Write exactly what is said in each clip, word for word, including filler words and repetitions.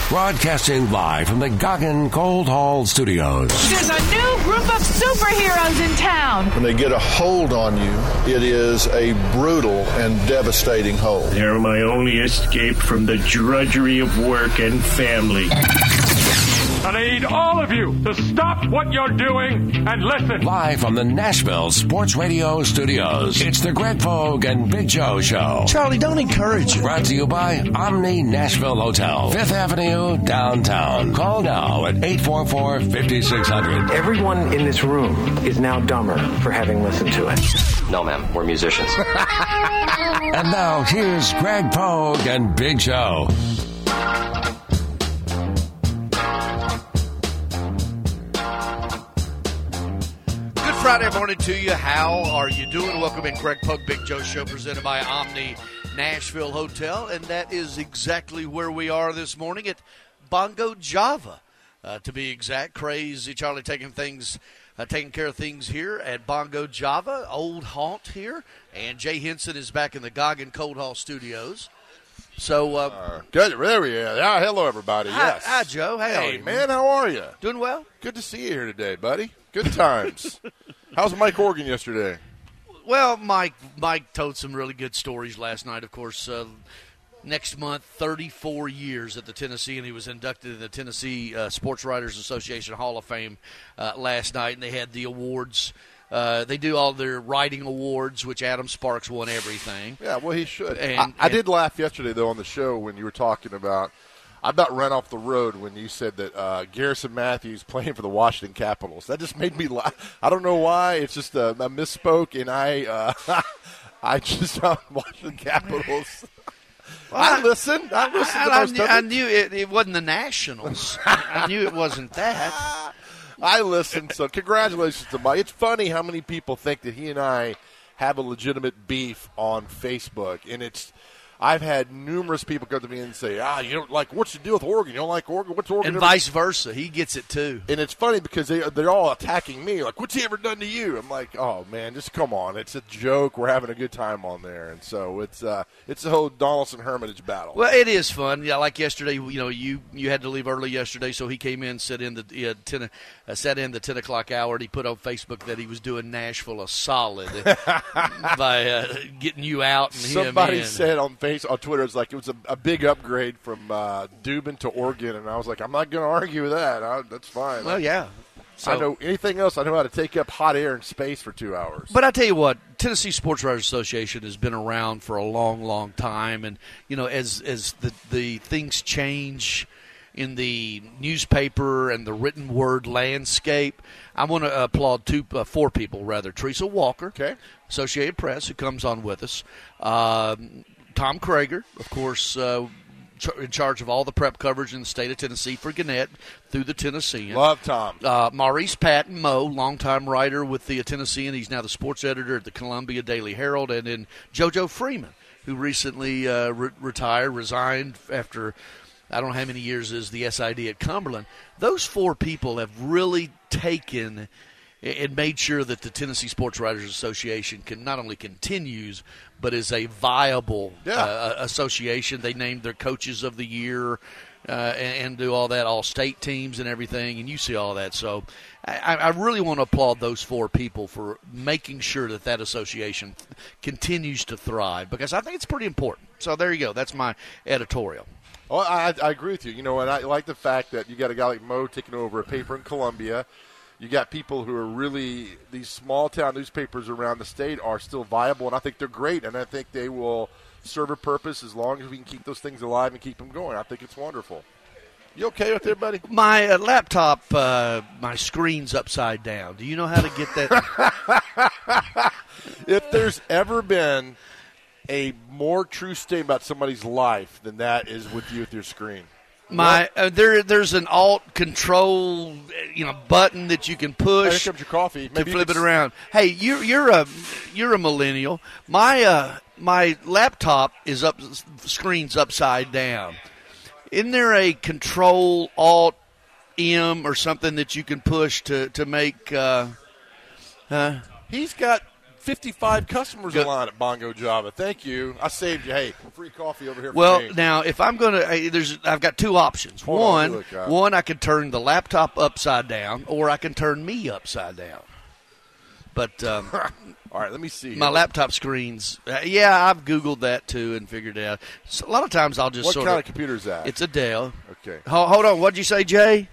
Broadcasting live from the Goggin Cold Hall Studios. There's a new group of superheroes in town. When they get a hold on you, it is a brutal and devastating hold. They're my only escape from the drudgery of work and family. And I need all of you to stop what you're doing and listen. Live from the Nashville Sports Radio Studios, it's the Greg Pogue and Big Joe Show. Charlie, don't encourage it. Brought to you by Omni Nashville Hotel, Fifth Avenue, downtown. Call now at eight four four, five six zero zero. Everyone in this room is now dumber for having listened to it. No, ma'am. We're musicians. And now, here's Greg Pogue and Big Joe. Friday morning to you. How are you doing? Welcome in Greg Pogue, Big Joe Show, presented by Omni Nashville Hotel. And that is exactly where we are this morning at Bongo Java, uh, to be exact. Crazy Charlie taking things, uh, taking care of things here at Bongo Java, old haunt here. And Jay Henson is back in the Goggin Cold Hall Studios. So, uh, uh, good. There we are. Ah, hello, everybody. Hi, yes. hi, Joe. How hey, are you? man, how are you? Doing well. Good to see you here today, buddy. Good times. How's Mike Organ yesterday? Well, Mike Mike told some really good stories last night. Of course, uh, next month, thirty-four years at the Tennessee, and he was inducted in the Tennessee uh, Sports Writers Association Hall of Fame uh, last night, and they had the awards. Uh, they do all their writing awards, which Adam Sparks won everything. Yeah, well, he should. And, I, and, I did laugh yesterday, though, on the show when you were talking about – I about ran off the road when you said that uh, Garrison Matthews playing for the Washington Capitals. That just made me laugh. I don't know why. It's just uh, I misspoke, and I uh, I just uh, Washington Capitals. Well, I listened. I listened I, to I, most knew, of it. I knew it, it wasn't the Nationals. I knew it wasn't that. I listened, so congratulations to Mike. It's funny how many people think that he and I have a legitimate beef on Facebook, and it's I've had numerous people come to me and say, ah, you don't like, what's the deal with Oregon? You don't like Oregon? What's Oregon? And ever? vice versa. He gets it, too. And it's funny because they, they're all attacking me. Like, what's he ever done to you? I'm like, oh, man, just come on. It's a joke. We're having a good time on there. And so it's uh, it's the whole Donaldson Hermitage battle. Well, it is fun. Yeah, like yesterday, you know, you, you had to leave early yesterday, so he came in, sat in the he had ten, uh, sat in the ten o'clock hour, and he put on Facebook that he was doing Nashville a solid by uh, getting you out and Somebody him in. said on Facebook, on Twitter, it's like it was a, a big upgrade from uh, Dubin to Oregon, and I was like, I'm not going to argue with that. I, that's fine. Well, yeah. So, I know anything else. I know how to take up hot air and space for two hours. But I tell you what, Tennessee Sports Writers Association has been around for a long, long time, and you know, as as the the things change in the newspaper and the written word landscape, I want to applaud two, uh, four people rather. Teresa Walker, okay, Associated Press, who comes on with us. Um, Tom Krager, of course, uh, in charge of all the prep coverage in the state of Tennessee for Gannett through the Tennessean. Love Tom. Uh, Maurice Patton, Mo, longtime writer with the Tennessean. He's now the sports editor at the Columbia Daily Herald. And then JoJo Freeman, who recently uh, re- retired, resigned after I don't know how many years is the S I D at Cumberland. Those four people have really taken and made sure that the Tennessee Sports Writers Association can not only continues, but is a viable yeah. uh, association. They named their coaches of the year uh, and, and do all that, all state teams and everything, and you see all that. So I, I really want to applaud those four people for making sure that that association continues to thrive, because I think it's pretty important. So there you go. That's my editorial. Well, I, I agree with you. You know, and I like the fact that you got a guy like Mo taking over a paper in Columbia. You got people who are really, these small-town newspapers around the state are still viable, and I think they're great, and I think they will serve a purpose as long as we can keep those things alive and keep them going. I think it's wonderful. You okay with there, buddy? My uh, laptop, uh, my screen's upside down. Do you know how to get that? If there's ever been a more true statement about somebody's life than that is with you with your screen. My uh, there, there's an alt control, you know, button that you can push. Here comes your coffee. Maybe to flip it around. Hey, you're you're a you're a millennial. My uh my laptop is up, screen's upside down. Isn't there a control alt M or something that you can push to to make? Uh, huh? He's got fifty-five customers in line at Bongo Java. Thank you. I saved you. Hey, free coffee over here. Well, for me. now if I'm going to, there's, I've got two options. Hold one, on, look, uh, one, I can turn the laptop upside down, or I can turn me upside down. But um, all right, let me see. My here. laptop screens. Uh, yeah, I've Googled that too and figured it out. So a lot of times I'll just what sort kind of. of computer is that? It's a Dell. Okay. Hold, hold on. What did you say, Jay?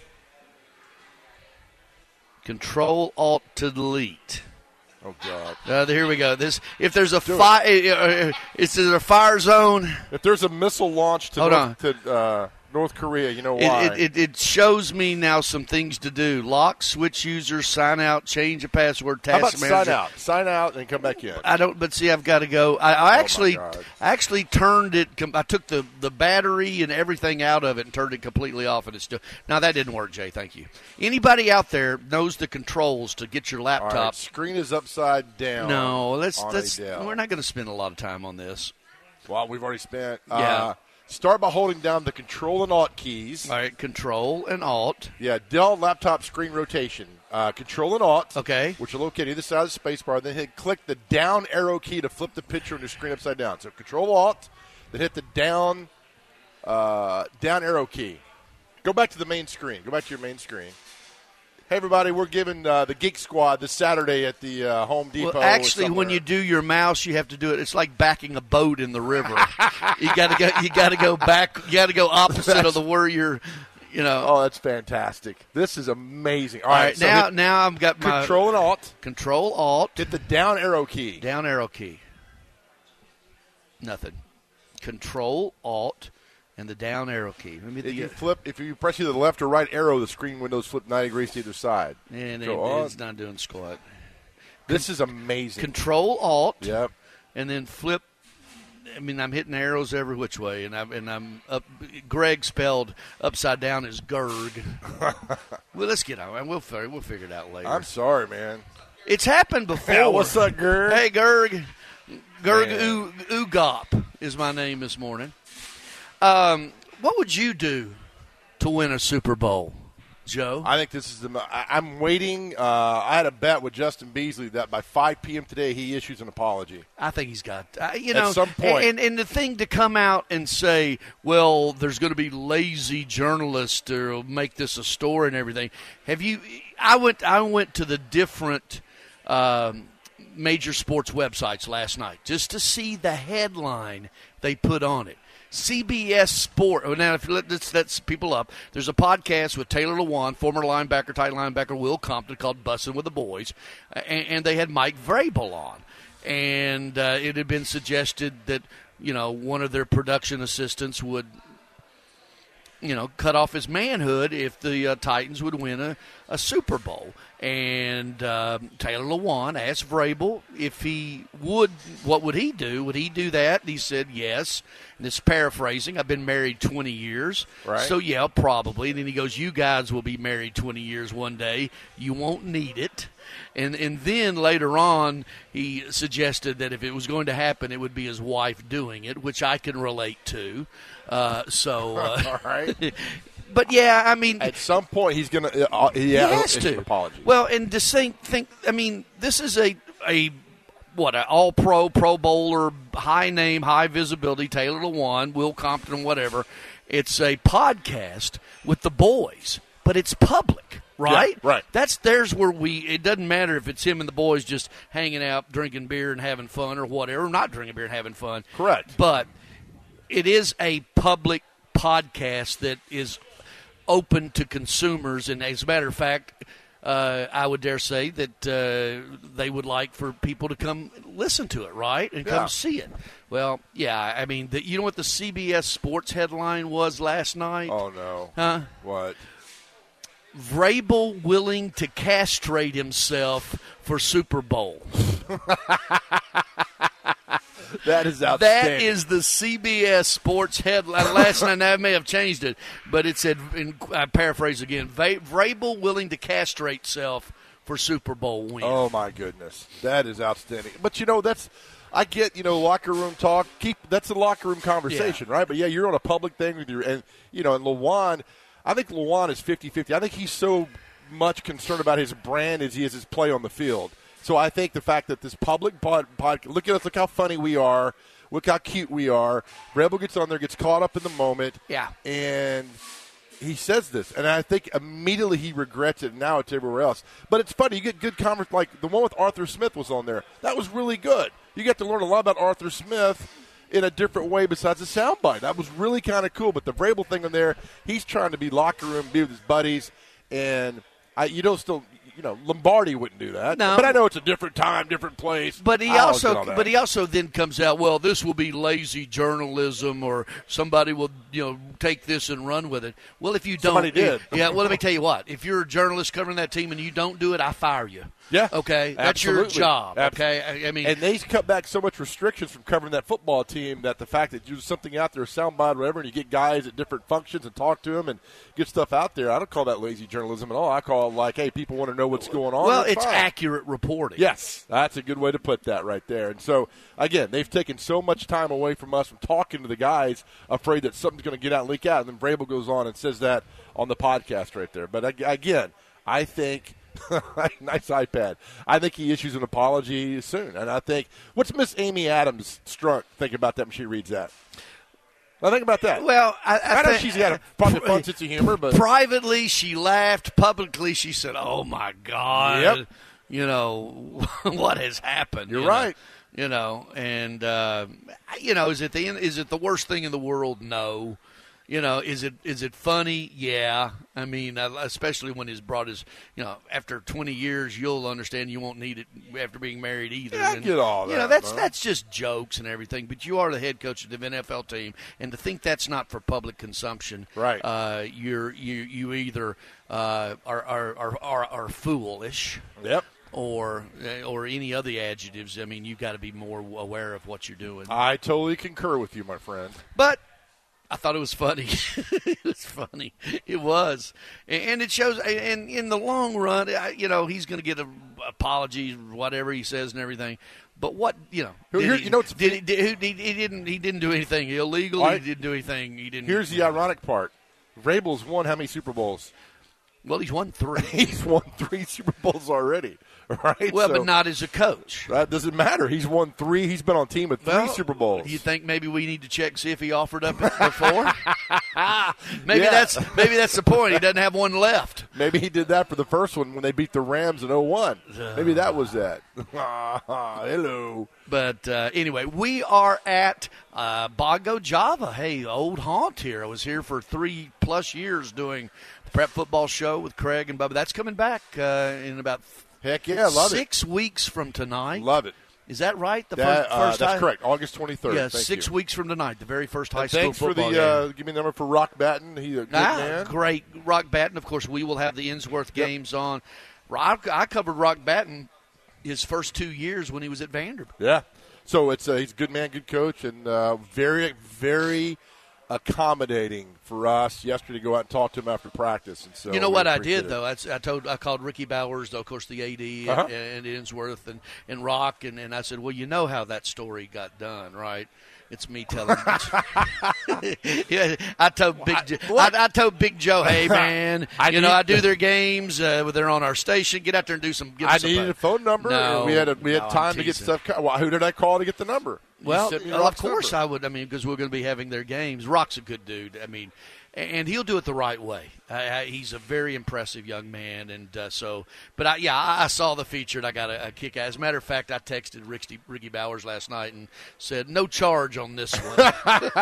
Control Alt to delete. Oh God! Uh, here we go. This if there's a fire, uh, is there a fire zone? If there's a missile launch to Hold North, to uh, North Korea, you know It, why? it, it, it shows me now some things to do: lock, switch users, sign out, change a password, How task about manager. sign out? Sign out and come back in. I don't, but see, I've got to go. I, I Oh, actually, my God. I actually turned it. I took the, the battery and everything out of it and turned it completely off, and it's still. Now that didn't work, Jay. Thank you. Anybody out there knows the controls to get your All laptop? right, screen is upside down. No, let's on let's. a Dell. We're not going to spend a lot of time on this. Well, we've already spent. Yeah. Uh, start by holding down the Control and Alt keys. All right, Control and Alt. Yeah, Dell laptop screen rotation. Uh, control and Alt. Okay. Which will locate either side of the space bar. Then hit click the down arrow key to flip the picture on your screen upside down. So Control Alt, then hit the down uh, down arrow key. Go back to the main screen. Go back to your main screen. Hey, everybody, we're giving uh, the Geek Squad this Saturday at the uh, Home Depot. Well, actually, somewhere. when you do your mouse, you have to do it. It's like backing a boat in the river. you got to go. You got to go back. You got to go opposite of the where you're. You know. Oh, that's fantastic. This is amazing. All, All right, right, so now hit now I've got my Control and Alt. Control Alt. Hit the down arrow key. Down arrow key. Nothing. Control Alt and the down arrow key. Let me If the, you flip, if you press either the left or right arrow, the screen windows flip ninety degrees to either side. and Go it, it's on. not doing squat. This is amazing. Control Alt. Yep. And then flip. I mean, I'm hitting arrows every which way, and I'm and I'm up. Greg spelled upside down is Gerg. Well, let's get on. We'll figure we'll figure it out later. I'm sorry, man. It's happened before. Yeah, what's up, Gerg? Hey, Gerg. Gerg Man. U- Ugop is my name this morning. Um, what would you do to win a Super Bowl, Joe? I think this is the. mo- I, I'm waiting. Uh, I had a bet with Justin Beasley that by five p.m. today he issues an apology. I think he's got, uh, you At know, some point. And, and the thing to come out and say, well, there's going to be lazy journalists to make this a story and everything. Have you? I went. I went to the different um, major sports websites last night just to see the headline they put on it. C B S Sport. Oh, now, if you let this, that's people up. There's a podcast with Taylor Lewan, former linebacker, tight linebacker Will Compton, called Bussin' with the Boys, and, and they had Mike Vrabel on. And uh, it had been suggested that, you know, one of their production assistants would, you know, cut off his manhood if the uh, Titans would win a, a Super Bowl. And uh, Taylor Lewan asked Vrabel if he would, what would he do? Would he do that? And he said yes. And this is paraphrasing. I've been married twenty years. Right. So, yeah, probably. And then he goes, you guys will be married twenty years one day. You won't need it. And and then later on, he suggested that if it was going to happen, it would be his wife doing it, which I can relate to. Uh, so, uh, All right. But yeah, I mean, At some point, he's gonna. Uh, he, he has issue to. An apology. Well, and to think, think, I mean, this is a a what an all pro, Pro Bowler, high name, high visibility, Taylor Lewan, Will Compton, whatever. It's a podcast with the boys, but it's public. Right? Yeah, right. That's there's where we. It doesn't matter if it's him and the boys just hanging out, drinking beer and having fun, or whatever. Not drinking beer and having fun. Correct. But it is a public podcast that is open to consumers, and as a matter of fact, uh, I would dare say that uh, they would like for people to come listen to it, right, and come Yeah. see it. Well, yeah, I mean, the, you know what the C B S Sports headline was last night? Oh no. Huh? What? Vrabel willing to castrate himself for Super Bowl. That is outstanding. That is the C B S Sports headline. Last night, I may have changed it, but it said, in, I paraphrase again, Vrabel willing to castrate self for Super Bowl win. Oh my goodness, that is outstanding. But you know, that's I get you know locker room talk. Keep that's a locker room conversation, Yeah. right? But yeah, you're on a public thing with your and you know, and Lewan. I think Lewan is fifty-fifty. I think he's so much concerned about his brand as he is his play on the field. So I think the fact that this public pod, pod look at us, look how funny we are, look how cute we are. Vrabel gets on there, gets caught up in the moment. Yeah. And he says this, and I think immediately he regrets it. Now it's everywhere else. But it's funny. You get good comments like the one with Arthur Smith was on there. That was really good. You get to learn a lot about Arthur Smith in a different way besides a soundbite. That was really kind of cool. But the Vrabel thing on there, he's trying to be locker room, be with his buddies, and I, you don't still – you know, Lombardi wouldn't do that. No. But I know it's a different time, different place. But he I also, but he also then comes out. Well, this will be lazy journalism, or somebody will, you know, take this and run with it. Well, if you don't, Somebody did. Yeah. Well, let me tell you what. If you're a journalist covering that team and you don't do it, I fire you. Yeah. Okay. That's absolutely. your job. Absol- okay. I, I mean, and they cut back so much restrictions from covering that football team that the fact that you do something out there, a soundbite, whatever, and you get guys at different functions and talk to them and get stuff out there. I don't call that lazy journalism at all. I call it like, hey, people want to know what's going on. Well, it's fine. accurate reporting. Yes, that's a good way to put that right there. And so, again, they've taken so much time away from us from talking to the guys, afraid that something's going to get out and leak out. And then Vrabel goes on and says that on the podcast right there. But again, I think nice iPad. I think he issues an apology soon. And I think, what's Miss Amy Adams Strunk think about that when she reads that? Well, think about that. Well, I, I, I know think, she's got a probably a fun sense of humor, but privately she laughed. Publicly she said, "Oh my God, Yep. you know what has happened?" You're you right. Know? You know, and uh, you know, is it the is it the worst thing in the world? No. You know, is it is it funny? Yeah. I mean, especially when he's brought his, you know, after twenty years, you'll understand you won't need it after being married either. Yeah, I and, get all that. You know, that's man. that's just jokes and everything. But you are the head coach of the N F L team, and to think that's not for public consumption, right? Uh, you're you you either uh, are, are are are are foolish. Yep. Or or any other adjectives. I mean, you've got to be more aware of what you're doing. I totally concur with you, my friend. But I thought it was funny. It was funny. It was. And it shows, and in the long run, you know, he's going to get an apology, whatever he says and everything. But what, you know, did Here, he, you know what's did he, did, he, he, didn't, he didn't do anything illegal. I, he didn't do anything. He didn't. Here's the ironic part. Vrabel's won how many Super Bowls? Well, he's won three. He's won three Super Bowls already, right? Well, so, but not as a coach. That doesn't matter. He's won three. He's been on team with three well, Super Bowls. Do you think maybe we need to check see if he offered up before? maybe Yeah. that's maybe that's the point. He doesn't have one left. Maybe he did that for the first one when they beat the Rams in oh one. Maybe that was that. Hello. But uh, anyway, we are at uh, Bago Java. Hey, old haunt here. I was here for three plus years doing the Prep Football Show with Craig and Bubba. That's coming back uh, in about Heck yeah, love six it. weeks from tonight. Love it. Is that right? The That, first, uh, first that's high- correct. August twenty-third. Yeah, Thank six you. weeks from tonight, the very first high And school thanks for football the game. uh, give me the number for Rock Batten. He's a good ah, man. Great. Rock Batten, of course, we will have the Innsworth Yep. games on. Rock, I covered Rock Batten his first two years when he was at Vanderbilt. Yeah. So it's uh, he's a good man, good coach, and uh, very, very accommodating for us yesterday to go out and talk to him after practice. And so you know we what I appreciate did it. though? I, I told I called Ricky Bowers, of course, the A D Uh-huh. and, and Innsworth and, and Rock, and, and I said, well, you know how that story got done, right? It's me telling. yeah, I told Big. Jo- I, I told Big Joe, hey man, I you know need- I do their games. Uh, they're on our station. Get out there and do some. Give I them some needed fun. a phone number. No, and we had a, we had no, I'm time to get teasing. stuff. Co- well, who did I call to get the number? You Well, sent me of Rock's course number. I would. I mean, because we're going to be having their games. Rock's a good dude. I mean, and he'll do it the right way. I, I, he's a very impressive young man, and uh, so. But I, yeah, I, I saw the feature, and I got a, a kick out. As a matter of fact, I texted Ricky, Ricky Bowers last night and said, "No charge on this one."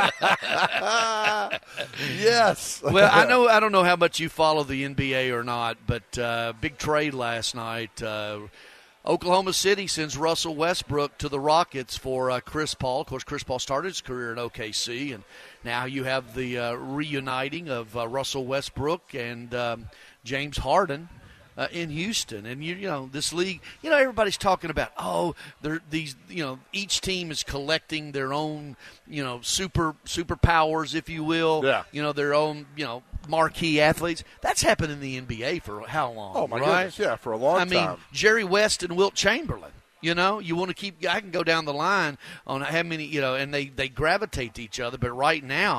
Yes. Well, I know I don't know how much you follow the N B A or not, but uh, big trade last night. Uh, Oklahoma City sends Russell Westbrook to the Rockets for uh, Chris Paul. Of course, Chris Paul started his career in O K C, and now you have the uh, reuniting of uh, Russell Westbrook and um, James Harden uh, in Houston. And you, you know, this league, you know, everybody's talking about, oh, they're these, you know, each team is collecting their own, you know, super superpowers, if you will. Yeah. You know, their own, you know, marquee athletes. That's happened in the N B A for how long? Oh my right? goodness, yeah, for a long I mean, time. Jerry West and Wilt Chamberlain. You know, you want to keep. I can go down the line on how many. You know, and they they gravitate to each other. But right now,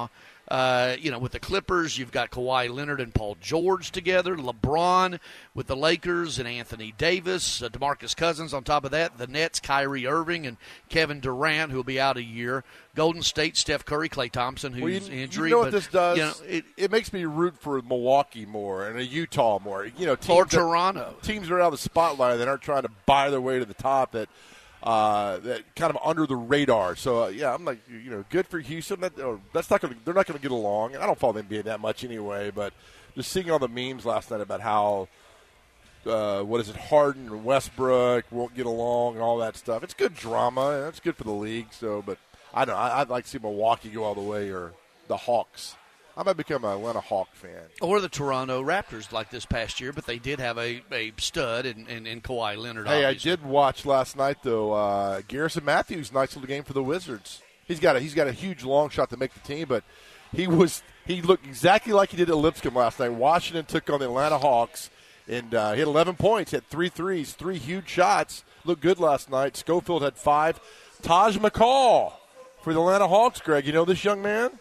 Uh, you know, with the Clippers, you've got Kawhi Leonard and Paul George together. LeBron with the Lakers and Anthony Davis. Uh, DeMarcus Cousins on top of that. The Nets, Kyrie Irving and Kevin Durant, who will be out a year. Golden State, Steph Curry, Klay Thompson, who's well, you, injured. You know what but, this does? You know, it, it makes me root for Milwaukee more and a Utah more. You know, teams or that, Toronto. Teams that are out of the spotlight that aren't trying to buy their way to the top. That. Uh, that kind of under the radar. So uh, yeah, I'm like, you know, good for Houston. That, or that's not going. They're not going to get along. I don't follow the N B A that much anyway. But just seeing all the memes last night about how uh, what is it, Harden and Westbrook won't get along and all that stuff. It's good drama and it's good for the league. So, but I don't know. I, I'd like to see Milwaukee go all the way or the Hawks. I might become an Atlanta Hawk fan. Or the Toronto Raptors like this past year, but they did have a, a stud in, in, in Kawhi Leonard. Hey, obviously. I did watch last night, though. Uh, Garrison Matthews, nice little game for the Wizards. He's got a, he's got a huge long shot to make the team, but he was he looked exactly like he did at Lipscomb last night. Washington took on the Atlanta Hawks, and uh, he had eleven points, had three threes, three huge shots. Looked good last night. Schofield had five. Taj McCall for the Atlanta Hawks, Greg. You know this young man?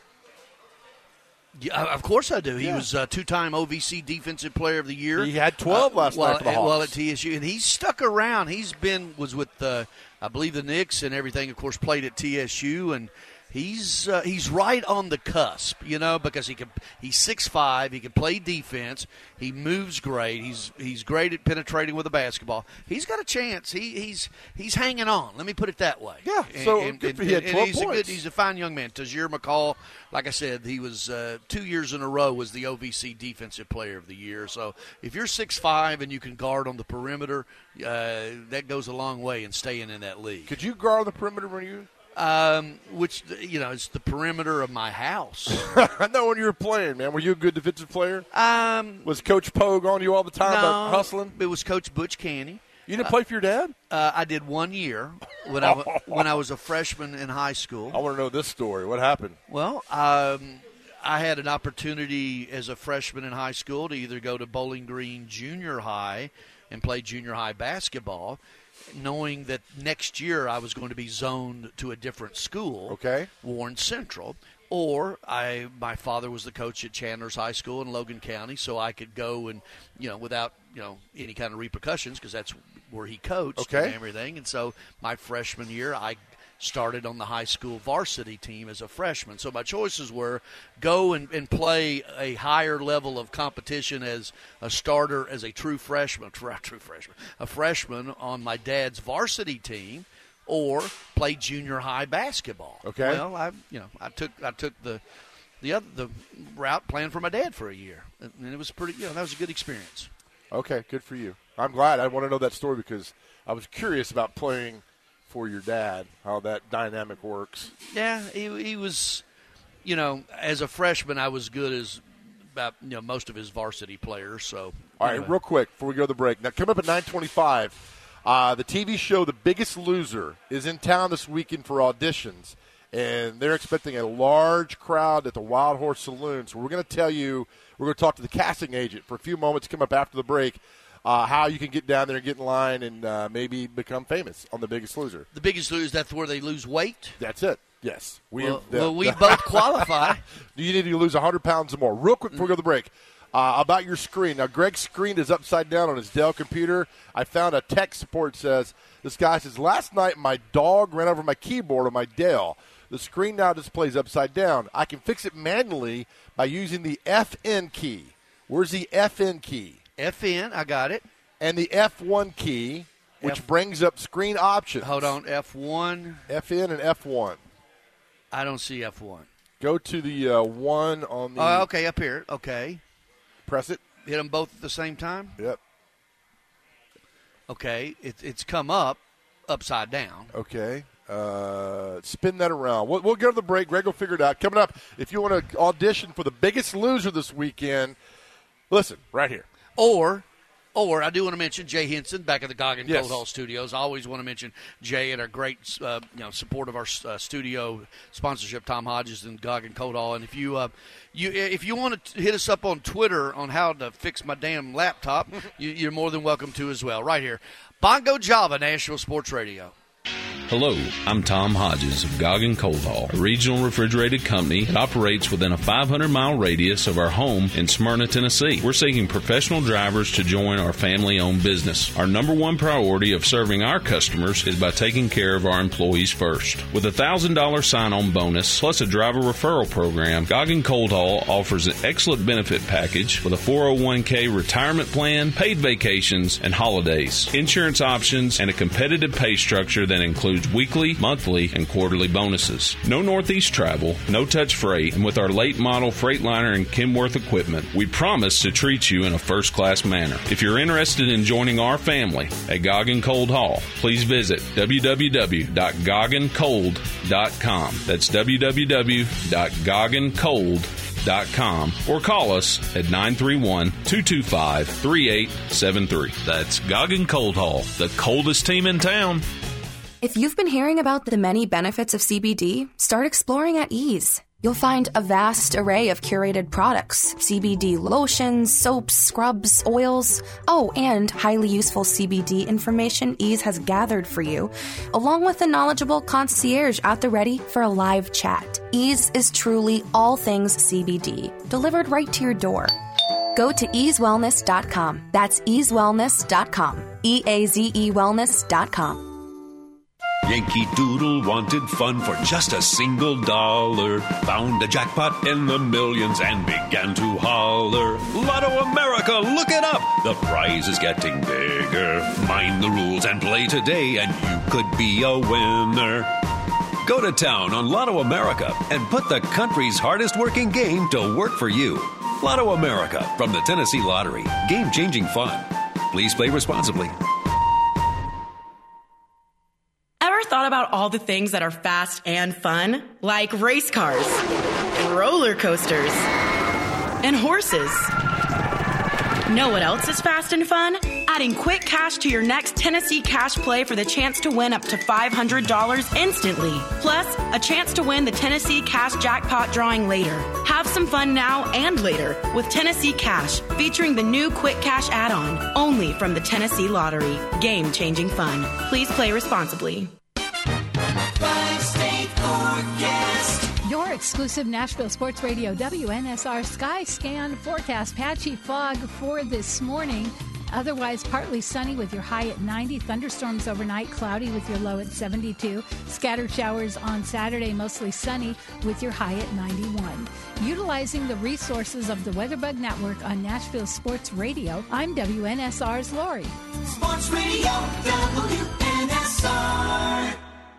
Yeah, of course I do. He yeah. was a two-time O V C Defensive Player of the Year. He had twelve last uh, while, night for the Hawks. While at T S U, and he's stuck around. He's been was with uh, I believe the Knicks and everything. Of course, played at T S U, and he's uh, he's right on the cusp, you know, because he can. He's six five. He can play defense. He moves great. He's he's great at penetrating with a basketball. He's got a chance. He he's he's hanging on. Let me put it that way. Yeah. And, so and, good for and, he had and twelve he's points. A good, he's a fine young man. Tajir McCall, like I said, he was uh, two years in a row was the O V C Defensive Player of the Year. So if you're six five and you can guard on the perimeter, uh, that goes a long way in staying in that league. Could you guard on the perimeter when you? Um, which, you know, it's the perimeter of my house. I know when you were playing, man. Were you a good defensive player? Um, Was Coach Pogue on you all the time no, about hustling? It was Coach Butch Canny. You didn't uh, play for your dad? Uh, I did one year when I, when I was a freshman in high school. I want to know this story. What happened? Well, um, I had an opportunity as a freshman in high school to either go to Bowling Green Junior High and play junior high basketball, knowing that next year I was going to be zoned to a different school, okay, Warren Central, or I my father was the coach at Chandler's High School in Logan County, so I could go and, you know, without, you know, any kind of repercussions, because that's where he coached okay. and everything. And so my freshman year, I started on the high school varsity team as a freshman. So my choices were go and, and play a higher level of competition as a starter, as a true freshman, true, true freshman, a freshman on my dad's varsity team, or play junior high basketball. Okay. Well, I you know I took I took the the other the route playing for my dad for a year, and it was pretty. You know, that was a good experience. Okay, good for you. I'm glad. I want to know that story because I was curious about playing for your dad, how that dynamic works. Yeah, he, he was, you know, as a freshman, I was good as about, you know, most of his varsity players. So, all anyway. right, real quick before we go to the break. Now, coming up at nine twenty-five, uh, the T V show The Biggest Loser is in town this weekend for auditions, and they're expecting a large crowd at the Wild Horse Saloon. So we're going to tell you, we're going to talk to the casting agent for a few moments, come up after the break, Uh, how you can get down there and get in line and uh, maybe become famous on The Biggest Loser. The Biggest Loser, that's where they lose weight? That's it, yes. We well, have, uh, well, we both qualify. You need to lose one hundred pounds or more. Real quick before we go to the break, uh, about your screen. Now, Greg's screen is upside down on his Dell computer. I found a tech support says, this guy says, last night my dog ran over my keyboard on my Dell. The screen now displays upside down. I can fix it manually by using the F N key. Where's the F N key? F N, I got it. And the F one key, which F- brings up screen options. Hold on, F one. F N and F one. I don't see F one. Go to the uh, one on the... Oh, okay, up here. Okay. Press it. Hit them both at the same time? Yep. Okay, it, it's come up upside down. Okay. Uh, spin that around. We'll, we'll go to the break. Greg will figure it out. Coming up, if you want to audition for The Biggest Loser this weekend, listen, right here. Or, or I do want to mention Jay Henson back at the Goggin yes. Cold Hall Studios. I always want to mention Jay and our great, uh, you know, support of our uh, studio sponsorship, Tom Hodges and Goggin Cold Hall. And if you, uh, you, if you want to hit us up on Twitter on how to fix my damn laptop, you, you're more than welcome to as well. Right here, Bongo Java, Nashville Sports Radio. Hello, I'm Tom Hodges of Goggin Cold Haul, a regional refrigerated company that operates within a five hundred mile radius of our home in Smyrna, Tennessee. We're seeking professional drivers to join our family-owned business. Our number one priority of serving our customers is by taking care of our employees first. With a one thousand dollars sign-on bonus plus a driver referral program, Goggin Cold Haul offers an excellent benefit package with a four oh one k retirement plan, paid vacations, and holidays, insurance options, and a competitive pay structure that includes weekly, monthly, and quarterly bonuses. No Northeast travel, no touch freight, and with our late model Freightliner and Kenworth equipment, we promise to treat you in a first-class manner. If you're interested in joining our family at Goggin Cold Haul, please visit w w w dot goggin cold dot com. That's w w w dot goggin cold dot com or call us at nine three one, two two five, three eight seven three. That's Goggin Cold Haul, the coldest team in town. If you've been hearing about the many benefits of C B D, start exploring at Ease. You'll find a vast array of curated products, C B D lotions, soaps, scrubs, oils, oh, and highly useful C B D information Ease has gathered for you, along with a knowledgeable concierge at the ready for a live chat. Ease is truly all things C B D, delivered right to your door. Go to ease wellness dot com. That's ease wellness dot com. E A Z E wellness dot com. Yankee Doodle wanted fun for just a single dollar. Found a jackpot in the millions and began to holler. Lotto America, look it up. The prize is getting bigger. Mind the rules and play today and you could be a winner. Go to town on Lotto America and put the country's hardest working game to work for you. Lotto America from the Tennessee Lottery. Game-changing fun. Please play responsibly. Ever thought about all the things that are fast and fun? Like race cars, roller coasters, and horses. Know what else is fast and fun? Adding quick cash to your next Tennessee Cash play for the chance to win up to five hundred dollars instantly. Plus, a chance to win the Tennessee Cash jackpot drawing later. Have some fun now and later with Tennessee Cash, featuring the new Quick Cash add-on, only from the Tennessee Lottery. Game-changing fun. Please play responsibly. Five-state forecast. Your exclusive Nashville Sports Radio W N S R Sky Scan forecast. Patchy fog for this morning. Otherwise, partly sunny with your high at ninety. Thunderstorms overnight, cloudy with your low at seventy-two. Scattered showers on Saturday, mostly sunny with your high at ninety-one. Utilizing the resources of the WeatherBug Network on Nashville Sports Radio, I'm W N S R's Lori. Sports Radio W N S R.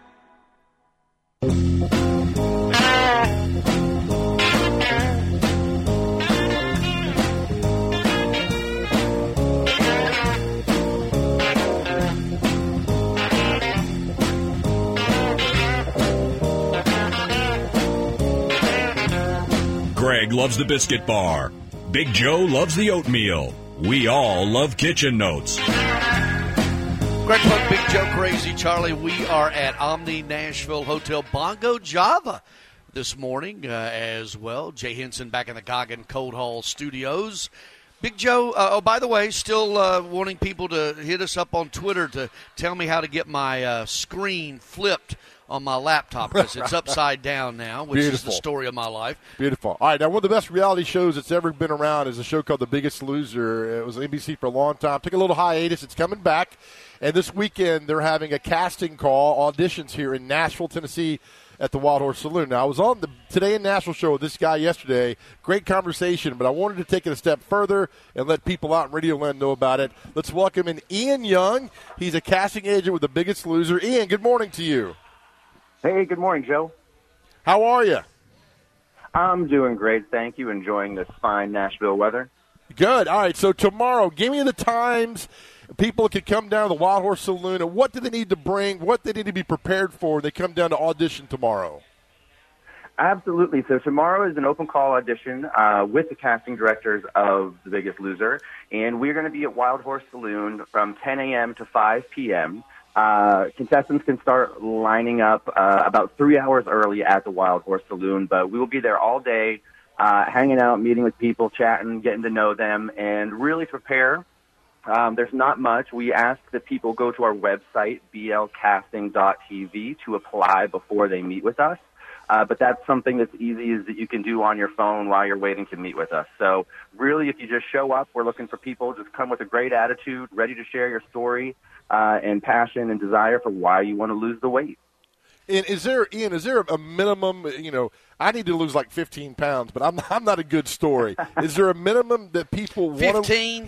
Greg loves the biscuit bar. Big Joe loves the oatmeal. We all love Kitchen Notes. Greg Puck, Big Joe, Crazy Charlie. We are at Omni Nashville Hotel Bongo Java this morning uh, as well. Jay Henson back in the Goggin Cold Haul studios. Big Joe, uh, oh, by the way, still uh, wanting people to hit us up on Twitter to tell me how to get my uh, screen flipped on my laptop because it's upside down now, which Beautiful. is the story of my life. Beautiful. All right, now one of the best reality shows that's ever been around is a show called The Biggest Loser. It was on N B C for a long time. Took a little hiatus. It's coming back. And this weekend they're having a casting call, auditions here in Nashville, Tennessee at the Wild Horse Saloon. Now, I was on the Today in Nashville show with this guy yesterday. Great conversation, but I wanted to take it a step further and let people out in Radio Land know about it. Let's welcome in Ian Young. He's a casting agent with The Biggest Loser. Ian, good morning to you. Hey, good morning, Joe. How are you? I'm doing great, thank you. Enjoying this fine Nashville weather. Good. All right, so tomorrow, give me the times people can come down to the Wild Horse Saloon, and what do they need to bring, what they need to be prepared for when they come down to audition tomorrow? Absolutely. So tomorrow is an open call audition uh, with the casting directors of The Biggest Loser, and we're going to be at Wild Horse Saloon from ten a.m. to five p.m., Uh, contestants can start lining up uh, about three hours early at the Wild Horse Saloon, but we will be there all day, uh, hanging out, meeting with people, chatting, getting to know them, and really prepare Um, there's not much. We ask that people go to our website, b l casting dot t v, to apply before they meet with us. Uh, but that's something that's easy is that you can do on your phone while you're waiting to meet with us. So really, if you just show up, we're looking for people. Just come with a great attitude, ready to share your story uh, and passion and desire for why you want to lose the weight. And is there, Ian, is there a minimum, you know, I need to lose like fifteen pounds, but I'm I'm not a good story. Is there a minimum that people want to? fifteen?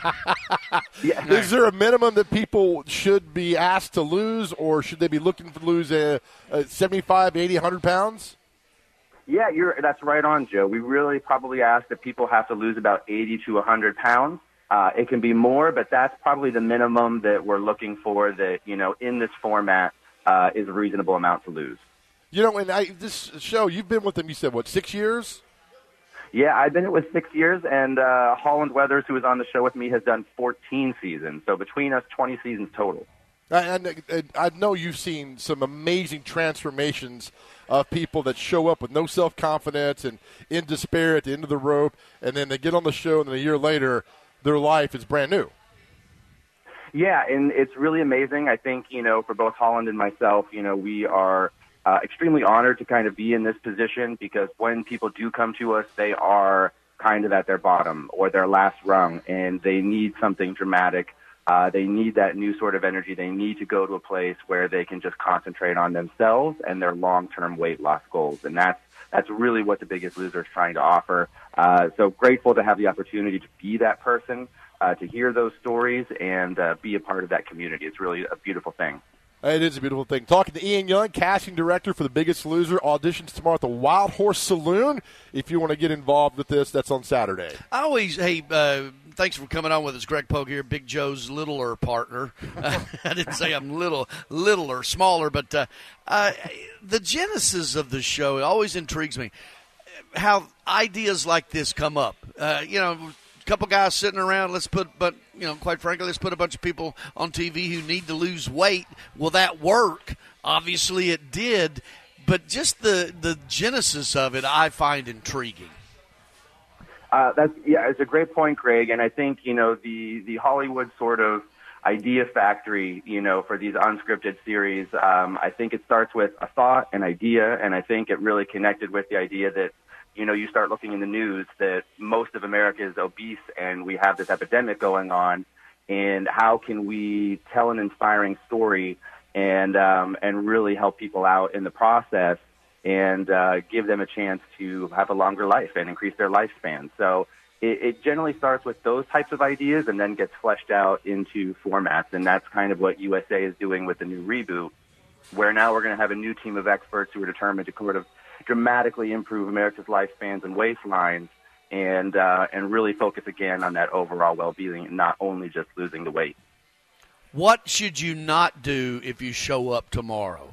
Yeah. Is there a minimum that people should be asked to lose, or should they be looking to lose a, a seventy-five, eighty, one hundred pounds? Yeah, you're, that's right on, Joe. We really probably ask that people have to lose about eighty to one hundred pounds. Uh, it can be more, but that's probably the minimum that we're looking for that, you know, in this format uh, is a reasonable amount to lose. You know, and I, this show, you've been with them, you said, what, six years? Yeah, I've been with six years, and uh, Holland Weathers, who was on the show with me, has done fourteen seasons. So between us, twenty seasons total. And I know you've seen some amazing transformations of people that show up with no self-confidence and in despair at the end of the rope, and then they get on the show, and then a year later, their life is brand new. Yeah, and it's really amazing. I think, you know, for both Holland and myself, you know, we are uh, extremely honored to kind of be in this position because when people do come to us, they are kind of at their bottom or their last rung, and they need something dramatic. Uh, they need that new sort of energy. They need to go to a place where they can just concentrate on themselves and their long-term weight loss goals. And that's, that's really what The Biggest Loser is trying to offer. Uh, so grateful to have the opportunity to be that person, uh, to hear those stories, and uh, be a part of that community. It's really a beautiful thing. It is a beautiful thing. Talking to Ian Young, casting director for The Biggest Loser. Auditions tomorrow at the Wild Horse Saloon. If you want to get involved with this, that's on Saturday. I always, hey, uh, thanks for coming on with us. Greg Pogue here, Big Joe's littler partner. I didn't say I'm little, littler, smaller, but uh, uh, the genesis of the show, it always intrigues me. How ideas like this come up. Uh, you know, couple guys sitting around, let's put, but, you know, quite frankly, let's put a bunch of people on T V who need to lose weight. Will that work? Obviously it did, but just the, the genesis of it I find intriguing. Uh, that's, yeah, it's a great point, Greg, and I think, you know, the, the Hollywood sort of idea factory, you know, for these unscripted series, um, I think it starts with a thought, an idea, and I think it really connected with the idea that, you know, you start looking in the news that most of America is obese and we have this epidemic going on, and how can we tell an inspiring story and um, and really help people out in the process and uh, give them a chance to have a longer life and increase their lifespan. So it, it generally starts with those types of ideas and then gets fleshed out into formats, and that's kind of what U S A is doing with the new reboot, where now we're going to have a new team of experts who are determined to sort of dramatically improve America's lifespans and waistlines, and uh, and really focus again on that overall well-being and not only just losing the weight. What should you not do if you show up tomorrow?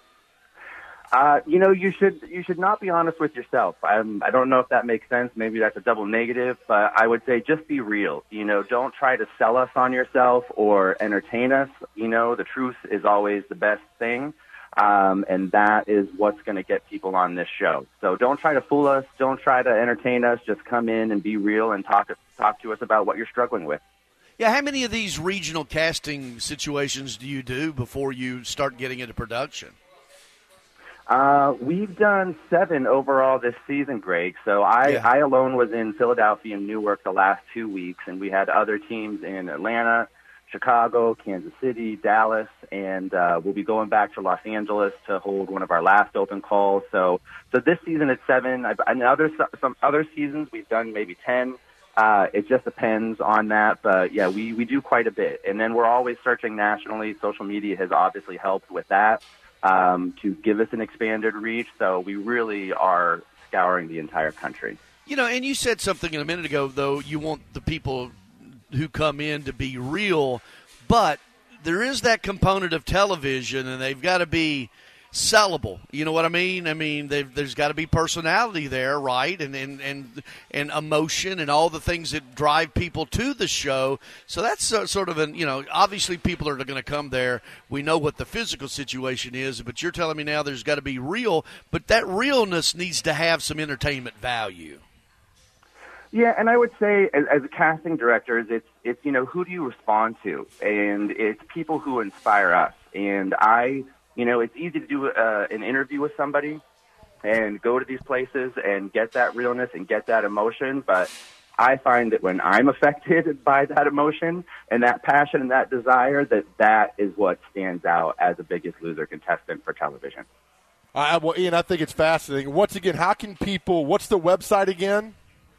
Uh, you know, you should you should not be honest with yourself. I'm, I don't know if that makes sense. Maybe that's a double negative, but I would say just be real. You know, don't try to sell us on yourself or entertain us. You know, the truth is always the best thing. Um, and that is what's going to get people on this show. So don't try to fool us. Don't try to entertain us. Just come in and be real and talk talk to us about what you're struggling with. Yeah, how many of these regional casting situations do you do before you start getting into production? Uh, we've done seven overall this season, Greg. So I, yeah. I alone was in Philadelphia and Newark the last two weeks, and we had other teams in Atlanta, Chicago, Kansas City, Dallas, and uh, we'll be going back to Los Angeles to hold one of our last open calls. So, so this season it's seven. I've, and other some other seasons we've done maybe ten. Uh, it just depends on that, but yeah, we we do quite a bit. And then we're always searching nationally. Social media has obviously helped with that um, to give us an expanded reach. So we really are scouring the entire country. You know, and you said something a minute ago, though. You want the people who come in to be real, but there is that component of television, and they've got to be sellable. You know what I mean? I mean, there's got to be personality there, right? And, and and and emotion and all the things that drive people to the show. So that's sort of an, you know, obviously people are going to come there. We know what the physical situation is, but you're telling me now there's got to be real, but that realness needs to have some entertainment value. Yeah, and I would say as, as casting directors, it's it's you know who do you respond to, and it's people who inspire us. And I, you know, it's easy to do uh, an interview with somebody and go to these places and get that realness and get that emotion, but I find that when I'm affected by that emotion and that passion and that desire, that that is what stands out as a Biggest Loser contestant for television. Uh, well, Ian, I think it's fascinating. Once again, how can people? What's the website again?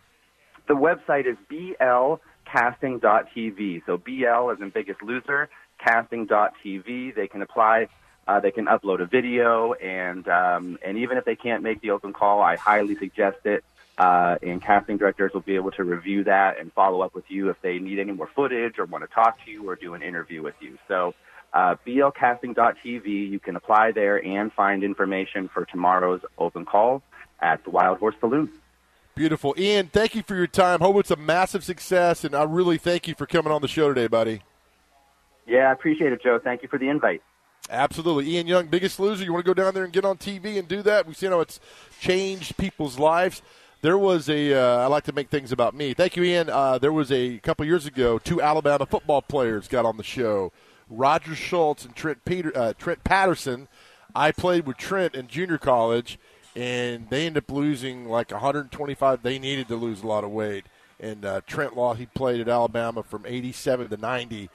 The website is b l casting dot t v. So B L as in Biggest Loser, casting dot t v. They can apply. Uh, they can upload a video, and um, and even if they can't make the open call, I highly suggest it. Uh, and casting directors will be able to review that and follow up with you if they need any more footage or want to talk to you or do an interview with you. So uh, b l casting dot t v. You can apply there and find information for tomorrow's open call at the Wild Horse Saloon. Beautiful. Ian, thank you for your time. Hope it's a massive success, and I really thank you for coming on the show today, buddy. Yeah, I appreciate it, Joe. Thank you for the invite. Absolutely. Ian Young, Biggest Loser. You want to go down there and get on T V and do that? We've seen how it's changed people's lives. There was a, uh, I like to make things about me. Thank you, Ian. Uh, there was a couple years ago, two Alabama football players got on the show, Roger Schultz and Trent, Peter, uh, Trent Patterson. I played with Trent in junior college, and they ended up losing like one hundred twenty-five. They needed to lose a lot of weight. And uh, Trent lost. He played at Alabama from eighty-seven to ninety,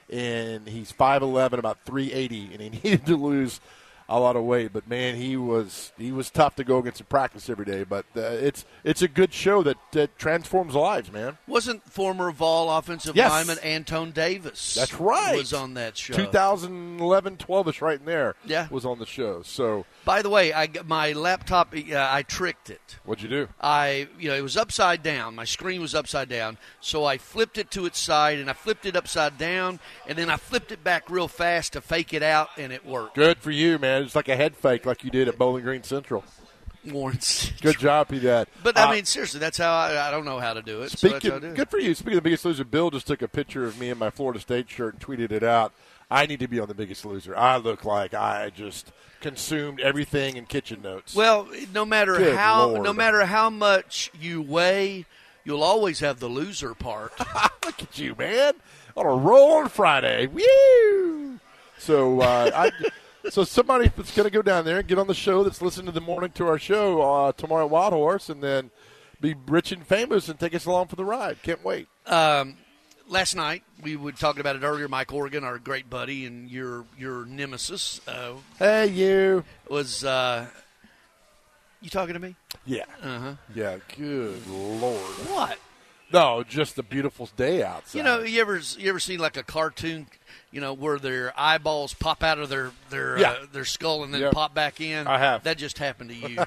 and he's five eleven, about three eighty, and he needed to lose a lot of weight. But man, he was he was tough to go against in practice every day. But uh, it's it's a good show that, that transforms lives, man. Wasn't former Vol offensive yes. lineman Antone Davis? That's right. Was on that show. twenty eleven, twelve-ish, right in there. Yeah. Was on the show. So. By the way, I my laptop. Uh, I tricked it. What'd you do? I you know it was upside down. My screen was upside down, so I flipped it to its side, and I flipped it upside down, and then I flipped it back real fast to fake it out, and it worked. Good for you, man. It's like a head fake, like you did at Bowling Green Central. Warren Good job, he did. But I uh, mean, seriously, that's how I, I don't know how to do it. Speaking, so that's how I do it. Good for you. Speaking of the Biggest Loser, Bill just took a picture of me in my Florida State shirt and tweeted it out. I need to be on the Biggest Loser. I look like I just consumed everything in Kitchen Notes. Well, no matter Good how Lord. no matter how much you weigh, you'll always have the loser part. Look at you, man. On a roll on Friday. Woo! So uh, I so somebody that's going to go down there and get on the show that's listening to the morning to our show uh, tomorrow at Wild Horse, and then be rich and famous and take us along for the ride. Can't wait. Um Last night, we were talking about it earlier, Mike Organ, our great buddy and your your nemesis. Uh, hey, you. Was, uh, you talking to me? Yeah. Uh-huh. Yeah, good Lord. What? No, just a beautiful day outside. You know, you ever you ever seen like a cartoon, you know, where their eyeballs pop out of their their yeah. uh, their skull and then yep. pop back in? I have. That just happened to you.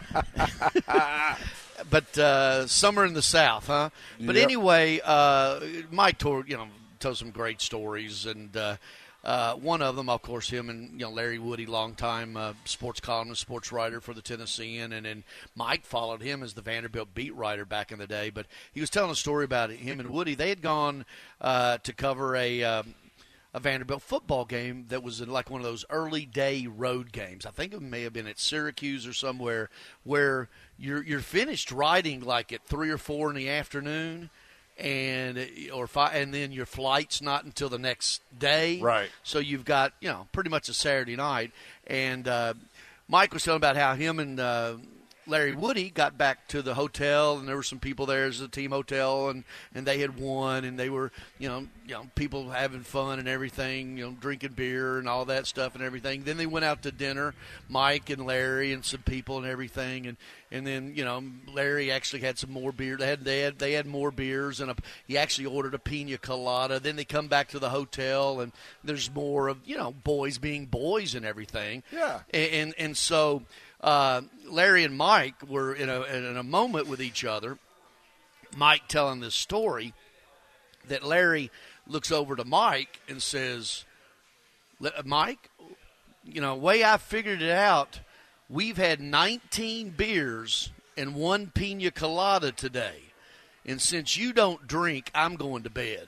But uh, summer in the South, huh? But yep. anyway, uh, Mike told you know told some great stories, and uh, uh, one of them, of course, him and you know Larry Woody, longtime uh, sports columnist, sports writer for the Tennessean, and then Mike followed him as the Vanderbilt beat writer back in the day. But he was telling a story about him and Woody. They had gone uh, to cover a. Um, a Vanderbilt football game that was in like one of those early day road games. I think it may have been at Syracuse or somewhere where you're you're finished riding like at three or four in the afternoon, and or five, and then your flight's not until the next day. Right. So you've got you know pretty much a Saturday night. And uh, Mike was telling about how him and uh, Larry Woody got back to the hotel, and there were some people there as a team hotel, and, and they had won, and they were, you know, you know, people having fun and everything, you know, drinking beer and all that stuff and everything. Then they went out to dinner, Mike and Larry and some people and everything, and, and then, you know, Larry actually had some more beer. They had they had they had more beers, and a, he actually ordered a pina colada. Then they come back to the hotel, and there's more of, you know, boys being boys and everything. Yeah. And and, and so. Uh, Larry and Mike were in a in a moment with each other. Mike telling this story that Larry looks over to Mike and says, "Mike, you know, way I figured it out, we've had nineteen beers and one pina colada today, and since you don't drink, I'm going to bed."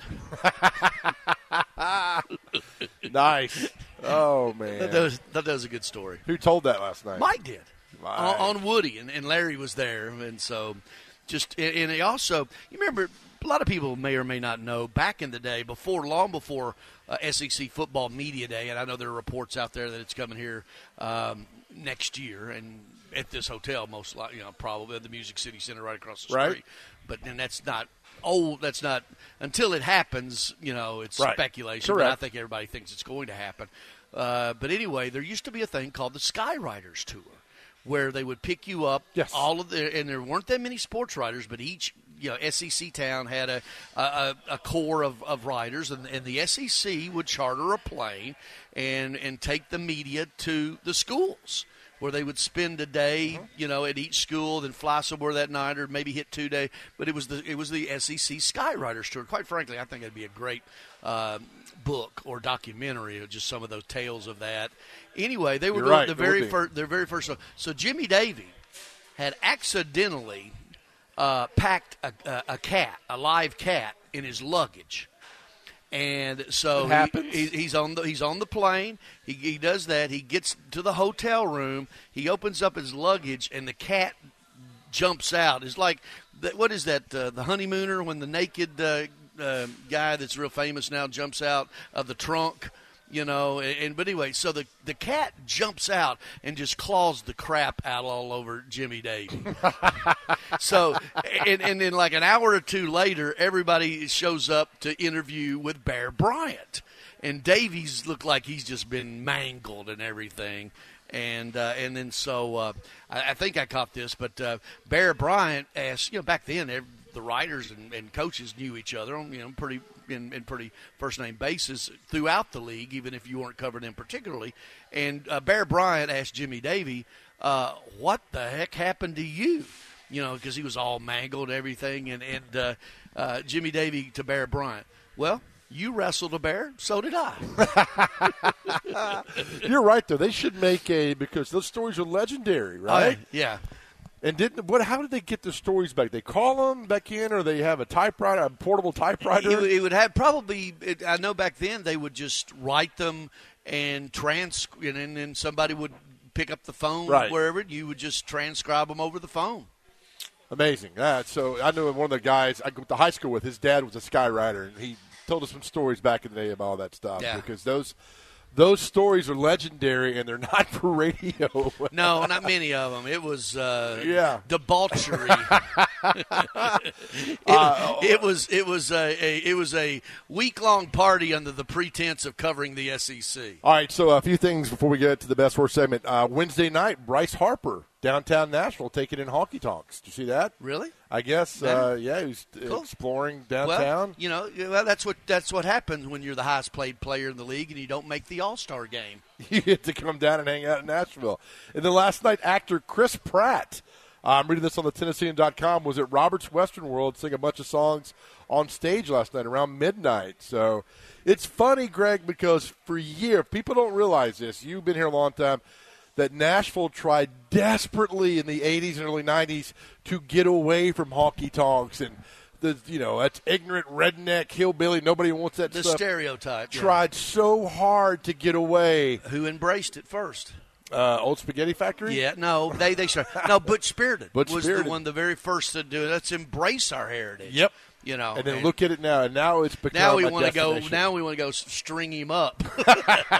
Nice. Oh, man. That was, that was a good story. Who told that last night? Mike did. Mike. On, on Woody, and, and Larry was there. And so just and, and they also, you remember, a lot of people may or may not know, back in the day, before, long before uh, S E C Football Media Day, and I know there are reports out there that it's coming here um, next year, and at this hotel, most likely, you know, probably at the Music City Center right across the right. street. But then that's not old. That's not until it happens. You know, it's right. speculation. Correct. But I think everybody thinks it's going to happen. Uh, but anyway, there used to be a thing called the Skywriters Tour, where they would pick you up. Yes. All of the, and there weren't that many sports writers, but each you know S E C town had a a, a core of, of writers, and, and the S E C would charter a plane and and take the media to the schools, where they would spend a day, uh-huh. you know, at each school, then fly somewhere that night, or maybe hit two days. But it was the it was the S E C Skywriters Tour. Quite frankly, I think it'd be a great uh, book or documentary of just some of those tales of that. Anyway, they were You're right, the very first. Their very first. So Jimmy Davey had accidentally uh, packed a, a, a cat, a live cat, in his luggage. And so he, he, he's on the he's on the plane. He, he does that. He gets to the hotel room. He opens up his luggage, and the cat jumps out. It's like what is that? Uh, the Honeymooner, when the naked uh, uh, guy that's real famous now jumps out of the trunk. You know, and, and but anyway, so the the cat jumps out and just claws the crap out all over Jimmy Davey. so, and, and then like an hour or two later, everybody shows up to interview with Bear Bryant, and Davies looked like he's just been mangled and everything. And uh, and then so uh, I, I think I caught this, but uh, Bear Bryant asked, you know, back then every, the writers and, and coaches knew each other on, you know, pretty in, in pretty first-name basis throughout the league, even if you weren't covering them particularly. And uh, Bear Bryant asked Jimmy Davey, uh, what the heck happened to you? You know, because he was all mangled and everything. And, and uh, uh, Jimmy Davey to Bear Bryant, well, you wrestled a bear, so did I. You're right, though. They should make a, because those stories are legendary, right? Uh, yeah. And didn't what? How did they get the stories back? They call them back in, or they have a typewriter, a portable typewriter. It, it would have probably. It, I know back then they would just write them and trans, and then somebody would pick up the phone right. wherever. You would just transcribe them over the phone. Amazing. Uh, so I knew one of the guys I went to high school with. His dad was a skywriter, and he told us some stories back in the day about all that stuff. Yeah. Because those. Those stories are legendary, and they're not for radio. No, not many of them. It was uh, yeah. debauchery. it, uh, it was it was a, a it was a week long party under the pretense of covering the S E C. All right, so a few things before we get to the best horse segment. Uh, Wednesday night, Bryce Harper, downtown Nashville, taking in honky tonks. Did you see that? Really? I guess. Uh, yeah, he was cool. exploring downtown. Well, you know, well, that's what that's what happens when you're the highest paid player in the league and you don't make the All-Star game. You get to come down and hang out in Nashville. And then last night, actor Chris Pratt, uh, I'm reading this on the Tennessean dot com, was at Robert's Western World singing a bunch of songs on stage last night around midnight. So it's funny, Greg, because for years, people don't realize this. You've been here a long time. That Nashville tried desperately in the eighties and early nineties to get away from honky tonks and the you know that's ignorant redneck hillbilly. Nobody wants that the stuff. stereotype. Tried yeah. so hard to get away. Who embraced it first? Uh, Old Spaghetti Factory. Yeah, no, they they started. No, Butch Spirited Butch was Spirited. the one, the very first to do it. Let's embrace our heritage. Yep. You know, and then and look at it now, and now it's become now we a want to go. destination. Now we want to go string him up. All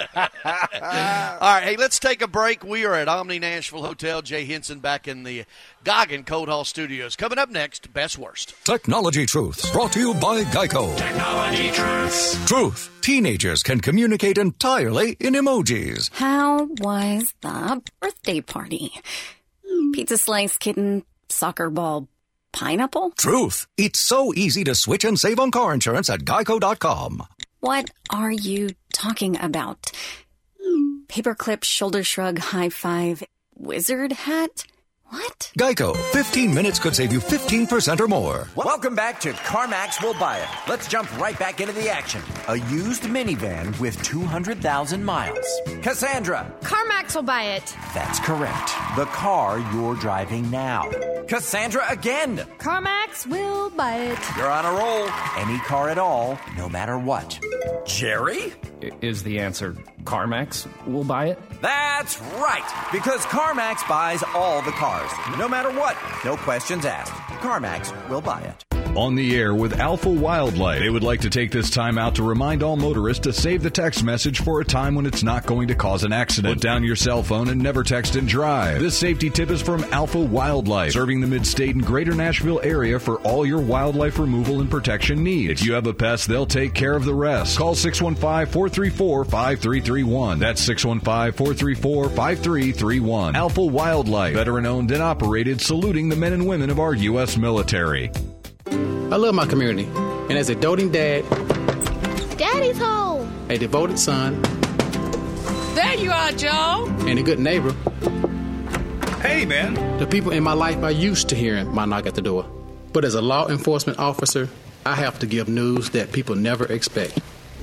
right, hey, let's take a break. We are at Omni Nashville Hotel. Jay Henson back in the Goggin Cold Hall Studios. Coming up next, Best Worst. Technology Truths, brought to you by Geico. Technology Truths. Truth. Teenagers can communicate entirely in emojis. How was the birthday party? Pizza slice, kitten, soccer ball, pineapple? Truth. It's so easy to switch and save on car insurance at geico dot com. What are you talking about? Paperclip, shoulder shrug, high five, wizard hat? What? Geico. fifteen minutes could save you fifteen percent or more. Welcome back to CarMax Will Buy It. Let's jump right back into the action. A used minivan with two hundred thousand miles. Cassandra. CarMax will buy it. That's correct. The car you're driving now. Cassandra again. CarMax will buy it. You're on a roll. Any car at all, no matter what. Jerry? Is the answer CarMax will buy it? That's right, because CarMax buys all the cars, no matter what. No questions asked. CarMax will buy it. On the air with Alpha Wildlife. They would like to take this time out to remind all motorists to save the text message for a time when it's not going to cause an accident. Put down your cell phone and never text and drive. This safety tip is from Alpha Wildlife, serving the mid-state and greater Nashville area for all your wildlife removal and protection needs. If you have a pest, they'll take care of the rest. Call six one five, four three four, five three three one. That's six one five, four three four, five three three one. Alpha Wildlife, veteran-owned and operated, saluting the men and women of our U S military. I love my community, and as a doting dad, Daddy's home. a devoted son, There you are, Joe. and a good neighbor, Hey, man. the people in my life are used to hearing my knock at the door. But as a law enforcement officer, I have to give news that people never expect.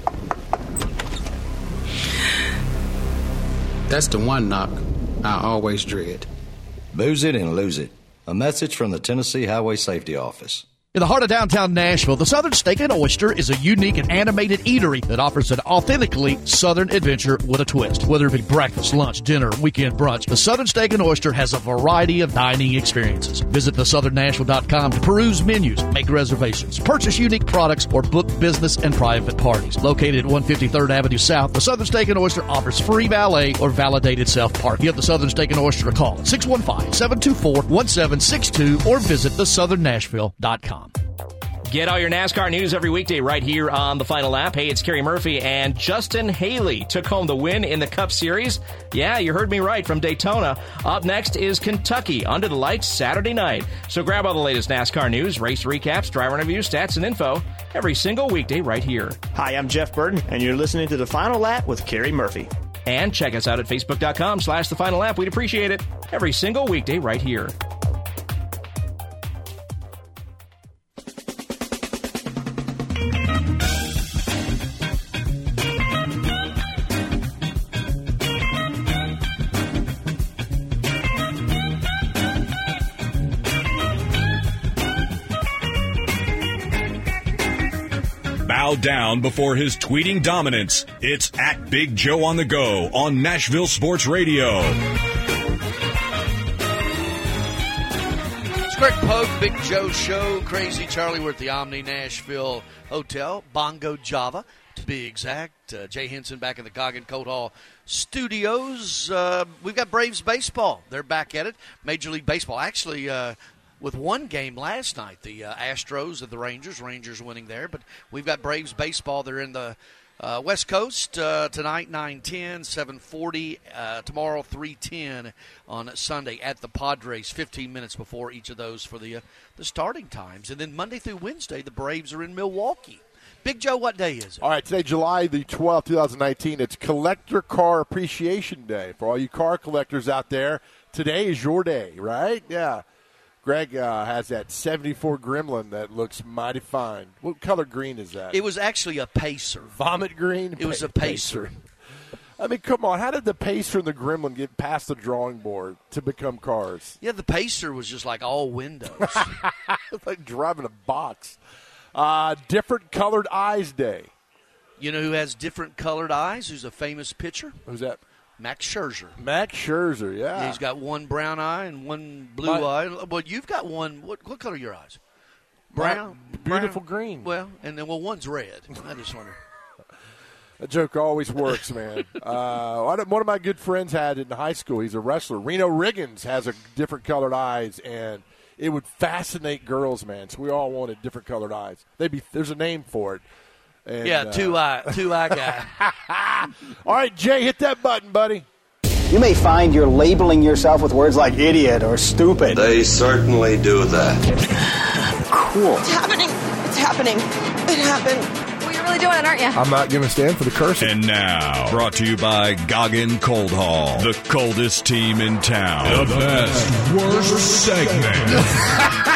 That's the one knock I always dread. Booze it and lose it. A message from the Tennessee Highway Safety Office. In the heart of downtown Nashville, the Southern Steak and Oyster is a unique and animated eatery that offers an authentically Southern adventure with a twist. Whether it be breakfast, lunch, dinner, weekend brunch, the Southern Steak and Oyster has a variety of dining experiences. Visit the southern nashville dot com to peruse menus, make reservations, purchase unique products, or book business and private parties. Located at one fifty-third Avenue South, the Southern Steak and Oyster offers free valet or validated self-park. Give the Southern Steak and Oyster a call at six one five, seven two four, one seven six two or visit the southern nashville dot com. Get all your NASCAR news every weekday right here on The Final Lap. Hey, it's Kerry Murphy, and Justin Haley took home the win in the Cup Series. Yeah, you heard me right, from Daytona. Up next is Kentucky, under the lights Saturday night. So grab all the latest NASCAR news, race recaps, driver interviews, stats, and info every single weekday right here. Hi, I'm Jeff Burton, and you're listening to The Final Lap with Kerry Murphy. And check us out at facebook.com slash The Final Lap. We'd appreciate it every single weekday right here. Bow down before his tweeting dominance. It's at Big Joe on the Go on Nashville Sports Radio. It's Greg Pogue, Big Joe Show, Crazy Charlie. We're at the Omni Nashville Hotel, Bongo Java to be exact. Uh, Jay Henson back in the Goggin Cold Hall studios. Uh, we've got Braves baseball. They're back at it. Major League Baseball. Actually, uh, with one game last night, the uh, Astros and the Rangers. Rangers winning there. But we've got Braves baseball. They're in the uh, West Coast uh, tonight, nine ten, seven forty. Uh, tomorrow, three ten on Sunday at the Padres, fifteen minutes before each of those for the, uh, the starting times. And then Monday through Wednesday, the Braves are in Milwaukee. Big Joe, what day is it? All right, today, July the twelfth, twenty nineteen. It's Collector Car Appreciation Day. For all you car collectors out there, today is your day, right? Yeah. Greg uh, has that seventy-four Gremlin that looks mighty fine. What color green is that? It was actually a Pacer. Vomit green? It was a Pacer. I mean, come on. How did the Pacer and the Gremlin get past the drawing board to become cars? Yeah, the Pacer was just like all windows. It's like driving a box. Uh, different colored eyes day. You know who has different colored eyes? Who's a famous pitcher? Who's that? Max Scherzer. Max Scherzer, yeah. yeah. He's got one brown eye and one blue My, eye. Well, you've got one. What, what color are your eyes? Brown. Beautiful brown. green. Well, and then, well, one's red. I just wonder. That joke always works, man. uh, one of my good friends had it in high school. He's a wrestler. Reno Riggins has a different colored eyes, and it would fascinate girls, man. So we all wanted different colored eyes. They'd be There's a name for it. And, yeah, two eye, uh, two eye guy. All right, Jay, hit that button, buddy. You may find you're labeling yourself with words like idiot or stupid. They certainly do that. Cool. It's happening. It's happening. It happened. Well, you're really doing it, aren't you? I'm not going to stand for the cursing. And now, brought to you by Goggin Cold Hall, the coldest team in town. The best, worst segment.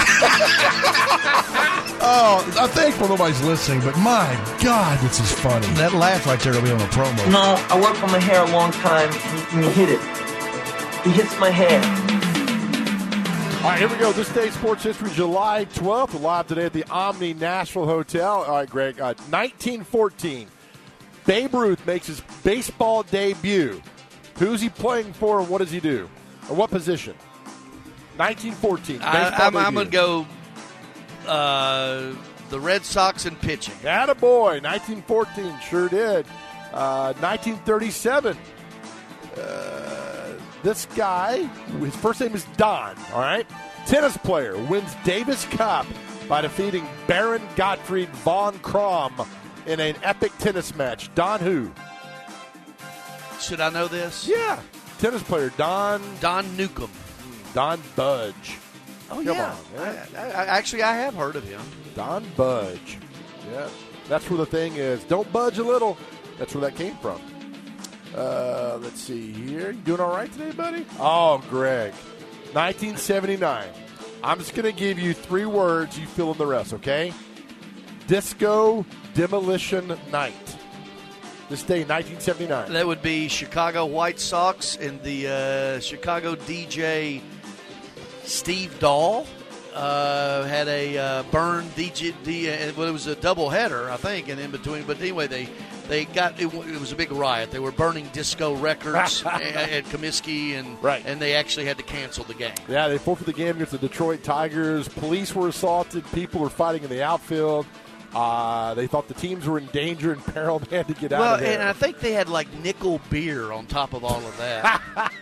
Oh, I'm thankful nobody's listening, but my God, this is funny. That laugh right there will be on the promo. No, I work on my hair a long time, and he hit it. He hits my hair. All right, here we go. This day's sports history, July twelfth. We're live today at the Omni Nashville Hotel. All right, Greg, uh, nineteen fourteen. Babe Ruth makes his baseball debut. Who's he playing for, and what does he do? Or what position? nineteen fourteen. I, I'm, I'm going to go uh, the Red Sox in pitching. Attaboy. nineteen fourteen, sure did. Uh, nineteen thirty-seven. Uh, this guy, his first name is Don, all right? Tennis player, wins Davis Cup by defeating Baron Gottfried von Krom in an epic tennis match. Don who? Should I know this? Yeah. Tennis player, Don. Don Newcomb. Don Budge. Oh, Come yeah. on, man. I, I, actually, I have heard of him. Don Budge. Yeah. That's where the thing is. Don't budge a little. That's where that came from. Uh, let's see here. You doing all right today, buddy? Oh, Greg. nineteen seventy-nine. I'm just going to give you three words. You fill in the rest, okay? Disco Demolition Night. This day, nineteen seventy-nine. That would be Chicago White Sox and the uh, Chicago D J Steve Dahl uh, had a uh, burn D J. D, uh, well, it was a doubleheader, I think, and in between. But anyway, they they got it, it was a big riot. They were burning disco records at, at Comiskey, and right. and they actually had to cancel the game. Yeah, they forfeited the game against the Detroit Tigers. Police were assaulted. People were fighting in the outfield. Uh, they thought the teams were in danger and peril. They had to get well, out of there. And I think they had like nickel beer on top of all of that.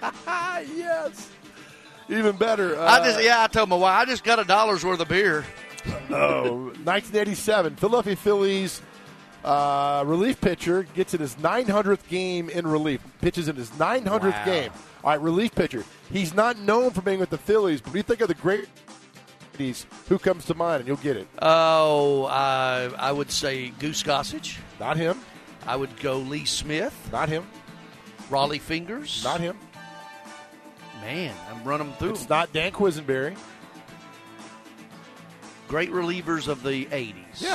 Yes. Even better. Uh, I just yeah, I told my wife, I just got a dollar's worth of beer. Oh, nineteen eighty-seven, Philadelphia Phillies uh, relief pitcher gets in his nine hundredth game in relief. Pitches in his nine hundredth Wow. game. All right, relief pitcher. He's not known for being with the Phillies, but when you think of the great who comes to mind, and you'll get it. Oh, uh, I would say Goose Gossage. Not him. I would go Lee Smith. Not him. Raleigh Fingers. Not him. Man, I'm running them through. It's not Dan Quisenberry. Great relievers of the eighties. Yeah.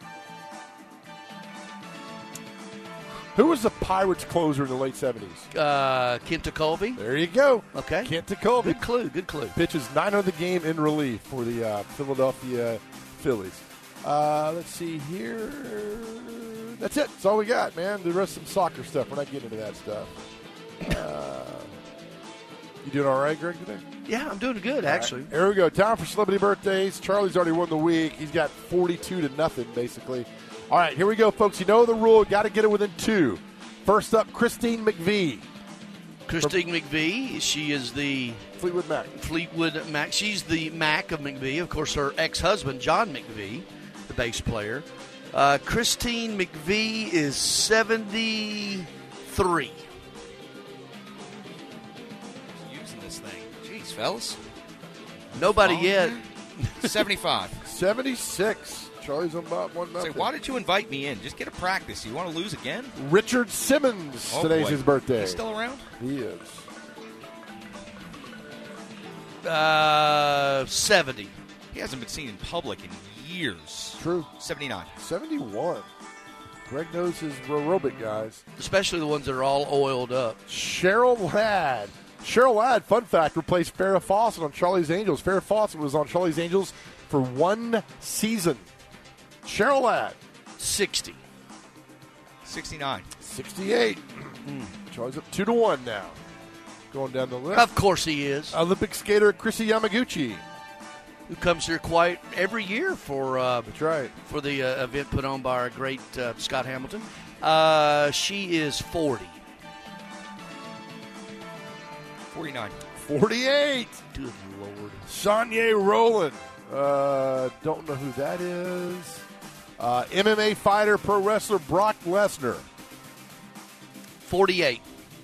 Who was the Pirates closer in the late seventies? Uh, Kent Tekulve. There you go. Okay. Kent Tekulve. Good clue, good clue. Pitches nine hundredth game in relief for the uh, Philadelphia Phillies. Uh, let's see here. That's it. That's all we got, man. The rest of some soccer stuff. We're not getting into that stuff. Uh, you doing all right, Greg, today? Yeah, I'm doing good, actually. Right, here we go. Time for celebrity birthdays. Charlie's already won the week. He's got forty-two to nothing, basically. All right, here we go, folks. You know the rule. Got to get it within two. First up, Christine McVie. Christine McVie, she is the Fleetwood Mac. Fleetwood Mac. She's the Mac of McVie. Of course, her ex-husband, John McVie, the bass player. Uh, Christine McVie is seventy-three. Using this thing. Jeez, fellas. Nobody Oh, yet. seventy-five. seventy-six. Charlie's on about one Say, nothing. why did you invite me in? Just get a practice. You want to lose again? Richard Simmons. Oh, Today's boy. his birthday. He's still around? He is. Uh, seventy. He hasn't been seen in public in years. True. seventy-nine. seventy-one. Greg knows his aerobic guys. Especially the ones that are all oiled up. Cheryl Ladd. Cheryl Ladd, fun fact, replaced Farrah Fawcett on Charlie's Angels. Farrah Fawcett was on Charlie's Angels for one season. Cheryl Ladd. sixty. sixty-nine. sixty-eight. Mm. Charlie's up two to one now. Going down the list. Of course he is. Olympic skater Chrissy Yamaguchi. Who comes here quite every year for uh, That's right. for the uh, event put on by our great uh, Scott Hamilton. Uh, she is forty. forty-nine. forty-eight. Good Lord. Sonya Rowland. Uh, don't know who that is. Uh, M M A fighter, pro wrestler Brock Lesnar. forty-eight.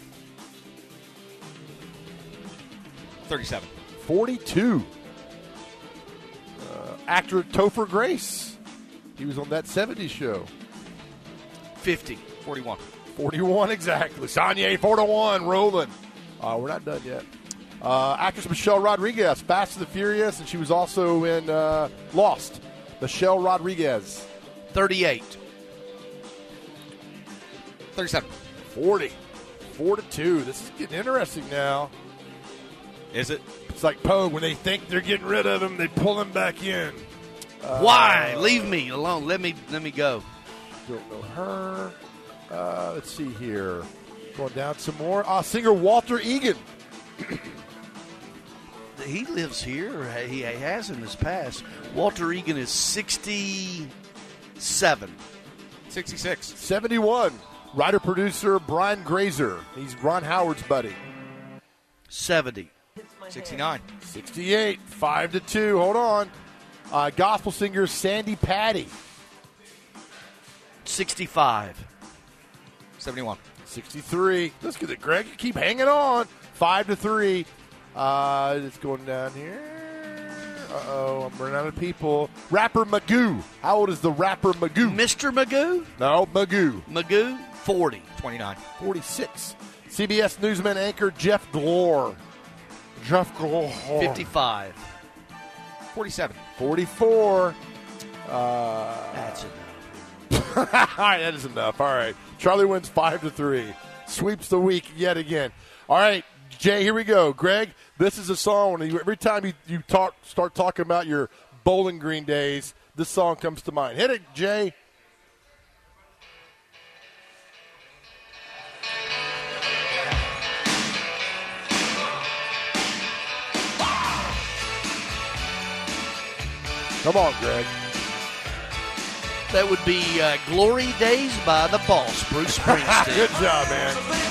thirty-seven. forty-two. Uh, actor Topher Grace. He was on that seventies show. fifty. forty-one. forty-one exactly. Sonya, four to one. Rowland. Uh, we're not done yet. Uh, actress Michelle Rodriguez, Fast and the Furious, and she was also in uh, Lost. Michelle Rodriguez. thirty-eight. thirty-seven. forty. Four to two. This is getting interesting now. Is it? It's like Poe. When they think they're getting rid of him, they pull him back in. Uh, Why? Leave me alone. Let me let me go. Don't know her. Uh, let's see here. Going down some more. Uh, singer Walter Egan. he lives here. Or he has in his past. Walter Egan is sixty-seven. sixty-six. seventy-one. Writer-producer Brian Grazer. He's Ron Howard's buddy. seventy. sixty-nine. sixty-eight. five to two. Hold on. Uh, gospel singer Sandy Patty. sixty-five. seventy-one. sixty-three. Let's get it, Greg. Keep hanging on. five to three. Uh, it's going down here. Uh-oh, I'm running out of people. Rapper Magoo. How old is the rapper Magoo? Mister Magoo? No, Magoo. Magoo, forty. twenty-nine. forty-six. C B S Newsman anchor Jeff Glor. Jeff Glor. fifty-five. forty-seven. forty-four. Uh, That's enough. All right, that is enough. All right. Charlie wins five to three. Sweeps the week yet again. All right, Jay, here we go. Greg, this is a song when you, every time you, you talk, start talking about your Bowling Green days, this song comes to mind. Hit it, Jay. Come on, Greg. That would be uh, Glory Days by the Boss, Bruce Springsteen. Good job, man.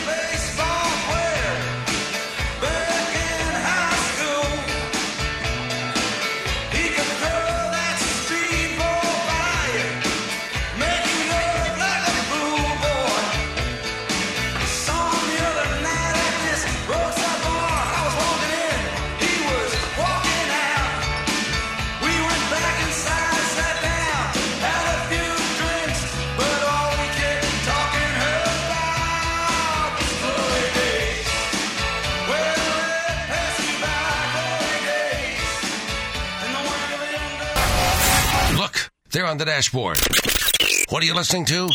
They're on the dashboard. What are you listening to?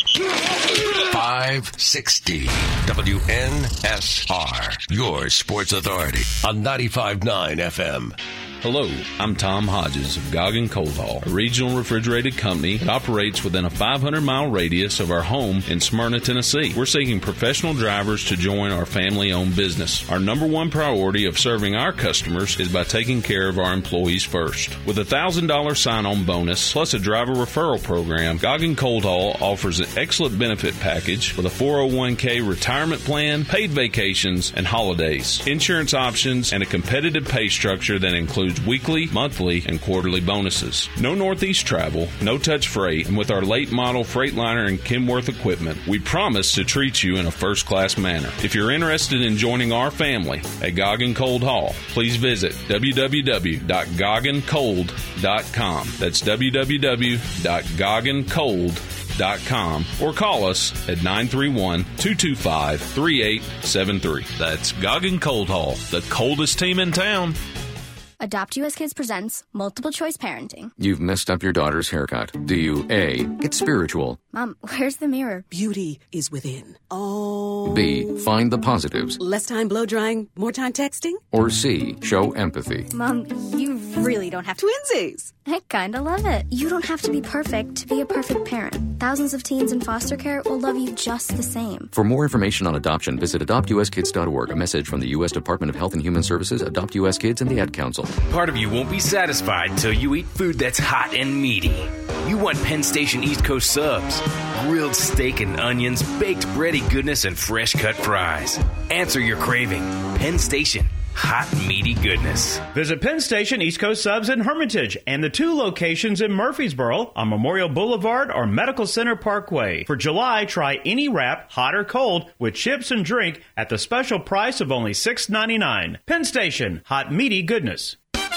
five sixty W N S R, your sports authority on ninety-five point nine F M. Hello, I'm Tom Hodges of Goggin Cold Haul, a regional refrigerated company that operates within a five hundred mile radius of our home in Smyrna, Tennessee. We're seeking professional drivers to join our family-owned business. Our number one priority of serving our customers is by taking care of our employees first. With a one thousand dollars sign-on bonus plus a driver referral program, Goggin Cold Haul offers an excellent benefit package with a four oh one k retirement plan, paid vacations, and holidays, insurance options, and a competitive pay structure that includes weekly, monthly, and quarterly bonuses. No Northeast travel, no touch freight, and with our late model Freightliner and Kenworth equipment, we promise to treat you in a first-class manner. If you're interested in joining our family at Goggin Cold Haul, please visit w w w dot goggin cold dot com. That's w w w dot goggin cold dot com or call us at nine three one, two two five, three eight seven three. That's Goggin Cold Haul, the coldest team in town. Adopt U S Kids presents Multiple Choice Parenting. You've messed up your daughter's haircut. Do you A, get spiritual? Mom, where's the mirror? Beauty is within. Oh. B, find the positives? Less time blow drying, more time texting? Or C, show empathy? Mom, you really don't have to. Twinsies! I kinda love it. You don't have to be perfect to be a perfect parent. Thousands of teens in foster care will love you just the same. For more information on adoption, visit adopt u s kids dot org. A message from the U S Department of Health and Human Services, Adopt U S Kids, and the Ad Council. Part of you won't be satisfied until you eat food that's hot and meaty. You want Penn Station East Coast subs. Grilled steak and onions, baked bready goodness, and fresh cut fries. Answer your craving. Penn Station. Hot, meaty goodness. Visit Penn Station East Coast Subs in Hermitage and the two locations in Murfreesboro on Memorial Boulevard or Medical Center Parkway. For July, try any wrap, hot or cold, with chips and drink at the special price of only six ninety-nine. Penn Station, hot, meaty goodness.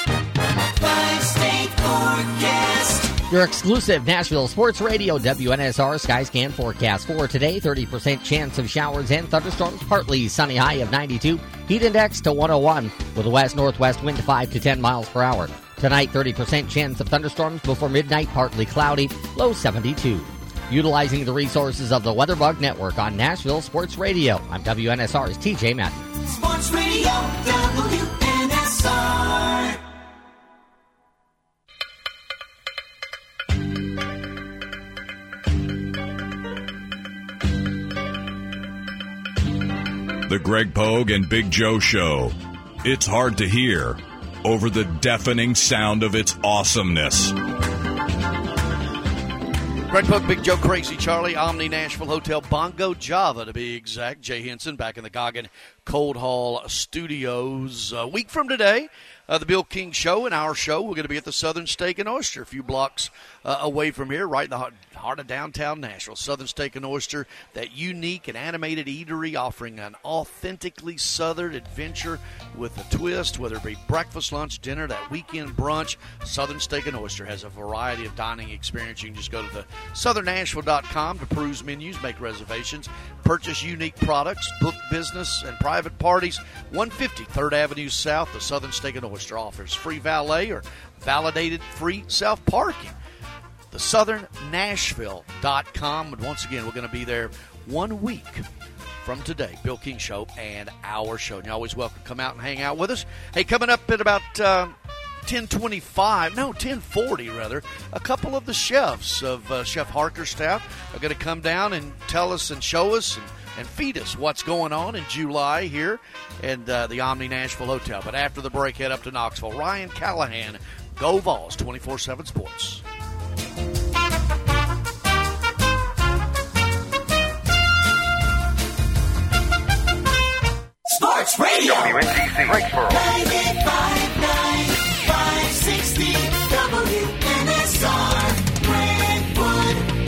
Five-state forecast. Your exclusive Nashville Sports Radio W N S R Skyscan forecast for today. thirty percent chance of showers and thunderstorms. Partly sunny, high of ninety-two. Heat index to one oh one with a west-northwest wind five to ten miles per hour. Tonight, thirty percent chance of thunderstorms before midnight. Partly cloudy, low seventy-two. Utilizing the resources of the WeatherBug Network on Nashville Sports Radio. I'm W N S R's T J Matthews. Sports Radio W N S R. The Greg Pogue and Big Joe Show. It's hard to hear, over the deafening sound of its awesomeness. Greg Puck, Big Joe, Crazy Charlie, Omni Nashville Hotel, Bongo Java to be exact. Jay Henson back in the Goggin Cold Hall Studios. A week from today, uh, the Bill King Show and our show, we're going to be at the Southern Steak and Oyster, a few blocks uh, away from here, right in the heart, heart of downtown Nashville. Southern Steak and Oyster, that unique and animated eatery offering an authentically Southern adventure with a twist, whether it be breakfast, lunch, dinner, that weekend brunch. Southern Steak and Oyster has a variety of dining experience. You can just go to the southern nashville dot com to peruse menus, make reservations, purchase unique products, book business and private parties. one fifty third Avenue South, the Southern Steak and Oyster offers free valet or validated free self-parking. the southern nashville dot com. And once again, we're going to be there one week from today. Bill King Show and our show. And you're always welcome to come out and hang out with us. Hey, coming up at about uh, ten twenty-five, no, ten forty rather, a couple of the chefs of uh, Chef Harker's staff are going to come down and tell us and show us and, and feed us what's going on in July here at uh, the Omni Nashville Hotel. But after the break, head up to Knoxville. Ryan Callahan, Go Vols, twenty-four seven Sports. Sports Radio. W N C C. ninety-five point nine, five sixty W N S R. Brentwood,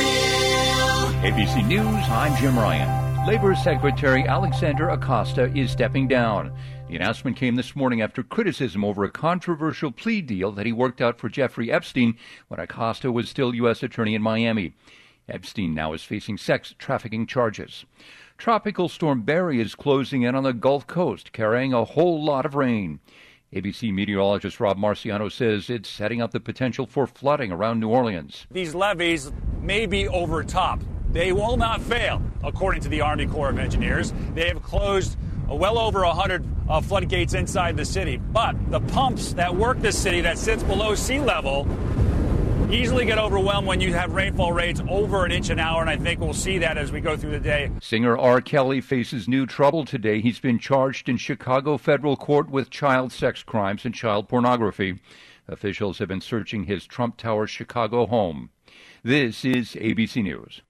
Nashville. A B C News, I'm Jim Ryan. Labor Secretary Alexander Acosta is stepping down. The announcement came this morning after criticism over a controversial plea deal that he worked out for Jeffrey Epstein when Acosta was still U S Attorney in Miami. Epstein now is facing sex trafficking charges. Tropical Storm Barry is closing in on the Gulf Coast, carrying a whole lot of rain. A B C meteorologist Rob Marciano says it's setting up the potential for flooding around New Orleans. These levees may be overtopped. They will not fail, according to the Army Corps of Engineers. They have closed well over one hundred uh, floodgates inside the city. But the pumps that work this city that sits below sea level easily get overwhelmed when you have rainfall rates over an inch an hour, and I think we'll see that as we go through the day. Singer R. Kelly faces new trouble today. He's been charged in Chicago federal court with child sex crimes and child pornography. Officials have been searching his Trump Tower Chicago home. This is A B C News.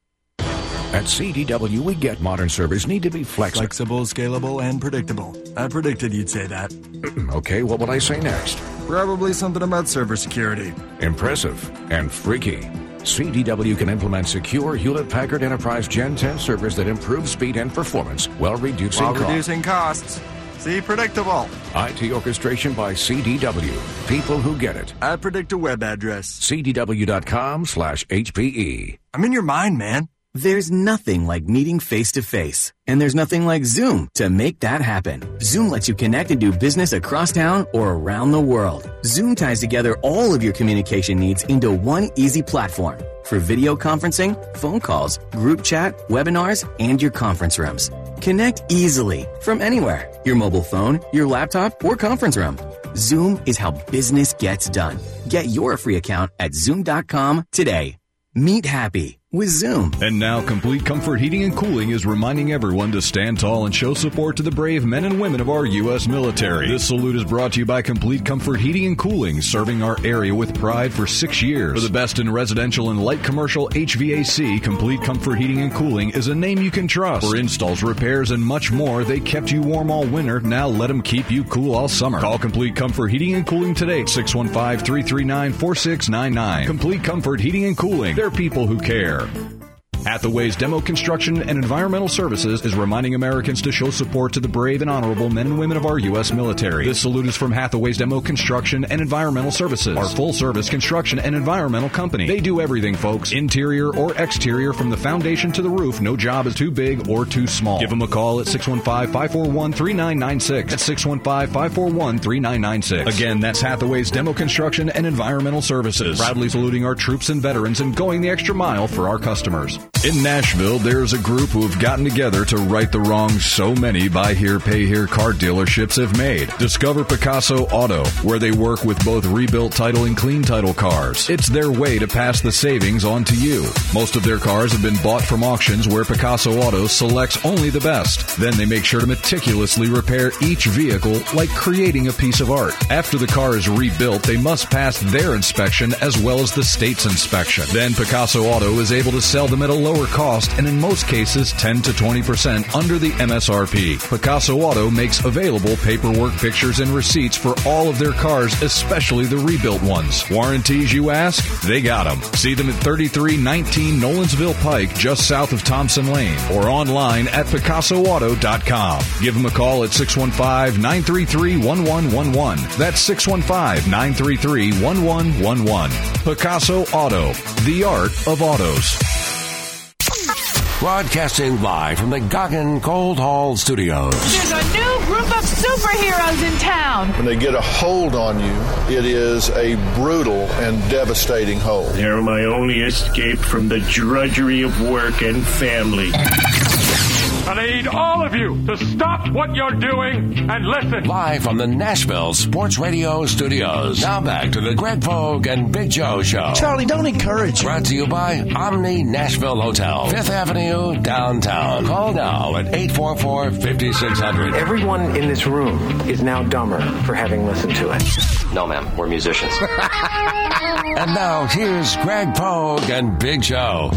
At C D W, we get modern servers need to be flexible. Flexible, scalable, and predictable. I predicted you'd say that. Okay, what will I say next? Probably something about server security. Impressive and freaky. C D W can implement secure Hewlett-Packard Enterprise Gen ten servers that improve speed and performance while reducing while costs. reducing costs. See, predictable. I T orchestration by C D W. People who get it. I predict a web address. C D W dot com slash H P E. I'm in your mind, man. There's nothing like meeting face-to-face, and there's nothing like Zoom to make that happen. Zoom lets you connect and do business across town or around the world. Zoom ties together all of your communication needs into one easy platform for video conferencing, phone calls, group chat, webinars, and your conference rooms. Connect easily from anywhere, your mobile phone, your laptop, or conference room. Zoom is how business gets done. Get your free account at zoom dot com today. Meet happy with Zoom. And now Complete Comfort Heating and Cooling is reminding everyone to stand tall and show support to the brave men and women of our U S military. This salute is brought to you by Complete Comfort Heating and Cooling, serving our area with pride for six years. For the best in residential and light commercial H V A C, Complete Comfort Heating and Cooling is a name you can trust. For installs, repairs, and much more, they kept you warm all winter. Now let them keep you cool all summer. Call Complete Comfort Heating and Cooling today at six one five, three three nine, four six nine nine. Complete Comfort Heating and Cooling. They're people who care. Hathaway's Demo Construction and Environmental Services is reminding Americans to show support to the brave and honorable men and women of our U S military. This salute is from Hathaway's Demo Construction and Environmental Services, our full-service construction and environmental company. They do everything, folks, interior or exterior, from the foundation to the roof. No job is too big or too small. Give them a call at six one five, five four one, three nine nine six. That's six one five, five four one, three nine nine six. Again, that's Hathaway's Demo Construction and Environmental Services, proudly saluting our troops and veterans and going the extra mile for our customers. In Nashville, there's a group who have gotten together to right the wrongs so many buy here, pay here car dealerships have made. Discover Picasso Auto, where they work with both rebuilt title and clean title cars. It's their way to pass the savings on to you. Most of their cars have been bought from auctions where Picasso Auto selects only the best. Then they make sure to meticulously repair each vehicle like creating a piece of art. After the car is rebuilt, they must pass their inspection as well as the state's inspection. Then Picasso Auto is able to sell them at a lower cost and in most cases ten to twenty percent under the M S R P. Picasso Auto makes available paperwork, pictures, and receipts for all of their cars, especially the rebuilt ones. Warranties, you ask? They got them. See them at thirty-three nineteen Nolensville Pike, just south of Thompson Lane, or online at picasso auto dot com. Give them a call at six one five, nine three three, one one one one. That's six one five, nine three three, one one one one. Picasso Auto, the art of autos. Broadcasting live from the Goggin Cold Hall Studios. There's a new group of superheroes in town. When they get a hold on you, it is a brutal and devastating hold. They're my only escape from the drudgery of work and family. I need all of you to stop what you're doing and listen. Live from the Nashville Sports Radio Studios. Now back to the Greg Pogue and Big Joe Show. Charlie, don't encourage. Brought to you by Omni Nashville Hotel, Fifth Avenue, downtown. Call now at eight four four, five six zero zero. Everyone in this room is now dumber for having listened to it. No, ma'am. We're musicians. And now, here's Greg Pogue and Big Joe.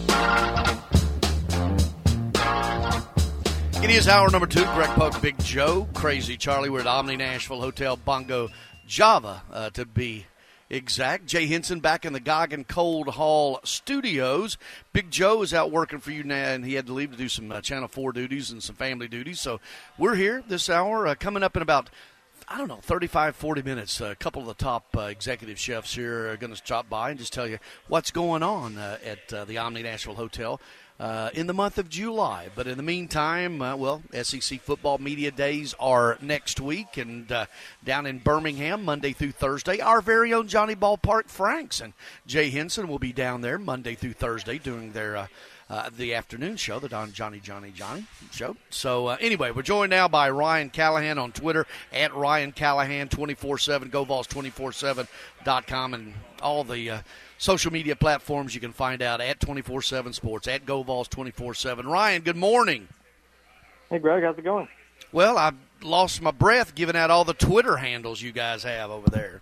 It is hour number two. Greg Pogue, Big Joe, Crazy Charlie. We're at Omni Nashville Hotel, Bongo Java, uh, to be exact. Jay Henson back in the Goggin Cold Hall Studios. Big Joe is out working for you now, and he had to leave to do some uh, Channel four duties and some family duties. So we're here this hour, uh, coming up in about, I don't know, thirty-five, forty minutes. Uh, a couple of the top uh, executive chefs here are going to stop by and just tell you what's going on uh, at uh, the Omni Nashville Hotel Uh, in the month of July. But in the meantime, uh, well, S E C football media days are next week, and uh, down in Birmingham, Monday through Thursday, our very own Johnny Ballpark Franks and Jay Henson will be down there Monday through Thursday doing their uh, uh, the afternoon show, the Don Johnny Johnny Johnny show. So uh, anyway, we're joined now by Ryan Callahan on Twitter at Ryan Callahan twenty-four seven, go vols two four seven dot com, and all the uh, social media platforms you can find out at twenty-four seven Sports, at go vols two four seven. Ryan, good morning. Hey, Greg, how's it going? Well, I lost my breath giving out all the Twitter handles you guys have over there.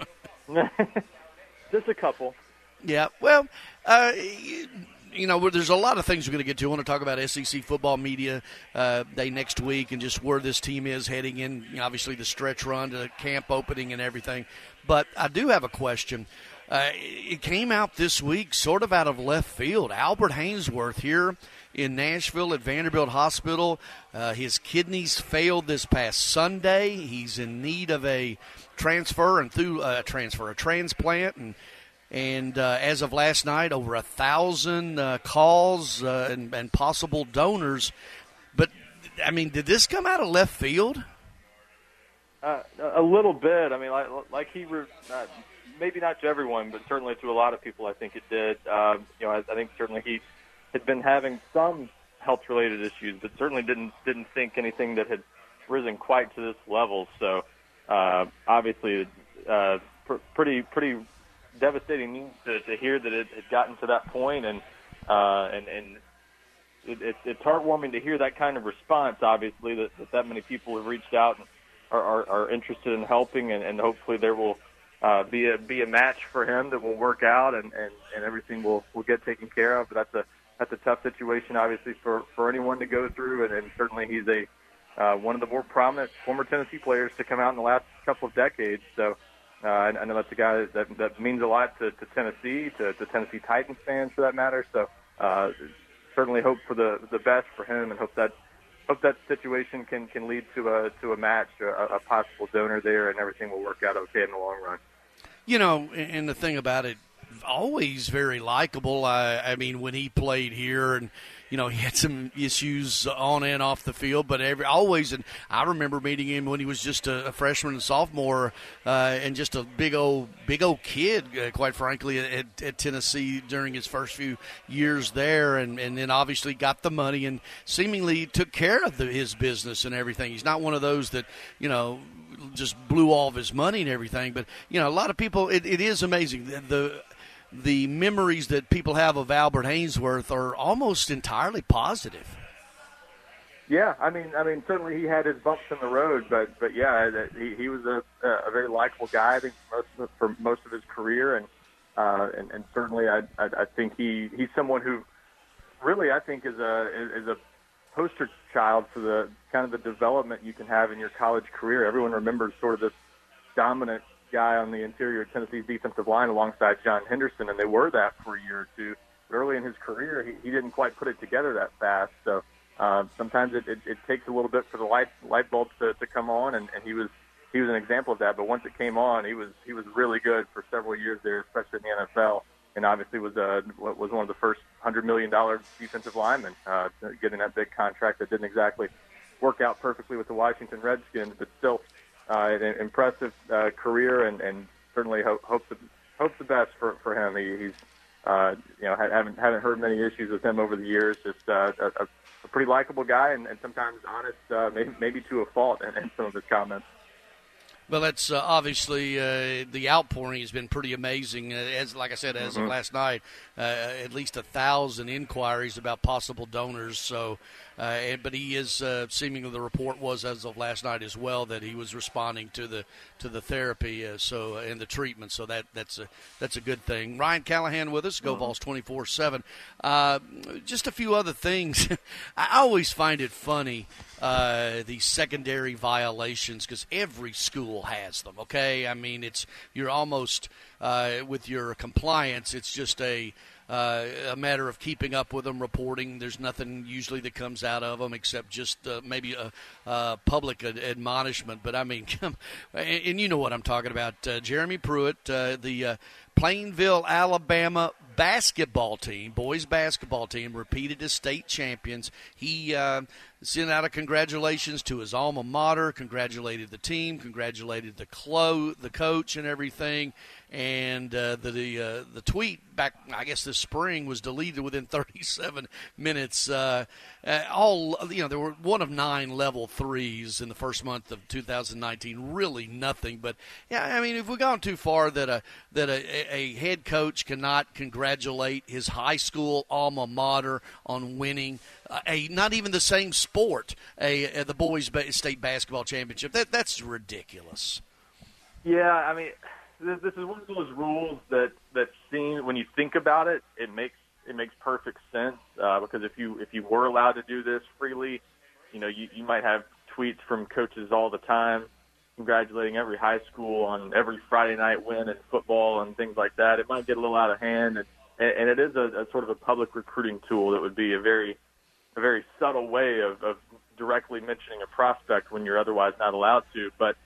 Just a couple. Yeah, well, uh, you know, there's a lot of things we're going to get to. I want to talk about S E C football media uh, day next week and just where this team is heading in, you know, obviously the stretch run to the camp opening and everything. But I do have a question. Uh, it came out this week sort of out of left field. Albert Haynesworth here in Nashville at Vanderbilt Hospital. Uh, his kidneys failed this past Sunday. He's in need of a transfer and through a uh, transfer, a transplant. And and uh, as of last night, over a thousand uh, calls uh, and, and possible donors. But, I mean, did this come out of left field? Uh, a little bit. I mean, like, like he re- uh, maybe not to everyone, but certainly to a lot of people, I think it did. Um, you know, I, I think certainly he had been having some health-related issues, but certainly didn't didn't think anything that had risen quite to this level. So, uh, obviously, uh, pr- pretty pretty devastating news to, to hear that it had gotten to that point, and uh, and and it, it, it's heartwarming to hear that kind of response. Obviously, that that, that many people have reached out and are, are, are interested in helping, and, and hopefully there will uh, be a be a match for him that will work out, and, and, and everything will, will get taken care of. But that's a that's a tough situation, obviously, for, for anyone to go through, and, and certainly he's a uh, one of the more prominent former Tennessee players to come out in the last couple of decades. So uh, I, I know that's a guy that that means a lot to, to Tennessee, to, to Tennessee Titans fans for that matter. So uh, certainly hope for the the best for him, and hope that. Hope that situation can, can lead to a to a match, a, a possible donor there, and everything will work out okay in the long run. You know, and the thing about it, always very likable. I, I mean, when he played here, and you know, he had some issues on and off the field, but every always, and I remember meeting him when he was just a, a freshman and sophomore, uh, and just a big old, big old kid, uh, quite frankly, at, at Tennessee during his first few years there, and, and then obviously got the money and seemingly took care of the, his business and everything. He's not one of those that, you know, just blew all of his money and everything, but, you know, a lot of people, it, it is amazing. The, the the memories that people have of Albert Haynesworth are almost entirely positive. Yeah, I mean, I mean, certainly he had his bumps in the road, but but yeah, he, he was a, a very likable guy, I think, most of, for most of his career, and uh, and, and certainly I, I I think he he's someone who really I think is a is a poster child for the kind of the development you can have in your college career. Everyone remembers sort of this dominant guy on the interior of Tennessee's defensive line alongside John Henderson, and they were that for a year or two. Early in his career, he, he didn't quite put it together that fast, so uh, sometimes it, it, it takes a little bit for the light light bulbs to, to come on, and, and he was he was an example of that. But once it came on, he was he was really good for several years there, especially in the N F L, and obviously was uh, was one of the first one hundred million dollars defensive linemen, uh, getting that big contract that didn't exactly work out perfectly with the Washington Redskins, but still uh, an impressive uh, career, and, and certainly hope hope the, hope the best for, for him. He, he's uh, you know haven't haven't heard many issues with him over the years. Just uh, a, a pretty likable guy, and, and sometimes honest, uh, maybe maybe to a fault in, in some of his comments. Well, that's uh, obviously uh, the outpouring has been pretty amazing. Uh, as like I said, as Mm-hmm. of last night, uh, at least a thousand inquiries about possible donors. So, uh, and, but he is uh, seemingly the report was as of last night as well that he was responding to the to the therapy. Uh, so and the treatment. So that that's a that's a good thing. Ryan Callahan with us, Go Vols twenty-four seven. Uh, just a few other things. I always find it funny. Uh, the secondary violations, because every school has them, okay? I mean, it's you're almost, uh, with your compliance, it's just a uh, a matter of keeping up with them, reporting. There's nothing usually that comes out of them except just uh, maybe a, a public ad- admonishment. But, I mean, and, and you know what I'm talking about. Uh, Jeremy Pruitt, uh, the uh, Plainville, Alabama basketball team, boys basketball team, repeated as state champions. He uh, sent out a congratulations to his alma mater, congratulated the team, congratulated the clo- the coach and everything. And uh, the the, uh, the tweet back, I guess this spring, was deleted within thirty-seven minutes. Uh, uh, all you know, there were one of nine level threes in the first month of two thousand nineteen. Really nothing, but yeah, I mean, if we've gone too far that a that a, a head coach cannot congratulate his high school alma mater on winning uh, a not even the same sport, a, a the boys ba- state basketball championship, that that's ridiculous. Yeah, I mean, this, this is one of those rules that that seem, when you think about it, it makes it makes perfect sense. Uh, because if you if you were allowed to do this freely, you know, you, you might have tweets from coaches all the time congratulating every high school on every Friday night win in football and things like that. It might get a little out of hand, and and it is a, a sort of a public recruiting tool that would be a very a very subtle way of, of directly mentioning a prospect when you're otherwise not allowed to, but.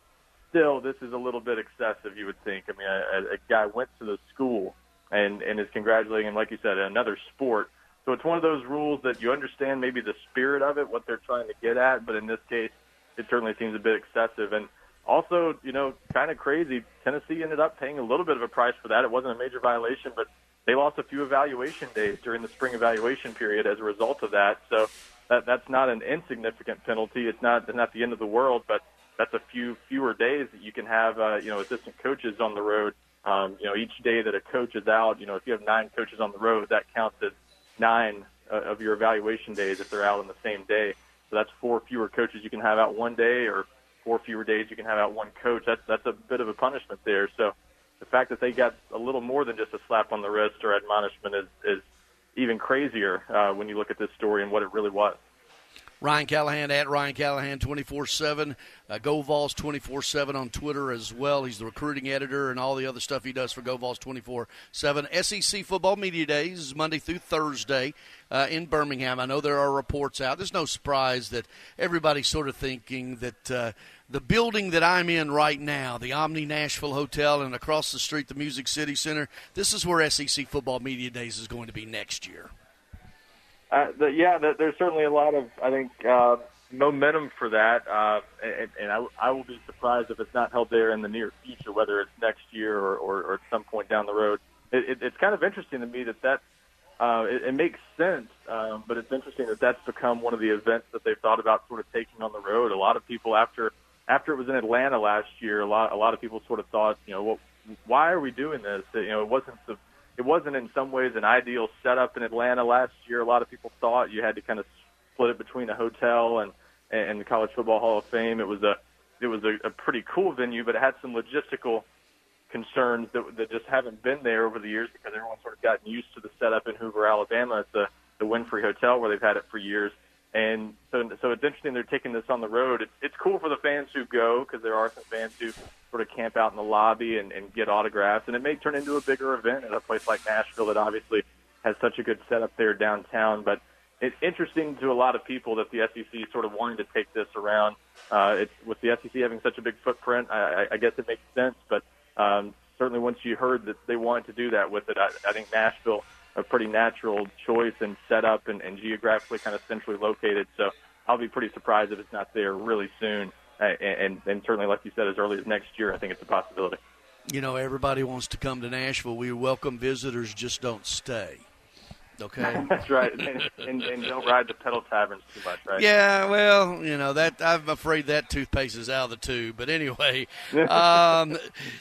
Still, this is a little bit excessive, you would think. I mean, a, a guy went to the school and, and is congratulating him, like you said, in another sport. So it's one of those rules that you understand maybe the spirit of it, what they're trying to get at, but in this case, it certainly seems a bit excessive. And also, you know, kind of crazy, Tennessee ended up paying a little bit of a price for that. It wasn't a major violation, but they lost a few evaluation days during the spring evaluation period as a result of that. So that, that's not an insignificant penalty. It's not, it's not the end of the world, but that's a few fewer days that you can have, uh, you know, assistant coaches on the road. Um, you know, each day that a coach is out, you know, if you have nine coaches on the road, that counts as nine uh, of your evaluation days if they're out on the same day. So that's four fewer coaches you can have out one day, or four fewer days you can have out one coach. That's that's a bit of a punishment there. So the fact that they got a little more than just a slap on the wrist or admonishment is, is even crazier uh, when you look at this story and what it really was. Ryan Callahan at Ryan Callahan twenty-four seven. Uh, Go Vols twenty-four seven on Twitter as well. He's the recruiting editor and all the other stuff he does for Go Vols twenty-four seven. S E C Football Media Days, Monday through Thursday uh, in Birmingham. I know there are reports out. There's no surprise that everybody's sort of thinking that uh, the building that I'm in right now, the Omni Nashville Hotel, and across the street, the Music City Center, this is where S E C Football Media Days is going to be next year. Uh, the, yeah, the, there's certainly a lot of, I think, uh, momentum for that, uh, and, and I, I will be surprised if it's not held there in the near future, whether it's next year or, or, or at some point down the road. It, it, it's kind of interesting to me that that uh, it, it makes sense, um, but it's interesting that that's become one of the events that they've thought about sort of taking on the road. A lot of people, after after it was in Atlanta last year, a lot a lot of people sort of thought, you know, well, why are we doing this? You know, it wasn't the It wasn't in some ways an ideal setup in Atlanta last year. A lot of people thought you had to kind of split it between a hotel and, and the College Football Hall of Fame. It was a it was a, a pretty cool venue, but it had some logistical concerns that, that just haven't been there over the years because everyone's sort of gotten used to the setup in Hoover, Alabama at the, the Winfrey Hotel where they've had it for years. And so, so it's interesting they're taking this on the road. It's, it's cool for the fans who go because there are some fans who sort of camp out in the lobby and, and get autographs. And it may turn into a bigger event at a place like Nashville that obviously has such a good setup there downtown. But it's interesting to a lot of people that the S E C sort of wanting to take this around. Uh, it's, with the S E C having such a big footprint, I, I guess it makes sense. But um, certainly once you heard that they wanted to do that with it, I, I think Nashville – a pretty natural choice and setup and, and geographically kind of centrally located. So I'll be pretty surprised if it's not there really soon. Uh, and, and certainly, like you said, as early as next year, I think it's a possibility. You know, everybody wants to come to Nashville. We welcome visitors, just don't stay. Okay? That's right. And, and, and don't ride the pedal taverns too much, right? Yeah, well, you know, that I'm afraid that toothpaste is out of the tube. But anyway, um,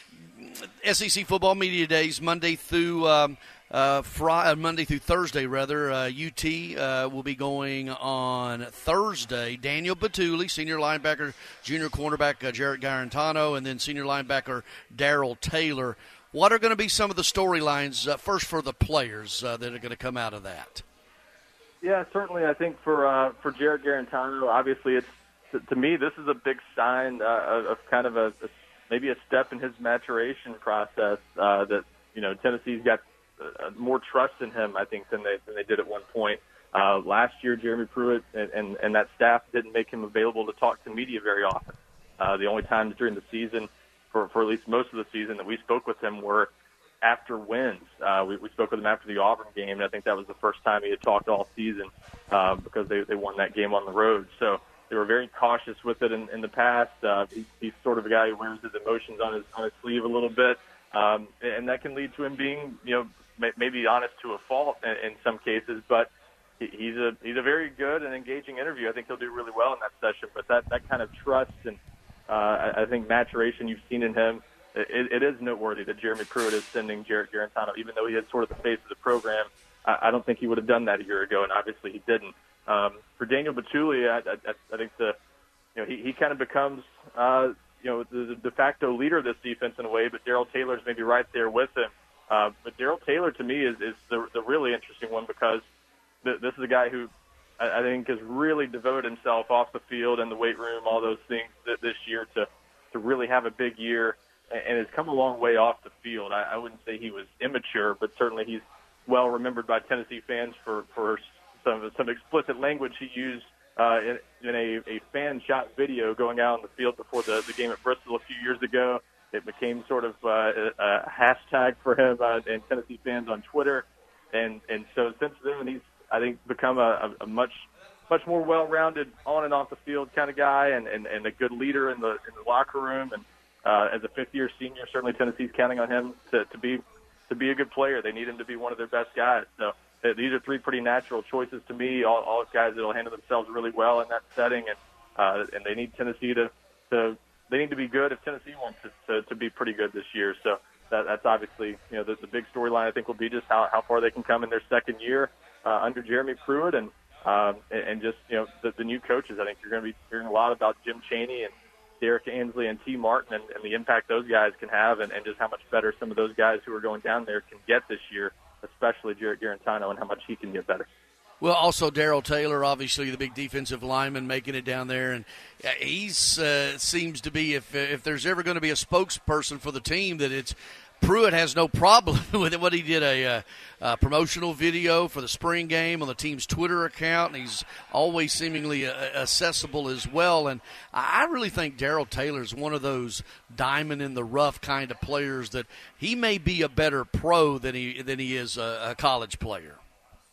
S E C Football Media Days, Monday through um, – Uh, Friday, Monday through Thursday, rather. Uh, U T uh, will be going on Thursday. Daniel Batuli, senior linebacker, junior cornerback uh, Jarrett Garantano, and then senior linebacker Darrell Taylor. What are going to be some of the storylines, uh, first for the players uh, that are going to come out of that? Yeah, certainly. I think for uh, for Jarrett Garantano, obviously, it's to, to me this is a big sign uh, of kind of a, a maybe a step in his maturation process uh, that you know Tennessee's got Uh, more trust in him, I think, than they than they did at one point. Uh, last year, Jeremy Pruitt and, and, and that staff didn't make him available to talk to media very often. Uh, the only times during the season, for, for at least most of the season, that we spoke with him were after wins. Uh, we, we spoke with him after the Auburn game, and I think that was the first time he had talked all season uh, because they, they won that game on the road. So they were very cautious with it in, in the past. Uh, he, he's sort of a guy who wears his emotions on his on his sleeve a little bit, um, and that can lead to him being, you know, maybe honest to a fault in, in some cases, but he's a he's a very good and engaging interview. I think he'll do really well in that session. But that, that kind of trust and uh, I think maturation you've seen in him, it, it is noteworthy that Jeremy Pruitt is sending Jarrett Garantano, even though he is sort of the face of the program. I, I don't think he would have done that a year ago, and obviously he didn't. Um, for Daniel Batuli, I, I, I think the you know he, he kind of becomes uh, you know the, the de facto leader of this defense in a way, but Darrell Taylor's maybe right there with him. Uh, but Darrell Taylor, to me, is, is the, the really interesting one because th- this is a guy who I, I think has really devoted himself off the field and the weight room, all those things th- this year to, to really have a big year and, and has come a long way off the field. I, I wouldn't say he was immature, but certainly he's well remembered by Tennessee fans for, for some some explicit language he used uh, in, in a, a fan-shot video going out on the field before the, the game at Bristol a few years ago. It became sort of uh, a hashtag for him uh, and Tennessee fans on Twitter, and and so since then he's I think become a, a much much more well-rounded on and off the field kind of guy, and, and, and a good leader in the in the locker room. And uh, as a fifth-year senior, certainly Tennessee's counting on him to, to be to be a good player. They need him to be one of their best guys. So uh, these are three pretty natural choices to me. All, all guys that will handle themselves really well in that setting, and uh, and they need Tennessee to to. They need to be good if Tennessee wants to, to, to be pretty good this year. So that, that's obviously, you know, the, the big storyline I think will be just how, how far they can come in their second year uh, under Jeremy Pruitt and um, and, and just, you know, the, the new coaches. I think you're going to be hearing a lot about Jim Chaney and Derek Ansley and T. Martin and, and the impact those guys can have and, and just how much better some of those guys who are going down there can get this year, especially Jarrett Garantano, and how much he can get better. Well, also Darrell Taylor, obviously the big defensive lineman, making it down there, and he's uh, seems to be if if there's ever going to be a spokesperson for the team, that it's Pruitt has no problem with it. What he did a, a, a promotional video for the spring game on the team's Twitter account, and he's always seemingly uh, accessible as well. And I really think Darrell Taylor is one of those diamond in the rough kind of players that he may be a better pro than he than he is a, a college player.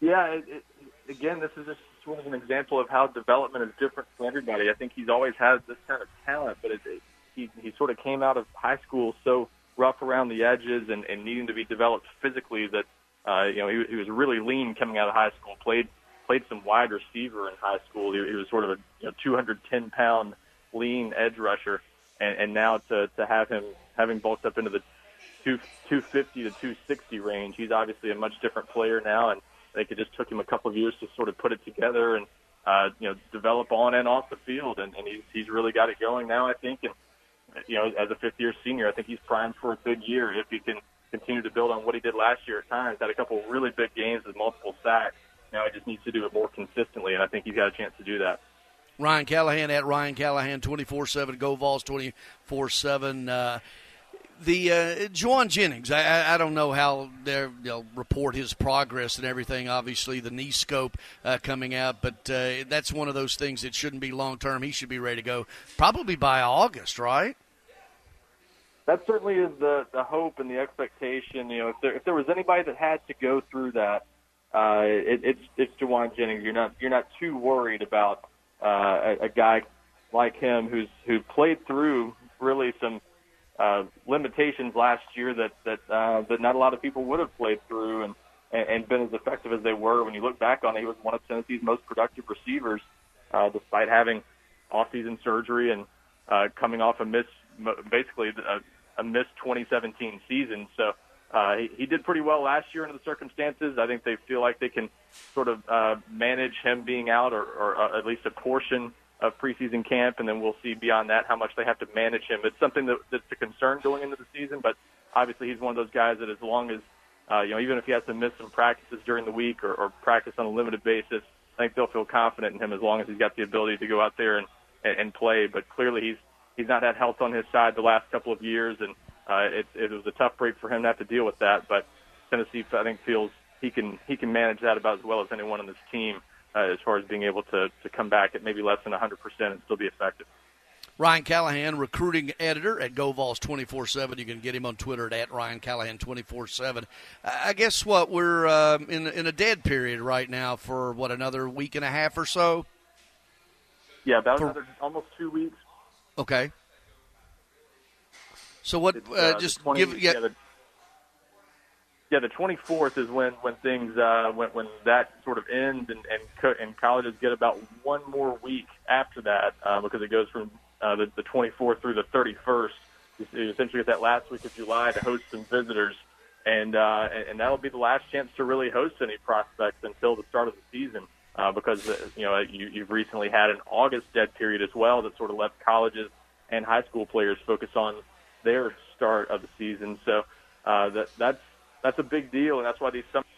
Yeah, it, it, again, this is just sort of an example of how development is different for everybody. I think he's always had this kind of talent, but it, it, he, he sort of came out of high school so rough around the edges and, and needing to be developed physically that, uh, you know, he, he was really lean coming out of high school, played played some wide receiver in high school. He, he was sort of a you know, two hundred ten pound lean edge rusher, and, and now to, to have him having bulked up into the two, two fifty to two sixty range, he's obviously a much different player now, and I think it just took him a couple of years to sort of put it together and, uh, you know, develop on and off the field. And, and he's, he's really got it going now, I think. And, you know, as a fifth-year senior, I think he's primed for a good year if he can continue to build on what he did last year at times. Had a couple of really big games with multiple sacks. Now he just needs to do it more consistently, and I think he's got a chance to do that. Ryan Callahan at Ryan Callahan twenty-four seven, Go Vols twenty-four seven. Uh, The uh, Jauan Jennings, I, I don't know how they'll you know, report his progress and everything. Obviously, the knee scope uh, coming out, but uh, that's one of those things that shouldn't be long term. He should be ready to go probably by August, right? That certainly is the, the hope and the expectation. You know, if there if there was anybody that had to go through that, uh, it, it's it's Jauan Jennings. You're not you're not too worried about uh, a, a guy like him who's who played through really some. Uh, limitations last year that that uh, that not a lot of people would have played through and, and, and been as effective as they were. When you look back on it, he was one of Tennessee's most productive receivers, uh, despite having off-season surgery and uh, coming off a miss, basically a, a missed twenty seventeen season. So uh, he, he did pretty well last year under the circumstances. I think they feel like they can sort of uh, manage him being out, or, or uh, at least a portion of preseason camp, and then we'll see beyond that how much they have to manage him. It's something that, that's a concern going into the season, but obviously he's one of those guys that as long as, uh, you know, even if he has to miss some practices during the week or, or practice on a limited basis, I think they'll feel confident in him as long as he's got the ability to go out there and, and, and play. But clearly he's he's not had health on his side the last couple of years, and uh, it, it was a tough break for him to have to deal with that. But Tennessee, I think, feels he can he can manage that about as well as anyone on this team. Uh, as far as being able to, to come back at maybe less than one hundred percent and still be effective. Ryan Callahan, recruiting editor at Go Vols twenty-four seven. You can get him on Twitter at Ryan Callahan twenty-four seven. I guess what, we're uh, in, in a dead period right now for, what, another week and a half or so? Yeah, about for, another almost two weeks. Okay. So what, uh, uh, just twenty, give yeah, yeah, the, Yeah, the twenty-fourth is when when things uh, when when that sort of ends, and and, co- and colleges get about one more week after that uh, because it goes from uh, the, the twenty-fourth through the thirty-first. You, you essentially get that last week of July to host some visitors, and uh, and, and that'll be the last chance to really host any prospects until the start of the season uh, because uh, you know you, you've recently had an August dead period as well that sort of left colleges and high school players focus on their start of the season. So uh, that that's That's a big deal, and that's why these some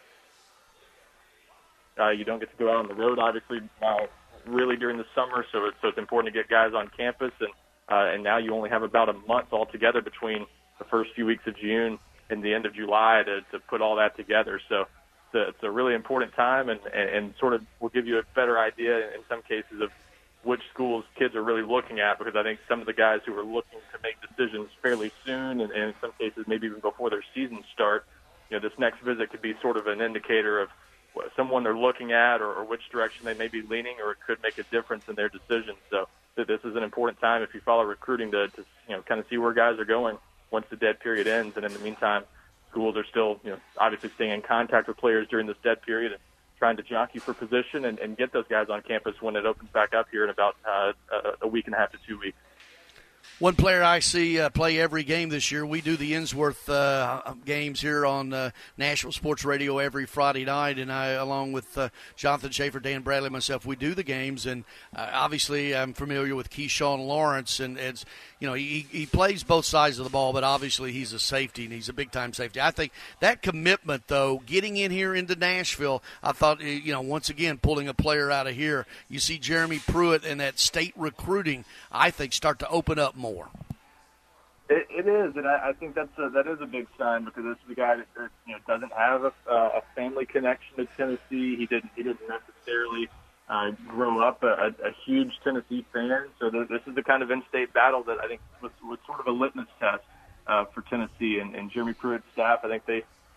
uh, you don't get to go out on the road, obviously, uh, really during the summer. So it's, so it's important to get guys on campus, and uh, and now you only have about a month altogether between the first few weeks of June and the end of July to, to put all that together. So it's a, it's a really important time, and, and, and sort of will give you a better idea in some cases of which schools kids are really looking at, because I think some of the guys who are looking to make decisions fairly soon, and, and in some cases maybe even before their seasons start, you know, this next visit could be sort of an indicator of what, someone they're looking at, or, or which direction they may be leaning, or it could make a difference in their decision. So this is an important time if you follow recruiting to, to you know, kind of see where guys are going once the dead period ends. And in the meantime, schools are still, you know, obviously staying in contact with players during this dead period and trying to jockey for position and, and get those guys on campus when it opens back up here in about uh, a, a week and a half to two weeks. One player I see uh, play every game this year. We do the Innsworth uh, games here on uh, Nashville Sports Radio every Friday night, and I, along with uh, Jonathan Schaefer, Dan Bradley, myself, we do the games. And uh, obviously, I'm familiar with Keyshawn Lawrence, and it's you know he he plays both sides of the ball, but obviously he's a safety, and he's a big time safety. I think that commitment, though, getting in here into Nashville, I thought you know once again pulling a player out of here. You see Jeremy Pruitt and that state recruiting, I think, start to open up more. More. It, it is, and I, I think that's a, that is a big sign, because this is a guy that, that you know doesn't have a, uh, a family connection to Tennessee. He didn't he didn't necessarily uh, grow up a, a, a huge Tennessee fan. So th- this is the kind of in-state battle that I think was, was sort of a litmus test uh, for Tennessee and, and Jeremy Pruitt's staff. I think they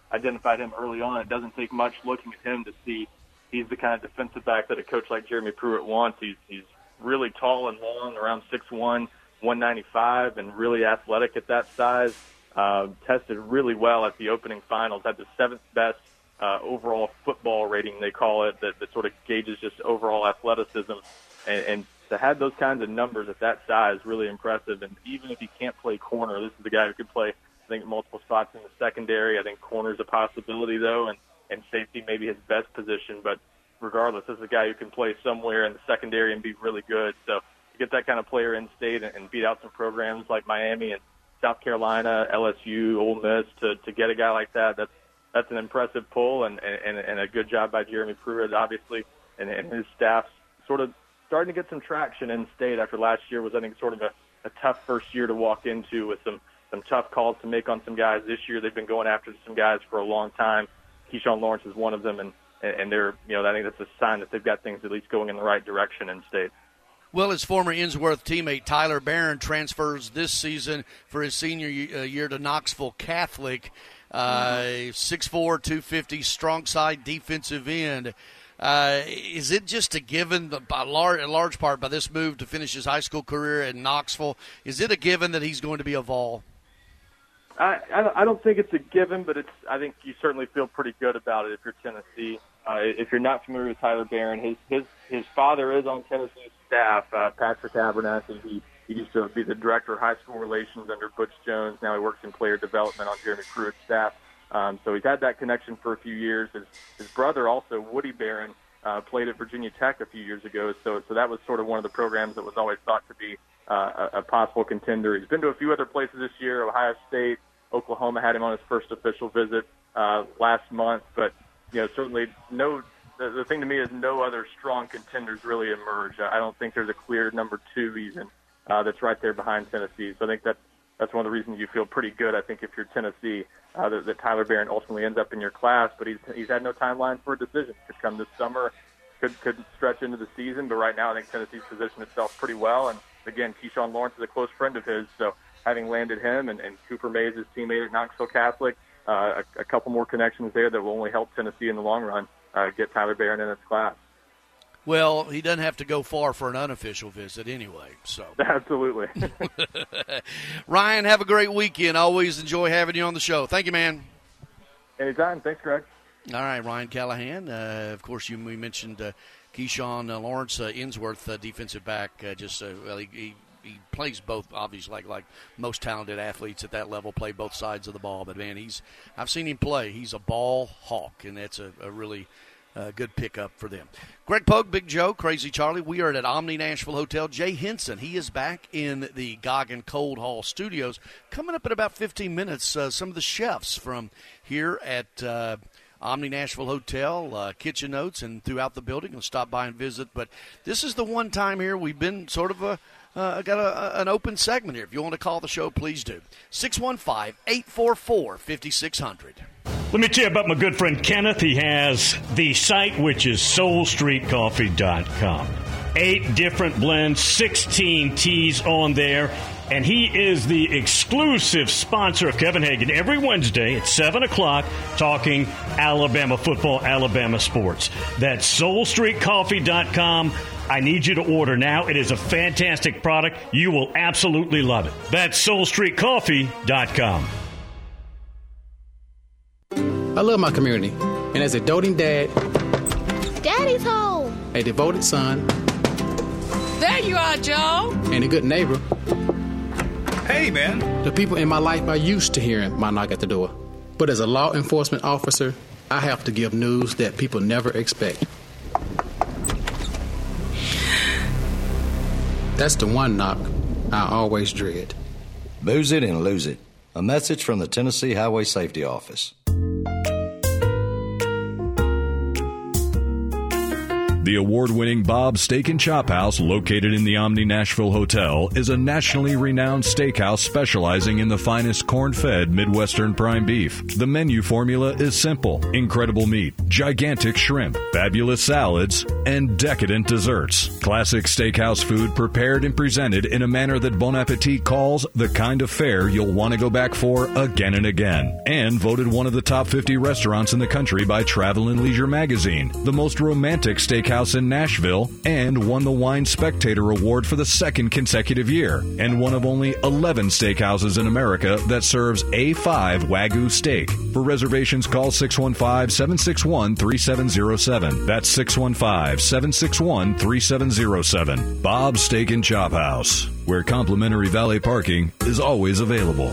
identified him early on. It doesn't take much looking at him to see he's the kind of defensive back that a coach like Jeremy Pruitt wants. He's he's really tall and long, around six one, one ninety-five, and really athletic at that size. Uh, tested really well at the opening finals, had the seventh best uh, overall football rating, they call it, that, that sort of gauges just overall athleticism. And, and to have those kinds of numbers at that size, really impressive. And even if he can't play corner, this is the guy who could play, I think, multiple spots in the secondary. I think corner's a possibility, though, and, and safety maybe his best position. But regardless, this is a guy who can play somewhere in the secondary and be really good. So to get that kind of player in state and, and beat out some programs like Miami and South Carolina, L S U, Ole Miss, to, to get a guy like that, that's that's an impressive pull and, and, and a good job by Jeremy Pruitt, obviously, and, and his staff sort of starting to get some traction in state after last year was, I think, sort of a, a tough first year to walk into with some, some tough calls to make on some guys. This year they've been going after some guys for a long time. Keyshawn Lawrence is one of them, and, and they're, you know, I think that's a sign that they've got things at least going in the right direction in state. Well, his former Innsworth teammate Tyler Barron transfers this season for his senior year to Knoxville Catholic. Uh, six four, two fifty, strong side defensive end. Uh, is it just a given, by large, in large part, by this move to finish his high school career in Knoxville, is it a given that he's going to be a Vol? I, I don't think it's a given, but it's. I think you certainly feel pretty good about it if you're Tennessee. Uh, if you're not familiar with Tyler Barron, his his his father is on Tennessee's staff, uh, Patrick Abernathy. He, he used to be the director of high school relations under Butch Jones. Now he works in player development on Jeremy Pruitt's staff. Um, so he's had that connection for a few years. His, his brother, also Woody Barron, uh, played at Virginia Tech a few years ago. So so that was sort of one of the programs that was always thought to be uh, a, a possible contender. He's been to a few other places this year. Ohio State, Oklahoma had him on his first official visit uh, last month. But you know, certainly no. The, the thing to me is no other strong contenders really emerge. I don't think there's a clear number two even uh, that's right there behind Tennessee. So I think that's that's one of the reasons you feel pretty good. I think if you're Tennessee, uh, that, that Tyler Barron ultimately ends up in your class, but he's he's had no timeline for a decision. Could come this summer, could could stretch into the season. But right now, I think Tennessee's positioned itself pretty well. And again, Keyshawn Lawrence is a close friend of his, so having landed him and, and Cooper Mays, his teammate at Knoxville Catholic, uh, a, a couple more connections there that will only help Tennessee in the long run. Uh, get Tyler Barron in his class. Well, he doesn't have to go far for an unofficial visit anyway. So absolutely. Ryan, have a great weekend. Always enjoy having you on the show. Thank you, man. Anytime. Thanks, Greg. All right, Ryan Callahan. Uh, of course, you we mentioned uh, Keyshawn uh, Lawrence, uh, Innsworth, uh, defensive back. Uh, just uh, well, he, he he plays both, obviously, like like most talented athletes at that level, play both sides of the ball. But, man, he's I've seen him play. He's a ball hawk, and that's a, a really uh, good pickup for them. Greg Pogue, Big Joe, Crazy Charlie. We are at Omni Nashville Hotel. Jay Henson, he is back in the Goggin Cold Hall Studios. Coming up in about fifteen minutes, uh, some of the chefs from here at uh, Omni Nashville Hotel, uh, kitchen notes, and throughout the building will stop by and visit. But this is the one time here we've been sort of a Uh, got a, a, an open segment here. If you want to call the show, please do. six one five, eight four four, five six zero zero. Let me tell you about my good friend Kenneth. He has the site, which is soul street coffee dot com. Eight different blends, sixteen teas on there. And he is the exclusive sponsor of Kevin Hagan every Wednesday at seven o'clock talking Alabama football, Alabama sports. That's soul street coffee dot com. I need you to order now. It is a fantastic product. You will absolutely love it. That's soul street coffee dot com. I love my community. And as a doting dad, Daddy's home. A devoted son, There you are, Joe. And a good neighbor. Hey, man. The people in my life are used to hearing my knock at the door. But as a law enforcement officer, I have to give news that people never expect. That's the one knock I always dread. Booze it and lose it. A message from the Tennessee Highway Safety Office. The award-winning Bob's Steak and Chop House, located in the Omni Nashville Hotel, is a nationally renowned steakhouse specializing in the finest corn-fed Midwestern prime beef. The menu formula is simple: incredible meat, gigantic shrimp, fabulous salads, and decadent desserts. Classic steakhouse food prepared and presented in a manner that Bon Appetit calls the kind of fare you'll want to go back for again and again. And voted one of the top fifty restaurants in the country by Travel and Leisure magazine, the most romantic steakhouse in Nashville, and won the Wine Spectator Award for the second consecutive year, and one of only eleven steakhouses in America that serves A five Wagyu steak. For reservations, call six one five, seven six one, three seven zero seven. That's six one five, seven six one, three seven zero seven. Bob's Steak and Chop House, where complimentary valet parking is always available.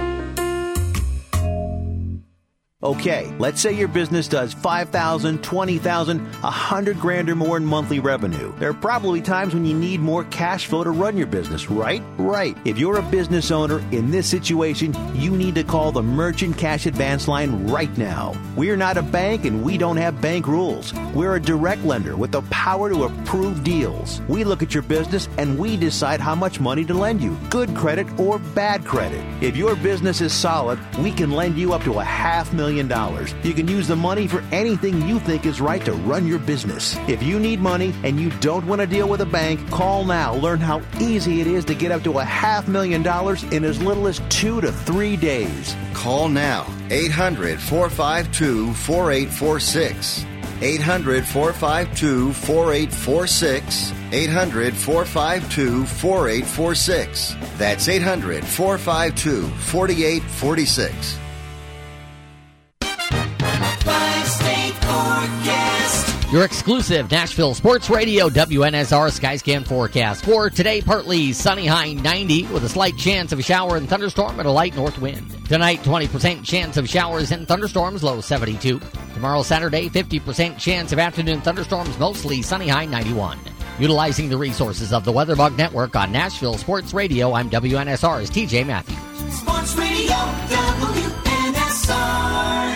Okay, let's say your business does five thousand, twenty thousand, one hundred grand or more in monthly revenue. There are probably times when you need more cash flow to run your business, right? Right. If you're a business owner in this situation, you need to call the Merchant Cash Advance line right now. We're not a bank and we don't have bank rules. We're a direct lender with the power to approve deals. We look at your business and we decide how much money to lend you, good credit or bad credit. If your business is solid, we can lend you up to a half million dollars. You can use the money for anything you think is right to run your business. If you need money and you don't want to deal with a bank, call now. Learn how easy it is to get up to a half million dollars in as little as two to three days. Call now. eight hundred, four five two, four eight four six. eight hundred, four five two, four eight four six. eight hundred, four five two, four eight four six. That's eight hundred, four five two, four eight four six. Your exclusive Nashville Sports Radio W N S R Skyscan forecast. For today, partly sunny, high ninety, with a slight chance of a shower and thunderstorm and a light north wind. Tonight, twenty percent chance of showers and thunderstorms, low seventy-two. Tomorrow, Saturday, fifty percent chance of afternoon thunderstorms, mostly sunny, high ninety-one. Utilizing the resources of the WeatherBug Network on Nashville Sports Radio, I'm W N S R's T J Matthews. Sports Radio W N S R.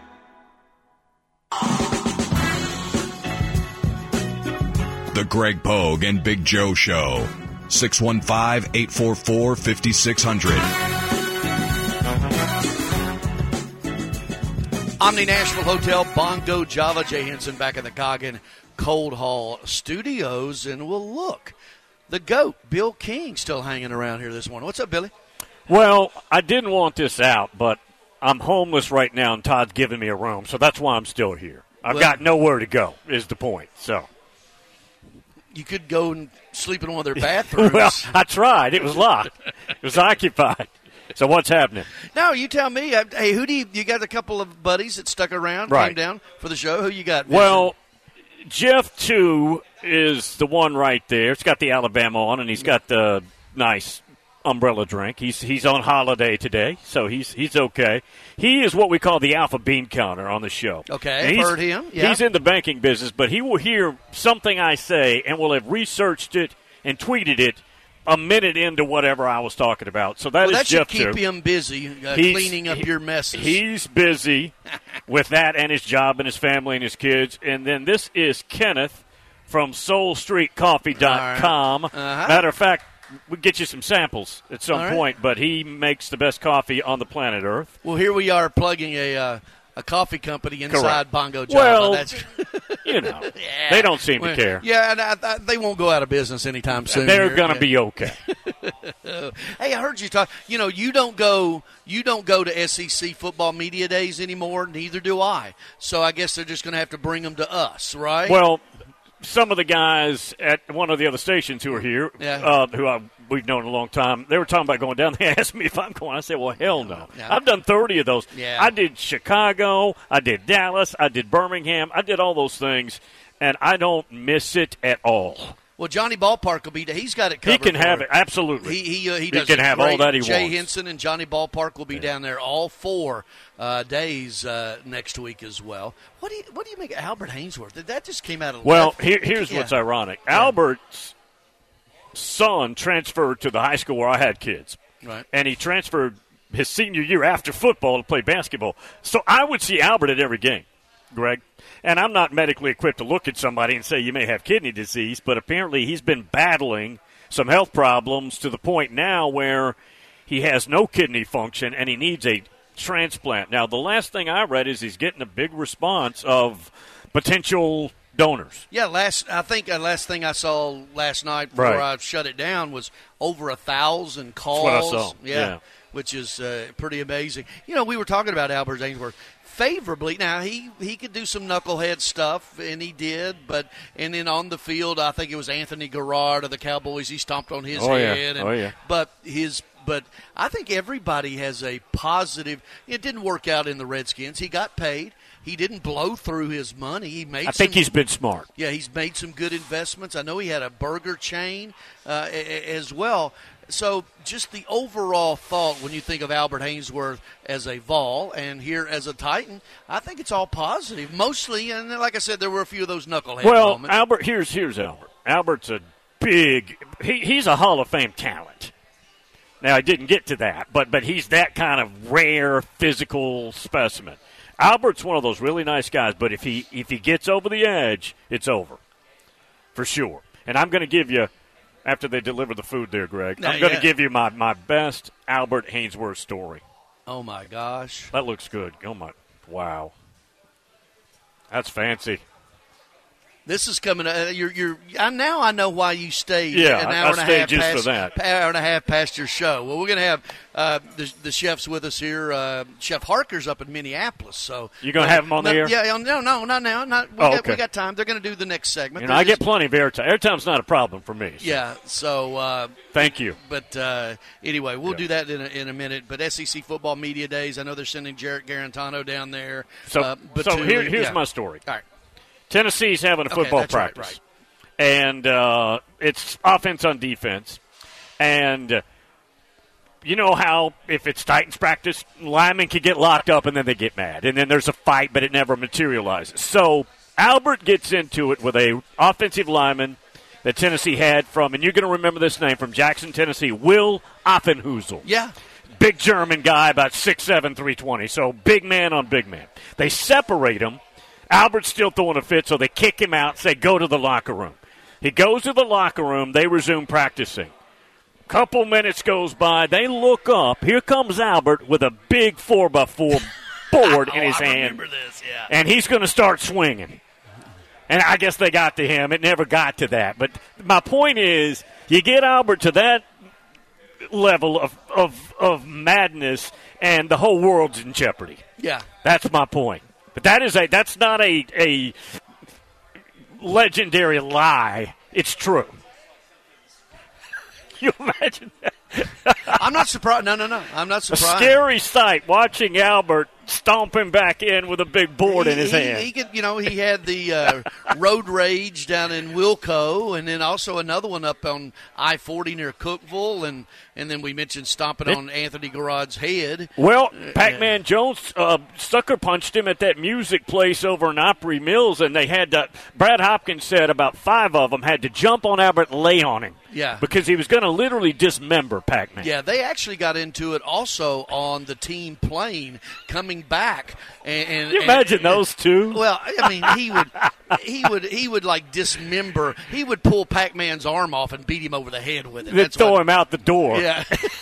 The Greg Pogue and Big Joe Show. six one five, eight four four, five six zero zero. Omni Nashville Hotel, Bongo Java, Jay Henson back in the Coggin Cold Hall Studios. And we'll look. The GOAT, Bill King, still hanging around here this morning. What's up, Billy? Well, I didn't want this out, but I'm homeless right now, and Todd's giving me a room, so that's why I'm still here. I've Well- got nowhere to go, is the point. So You could go and sleep in one of their bathrooms. Well, I tried. It was locked. It was occupied. So what's happening? No, you tell me. Uh, Hey, who do you, you got a couple of buddies that stuck around, Right. came down for the show. Who you got? Well, Jeff, too, is the one right there. It's got the Alabama on, and he's got the nice umbrella drink. He's he's on holiday today, so he's he's okay. He is what we call the alpha bean counter on the show. Okay, And he's- heard him. Yeah. He's in the banking business, but he will hear something I say and will have researched it and tweeted it a minute into whatever I was talking about. So that well, is that Jeff, should keep too. him busy uh, He's- cleaning up he- your messes. He's busy with that and his job and his family and his kids. And then this is Kenneth from soul street coffee dot com. Uh-huh. Matter of fact, we'll get you some samples at some All right. point, but he makes the best coffee on the planet Earth. Well, here we are plugging a uh, a coffee company inside Correct. Bongo Java. Well, That's, you know, yeah. they don't seem Well, to care. Yeah, and I, I, they won't go out of business anytime soon. They're here. going to Yeah. be okay. Hey, I heard you talk. You know, you don't go. You don't go to S E C football media days anymore. Neither do I. So I guess they're just going to have to bring them to us, right? Well, some of the guys at one of the other stations who are here, Yeah. uh, who I, we've known a long time, they were talking about going down. They asked me if I'm going. I said, well, hell no. Yeah. I've done thirty of those. Yeah. I did Chicago. I did Dallas. I did Birmingham. I did all those things, and I don't miss it at all. Well, Johnny Ballpark will be. He's got it covered. He can for have him. it, absolutely. He he, uh, he, He does can it have all great. that he Jay wants. Henson and Johnny Ballpark will be down there all four uh, days uh, next week as well. What do you what do you make of Albert Hainsworth? That just came out of Well, left. here, here's Yeah. what's ironic. Albert's son transferred to the high school where I had kids. Right. And he transferred his senior year after football to play basketball. So I would see Albert at every game. Greg. And I'm not medically equipped to look at somebody and say you may have kidney disease, but apparently he's been battling some health problems to the point now where he has no kidney function and he needs a transplant. Now, the last thing I read is he's getting a big response of potential donors. Yeah, last I think the last thing I saw last night before Right. I shut it down was over a thousand calls. That's what I saw. Yeah, Yeah. which is uh, pretty amazing. You know, we were talking about Albert Ainsworth favorably. Now he he could do some knucklehead stuff, and he did. But and then on the field, I think it was Anthony Garrard of the Cowboys. He stomped on his Oh, yeah. head. And, Oh, yeah. But his. But I think everybody has a positive. It didn't work out in the Redskins. He got paid. He didn't blow through his money. He made. I think some, he's been smart. Yeah, he's made some good investments. I know he had a burger chain uh, a- a- as well. So just the overall thought when you think of Albert Ainsworth as a Vol and here as a Titan, I think it's all positive. Mostly, and like I said, there were a few of those knucklehead Well, moments. Albert, here's here's Albert. Albert's a big he, – he's a Hall of Fame talent. Now, I didn't get to that, but but he's that kind of rare physical specimen. Albert's one of those really nice guys, but if he if he gets over the edge, it's over for sure. And I'm going to give you, after they deliver the food there, Greg, Not I'm going to yet. give you my, my best Albert Ainsworth story. Oh, my gosh. That looks good. Oh, my. Wow. That's fancy. This is coming. Uh, you're, you're. I, now I know why you stayed. Yeah, an I- hour I and a stayed half just past, for that. Hour and a half past your show. Well, we're going to have uh, the, the chefs with us here. Uh, Chef Harker's up in Minneapolis, so You gonna have him on the no, air? Yeah, no, no, not now. Not we, Oh, got, okay. we got time. They're going to do the next segment. You know, They're I get just- plenty of airtime. Airtime's not a problem for me. so Yeah. So. Uh, Thank you. But uh, anyway, we'll Yeah. do that in a, in a minute. But S E C football media days. I know they're sending Jarrett Garantano down there. So, uh, so Batu- here, here's yeah. my story. All right. Tennessee's having a Okay, football that's right, practice, and uh, it's offense on defense. And uh, you know how if it's Titans practice, linemen can get locked up and then they get mad, and then there's a fight, but it never materializes. So Albert gets into it with a offensive lineman that Tennessee had from, and you're going to remember this name, from Jackson, Tennessee, Will Offenhusel. Yeah. Big German guy, about six seven, three twenty. So big man on big man. They separate him. Albert's still throwing a fit, so they kick him out, say, go to the locker room. He goes to the locker room. They resume practicing. Couple minutes goes by. They look up. Here comes Albert with a big four by four board in Oh, his I hand. remember this, yeah. And he's going to start swinging. And I guess they got to him. It never got to that. But my point is, you get Albert to that level of, of, of madness, and the whole world's in jeopardy. Yeah. That's my point. But that is a that's not a a legendary lie. It's true. You imagine that? I'm not surprised. No, no, no. I'm not A surprised. scary sight watching Albert stomping back in with a big board he, in his he, hand. He could, you know, he had the uh, road rage down in Wilco, and then also another one up on I forty near Cookville, and, and then we mentioned stomping It- on Anthony Garrod's head. Well, Uh, Pac-Man Jones uh, sucker punched him at that music place over in Opry Mills, and they had to, Brad Hopkins said about five of them had to jump on Albert and lay on him. Yeah. Because he was going to literally dismember Pac-Man. Yeah, they actually got into it also on the team plane coming back. And, and Can you and- imagine those two? Well, I mean, he would, he would, he would like dismember. He would pull Pac-Man's arm off and beat him over the head with it. Then That's throw what- him out the door. Yeah.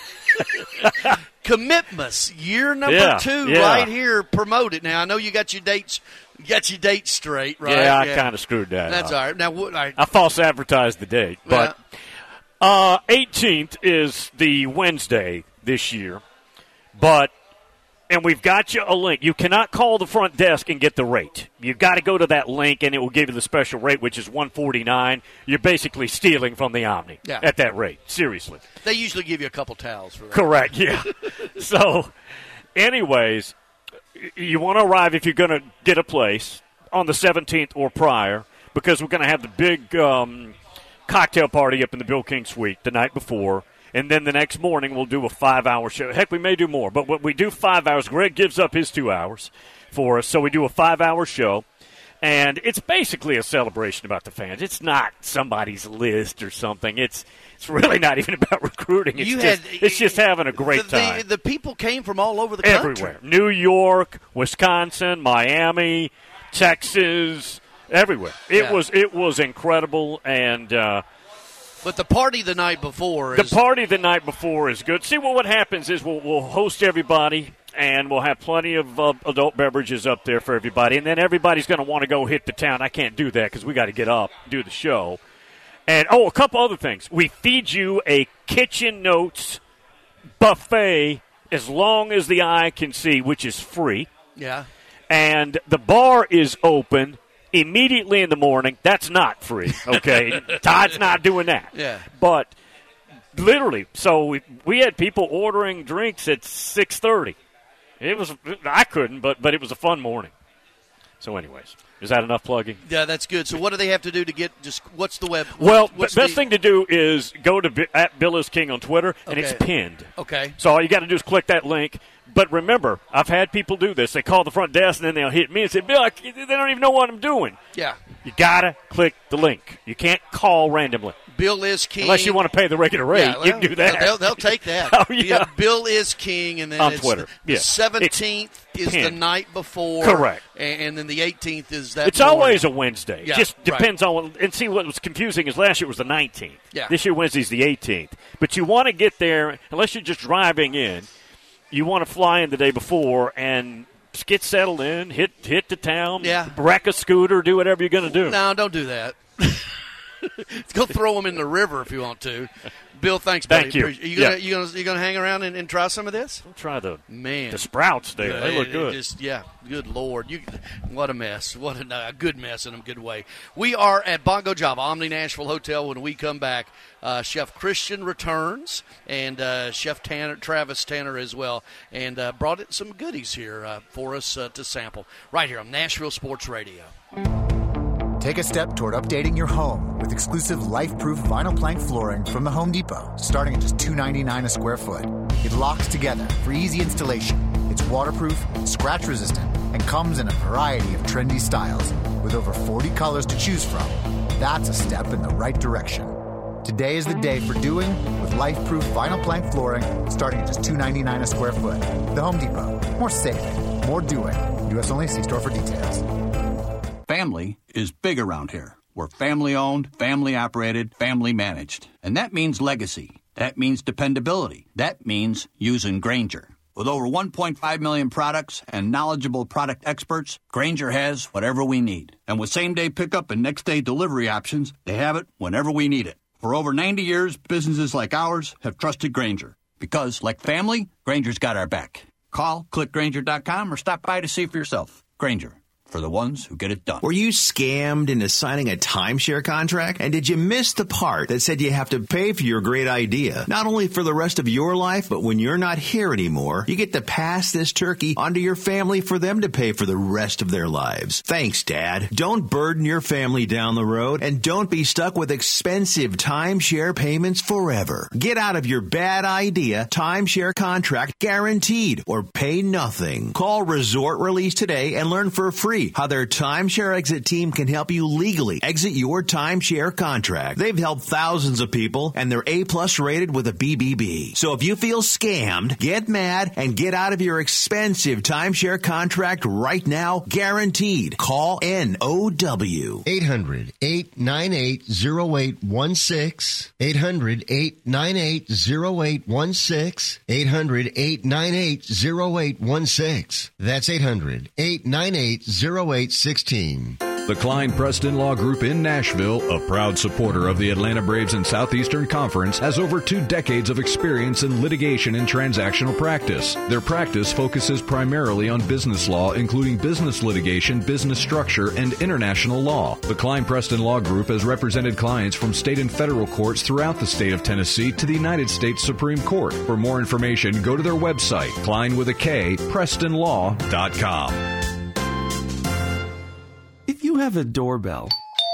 Commitments, year number Yeah, two, yeah. right here. Promote it. Now I know you got your dates, you got your dates straight, right? Yeah, I kind of screwed that That's up. all right. Now what? I, I false advertised the date. But uh, eighteenth is the Wednesday this year. But, and we've got you a link. You cannot call the front desk and get the rate. You've got to go to that link, and it will give you the special rate, which is one forty-nine. You're basically stealing from the Omni Yeah. at that rate. Seriously. they usually give you a couple towels for that. Correct, yeah. So, anyways, you want to arrive if you're going to get a place on the seventeenth or prior, because we're going to have the big um, cocktail party up in the Bill King Suite the night before, and then the next morning we'll do a five-hour show. Heck, we may do more, but when we do five hours, Greg gives up his two hours for us, so we do a five-hour show. And it's basically a celebration about the fans. It's not somebody's list or something. It's it's really not even about recruiting. It's You just had- it's just having a great the, time. The, the people came from all over the country. Everywhere. New York, Wisconsin, Miami, Texas, everywhere. It Yeah. was it was incredible, and uh, But the party the night before the is party the night before is good. See, well, what happens is we'll, we'll host everybody, and we'll have plenty of uh, adult beverages up there for everybody, and then everybody's going to want to go hit the town. I can't do that because we got to get up, do the show. And, oh, a couple other things. We feed you a Kitchen Notes buffet as long as the eye can see, which is free. Yeah. And the bar is open immediately in the morning. That's not free, okay? Todd's not doing that. Yeah. But literally, so we, we had people ordering drinks at six thirty. It was I couldn't, but but it was a fun morning. So anyways, is that enough plugging? Yeah, that's good. So what do they have to do to get just what's the web? Well, what's the best the, thing to do is go to Bi- at Bill is King on Twitter, and Okay. it's pinned. Okay. So all you got to do is click that link. But remember, I've had people do this. They call the front desk, and then they'll hit me and say, Bill, I, they don't even know what I'm doing. Yeah. You got to click the link. You can't call randomly. Bill is King. Unless you want to pay the regular rate, Yeah, well, you can do that. They'll, they'll take that. Oh, yeah. Bill is King, and then On it's Twitter. The Yeah. seventeenth is the pinned. night before. Correct. And, and then the eighteenth is that It's morning. always a Wednesday. Yeah, Just right. depends on what. And see, what was confusing is last year was the nineteenth. Yeah. This year Wednesday's the eighteenth. But you want to get there, unless you're just driving in, you want to fly in the day before and just get settled in, hit hit the town, Yeah. wreck a scooter, do whatever you're going to do. No, don't do that. Go throw them in the river if you want to. Bill, thanks, Thank buddy. you. Appreciate- You gonna Yeah. you gonna you gonna hang around and, and try some of this? I'll try the Man, the sprouts there. They look it- it good. Just, yeah, good Lord. You, what a mess. What a, a good mess in a good way. We are at Bongo Java, Omni Nashville Hotel. When we come back, uh, Chef Christian returns, and uh, Chef Tanner, Travis Tanner as well, and uh, brought in some goodies here uh, for us uh, to sample right here on Nashville Sports Radio. Take a step toward updating your home with exclusive life-proof vinyl plank flooring from the Home Depot, starting at just two dollars and ninety-nine cents a square foot. It locks together for easy installation. It's waterproof, scratch-resistant, and comes in a variety of trendy styles with over forty colors to choose from. That's a step in the right direction. Today is the day for doing with life-proof vinyl plank flooring starting at just two dollars and ninety-nine cents a square foot. The Home Depot. More saving, more doing. U S only. See store for details. Family is big around here. We're family owned, family operated, family managed. And that means legacy. That means dependability. That means using Grainger. With over one point five million products and knowledgeable product experts, Grainger has whatever we need. And with same-day pickup and next-day delivery options, they have it whenever we need it. For over ninety years, businesses like ours have trusted Grainger. Because, like family, Grainger's got our back. Call, click Grainger dot com, or stop by to see for yourself. Grainger. For the ones who get it done. Were you scammed into signing a timeshare contract? And did you miss the part that said you have to pay for your great idea? Not only for the rest of your life, but when you're not here anymore, you get to pass this turkey onto your family for them to pay for the rest of their lives. Thanks, Dad. Don't burden your family down the road, and don't be stuck with expensive timeshare payments forever. Get out of your bad idea timeshare contract guaranteed, or pay nothing. Call Resort Release today and learn for free how their timeshare exit team can help you legally exit your timeshare contract. They've helped thousands of people, and they're A-plus rated with a B B B. So if you feel scammed, get mad and get out of your expensive timeshare contract right now, guaranteed. Call N O W. eight hundred, eight nine eight, zero eight one six. eight hundred, eight nine eight, zero eight one six. eight hundred, eight nine eight, zero eight one six. That's eight hundred, eight nine eight, zero eight one six. The Klein Preston Law Group in Nashville, a proud supporter of the Atlanta Braves and Southeastern Conference, has over two decades of experience in litigation and transactional practice. Their practice focuses primarily on business law, including business litigation, business structure, and international law. The Klein Preston Law Group has represented clients from state and federal courts throughout the state of Tennessee to the United States Supreme Court. For more information, go to their website, Klein with a K, preston law dot com. If you have a doorbell,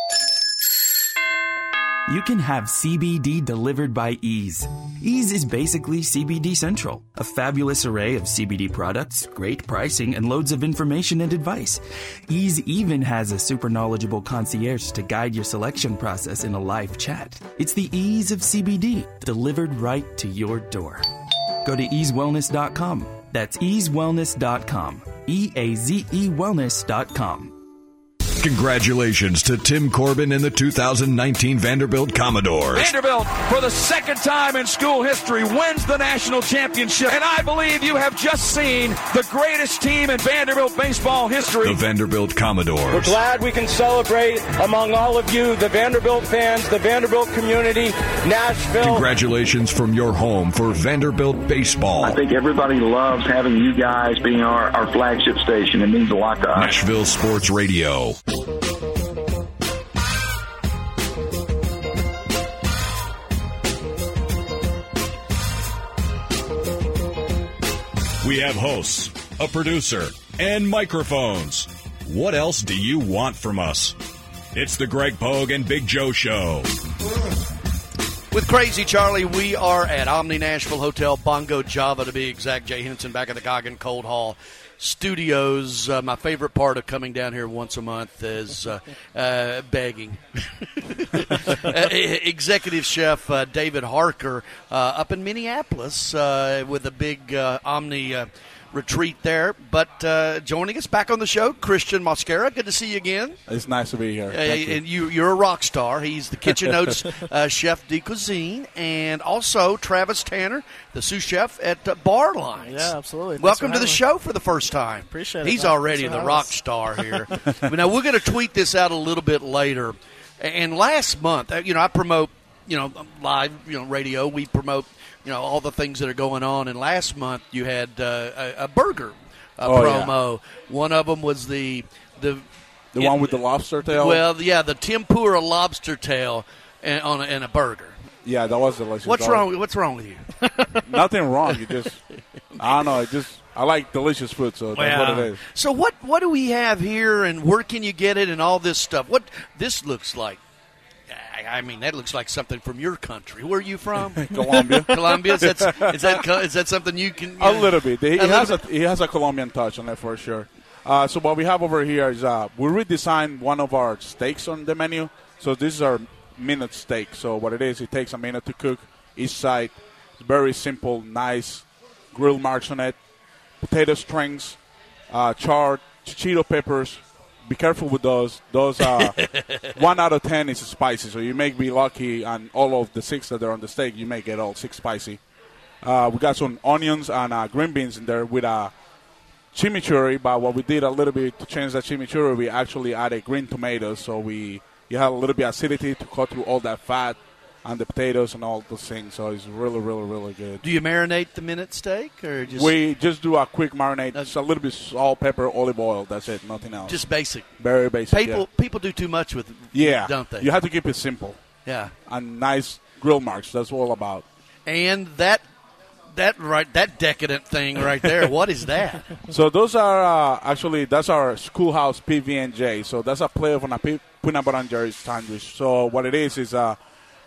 you can have C B D delivered by Ease. Ease is basically C B D Central, a fabulous array of C B D products, great pricing, and loads of information and advice. Ease even has a super knowledgeable concierge to guide your selection process in a live chat. It's the ease of C B D, delivered right to your door. Go to ease wellness dot com. That's ease wellness dot com. E A Z E wellness dot com. Congratulations to Tim Corbin and the two thousand nineteen Vanderbilt Commodores. Vanderbilt, for the second time in school history, wins the national championship. And I believe you have just seen the greatest team in Vanderbilt baseball history. The Vanderbilt Commodores. We're glad we can celebrate among all of you, the Vanderbilt fans, the Vanderbilt community, Nashville. Congratulations from your home for Vanderbilt baseball. I think everybody loves having you guys being our, our flagship station. It means a lot to us. Nashville Sports Radio. We have hosts, a producer, and microphones. What else do you want from us? It's the Greg Pogue and Big Joe Show. With Crazy Charlie, we are at Omni Nashville Hotel, Bongo Java to be exact. Jay Henson back at the Goggin Cold Hall Studios. Uh, my favorite part of coming down here once a month is uh, uh, begging. uh, Executive Chef uh, David Harker uh, up in Minneapolis uh, with a big uh, Omni uh, retreat there. But uh, joining us back on the show, Christian Mosquera. Good to see you again. It's nice to be here. Uh, Thank and you. you, you're a rock star. He's the Kitchen Notes uh, chef de cuisine, and also Travis Tanner, the sous chef at uh, Bar Lines. Yeah, absolutely. Thanks Welcome to the me. show for the first time. Appreciate it. He's man. already Thanks the for rock having us. star here. But now we're going to tweet this out a little bit later. And last month, uh, you know, I promote, you know, live, you know, radio. We promote, you know, all the things that are going on. And last month you had uh, a, a burger uh, Oh, promo. Yeah. One of them was the the The one with the lobster tail? Well, yeah, the tempura lobster tail and, on a, and a burger. Yeah, that was delicious. What's That wrong? was- What's wrong with you? Nothing wrong. You just, I don't know. It just, I like delicious food, so that's Well, what it is. So what what do we have here, and where can you get it, and all this stuff? What this looks like? I, I mean, that looks like something from your country. Where are you from? Colombia. Colombia. Is that is that co- is that something you can? A little bit. He, A he little has bit? a he has a Colombian touch on it for sure. Uh, so what we have over here is uh, we redesigned one of our steaks on the menu. So this is our minute steak. So what it is, it takes a minute to cook each side. It's very simple, nice grill marks on it, potato strings, uh, charred Cheeto peppers. Be careful with those. Those uh, one out of ten is spicy. So you may be lucky, and all of the six that are on the steak, you may get all six spicy. Uh, we got some onions and uh, green beans in there with a chimichurri. But what we did a little bit to change that chimichurri, we actually added green tomatoes. So we you have a little bit of acidity to cut through all that fat and the potatoes and all those things. So it's really, really, really good. Do you marinate the minute steak, or just We just do a quick marinade, just a little bit salt, pepper, olive oil. That's it, nothing else. just basic? Very basic. People yeah. people do too much with it, Yeah, don't they? You have to keep it simple. Yeah. And nice grill marks. That's all about. And that that right that decadent thing right there. What is that? So those are uh, actually that's our schoolhouse P B and J. So that's a play on a pe- peanut butter and jelly sandwich. So what it is is a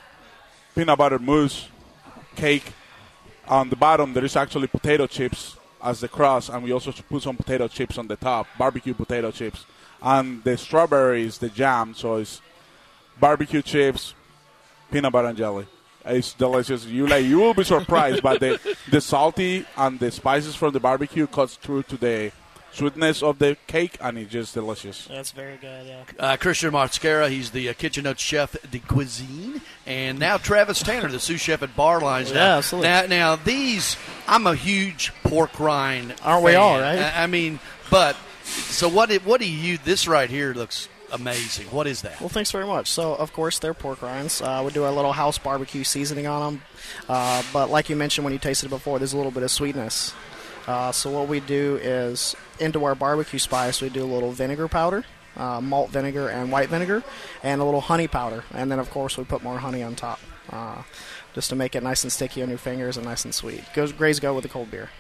peanut butter mousse cake. On the bottom there is actually potato chips as the crust, and we also put some potato chips on the top, barbecue potato chips. And the strawberry is the jam. So it's barbecue chips, peanut butter and jelly. It's delicious. You like you will be surprised, but the the salty and the spices from the barbecue cuts through to the sweetness of the cake, and it's just delicious. That's very good, yeah. Uh, Christian Mosquera, he's the uh, Kitchen Notes chef de cuisine, and now Travis Tanner, the sous chef at Bar Lines. Yeah, now, absolutely. Now, now these, I'm a huge pork rind. Aren't we fan. all, right? I, I mean, but so what? Did, what do you? This right here looks amazing. What is that? Well, thanks very much. So, of course, they're pork rinds. Uh, we do our little house barbecue seasoning on them. Uh, but like you mentioned when you tasted it before, there's a little bit of sweetness. Uh, so what we do is, into our barbecue spice, we do a little vinegar powder, uh, malt vinegar and white vinegar, and a little honey powder. And then, of course, we put more honey on top, uh, just to make it nice and sticky on your fingers and nice and sweet. Goes Grays go with the cold beer.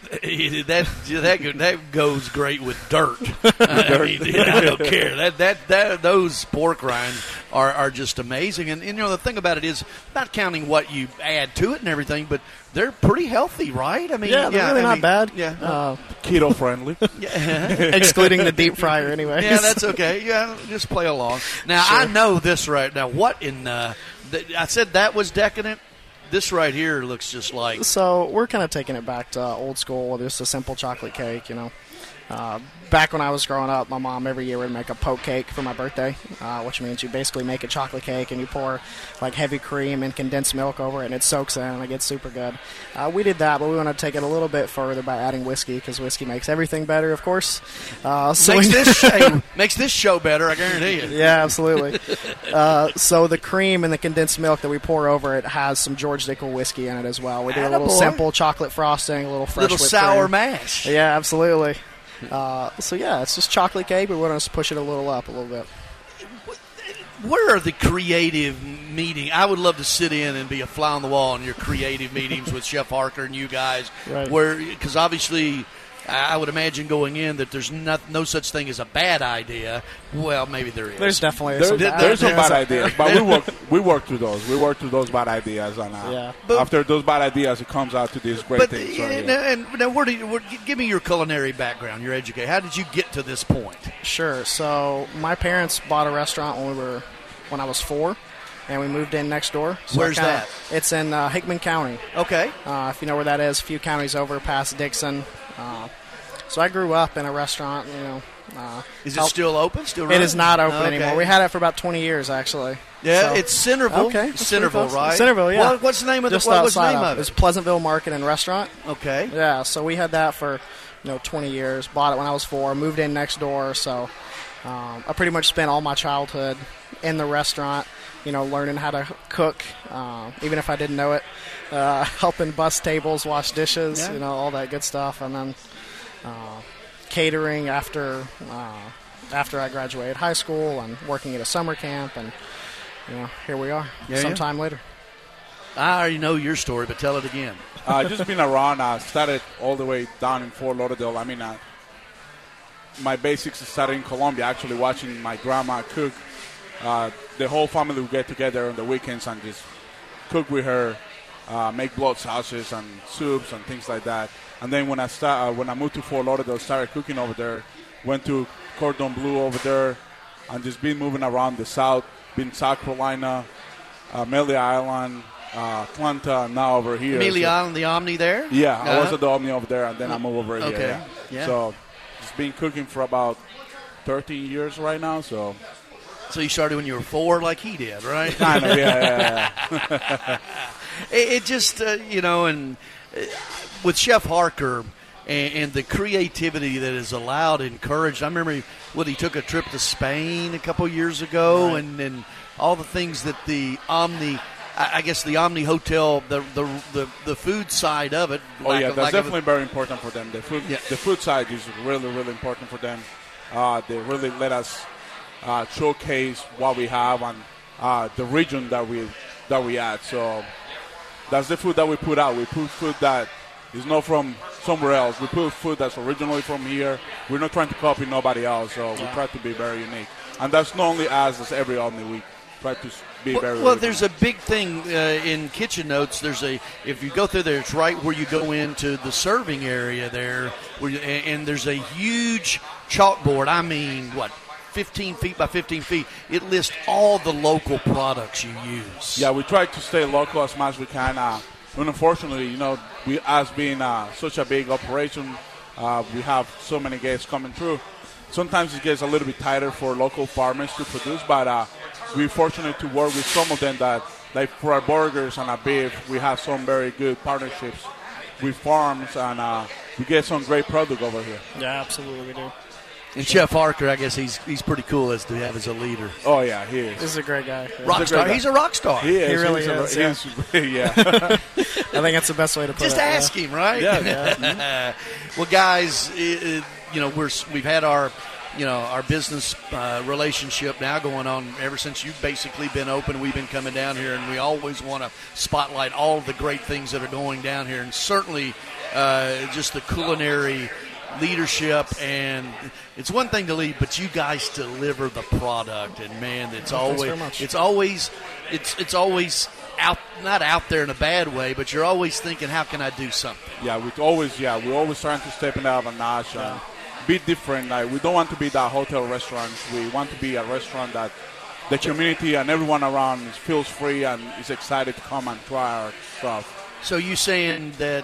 that that that goes great with dirt. I, mean, I don't care. That that that those pork rinds are, are just amazing. And, and you know the thing about it is, not counting what you add to it and everything, but they're pretty healthy, right? I mean, Yeah, they're really I not mean, bad. Yeah, Uh, Keto friendly. Excluding the deep fryer, anyways. Yeah, that's okay. Yeah, just play along. Now Sure. I know this right now. What in? Uh, th- I said that was decadent. This right here looks just like. So we're kind of taking it back to uh, old school. Just a simple chocolate cake, you know. Uh, back when I was growing up, my mom every year would make a poke cake for my birthday, uh, which means you basically make a chocolate cake and you pour like heavy cream and condensed milk over it, and it soaks in and it gets super good. Uh, we did that, but we want to take it a little bit further by adding whiskey, because whiskey makes everything better, of course. Uh, so makes, we- this show, makes this show better, I guarantee you. Yeah, absolutely. uh, so the cream and the condensed milk that we pour over it has some George Dickel whiskey in it as well. We do a little Attaboy. simple chocolate frosting, a little fresh Little whipped sour cream. mash. Yeah, absolutely. Uh, so yeah, it's just chocolate cake, but we want to push it a little up a little bit. Where are the creative meetings? I would love to sit in and be a fly on the wall in your creative meetings with Chef Harker and you guys. Right. Where, because obviously, I would imagine going in that there's not, no such thing as a bad idea. Well, maybe there is. There's definitely There, some there- bad there's some ideas bad out there. ideas, but we work we work through those. We work through those bad ideas, and uh, Yeah. But- after those bad ideas, it comes out to these great But things. uh, right here. now, and now, where do you, where, give me your culinary background, your education. How did you get to this point? Sure. So my parents bought a restaurant when we were when I was four, and we moved in next door. So I Where's kinda- that? It's in uh, Hickman County. Okay. Uh, if you know where that is, a few counties over past Dixon. Uh, so I grew up in a restaurant. You know. Uh, Is it help- still open? Still It running? is not open Okay. anymore. We had it for about twenty years, actually. Yeah, So- it's Centerville. Okay, that's pretty Centerville, close. right? Centerville, yeah. What, what's the name of the? Just What, what's the outside name of of It's it? Pleasantville Market and Restaurant. Okay. Yeah, so we had that for you know twenty years. Bought it when I was four. Moved in next door. So um, I pretty much spent all my childhood in the restaurant. You know, learning how to cook, uh, even if I didn't know it. Uh, helping bus tables, wash dishes. Yeah. You know, all that good stuff, and then uh, catering after uh, after I graduated high school and working at a summer camp, and you know, here we are. Yeah, sometime later. I already know your story, but tell it again. uh, just been around. I uh, started all the way down in Fort Lauderdale. I mean, uh, my basics started in Colombia, actually watching my grandma cook. Uh, the whole family would get together on the weekends and just cook with her, uh, make blood sauces and soups and things like that. And then when I start, uh, when I moved to Fort Lauderdale, started cooking over there. Went to Cordon Bleu over there, and just been moving around the South. Been South Carolina, uh, Amelia Island, uh, Atlanta, and now over here. Amelia So- Island, the Omni there? Yeah, I was Uh-huh. at the Omni over there, and then I moved over here. Okay. Yeah. Yeah. So, just been cooking for about thirteen years right now. So, So you started when you were four, like he did, right? kind of, yeah, yeah, yeah. it, it just, uh, you know, and uh, with Chef Harker and, and the creativity that is allowed, encouraged. I remember when he took a trip to Spain a couple years ago, Right. and, and all the things that the Omni. I I guess the Omni Hotel, the the the, the food side of it. Oh lack yeah, of- that's lack of- definitely very important for them. The food, Yeah. the food side is really, really important for them. Uh, they really let us uh, showcase what we have and uh, the region that we that we at. So that's the food that we put out. We put food that is not from somewhere else. We put food that's originally from here. We're not trying to copy nobody else. So we try to be very unique. And that's not only us; that's every Omni. We try to be Well, very. well very there's a big thing uh, in Kitchen Notes. There's a if you go through there, it's right where you go into the serving area there, where you, and, and there's a huge chalkboard. I mean, what, fifteen feet by fifteen feet? It lists all the local products you use. Yeah, we try to stay local as much as we can. Uh, and unfortunately, you know, we as being uh, such a big operation, uh, we have so many guests coming through. Sometimes it gets a little bit tighter for local farmers to produce, but uh, we're fortunate to work with some of them that, like for our burgers and our beef, we have some very good partnerships with farms, and uh, we get some great product over here. Yeah, absolutely we do. And Chef Harker, I guess he's he's pretty cool as to have as a leader. Oh yeah, he is. This is a great guy. Yeah. Rock star. He's a rock star. He is. He really He's a- is. Yeah. he's- yeah. I think that's the best way to put Just it. ask yeah. him, right? Yeah. Yeah. Well, guys, it, you know we're we've had our you know our business uh, relationship now going on ever since you've basically been open. We've been coming down here, and we always want to spotlight all of the great things that are going down here, and certainly uh, just the culinary leadership. And it's one thing to lead, but you guys deliver the product, and man, it's Well, thanks always very much. it's always it's it's always out not out there in a bad way, but you're always thinking, how can I do something? Yeah, we always yeah we're always trying to step it up a notch and be different. Like we don't want to be that hotel restaurant. We want to be a restaurant that the community and everyone around feels free and is excited to come and try our stuff. So you saying that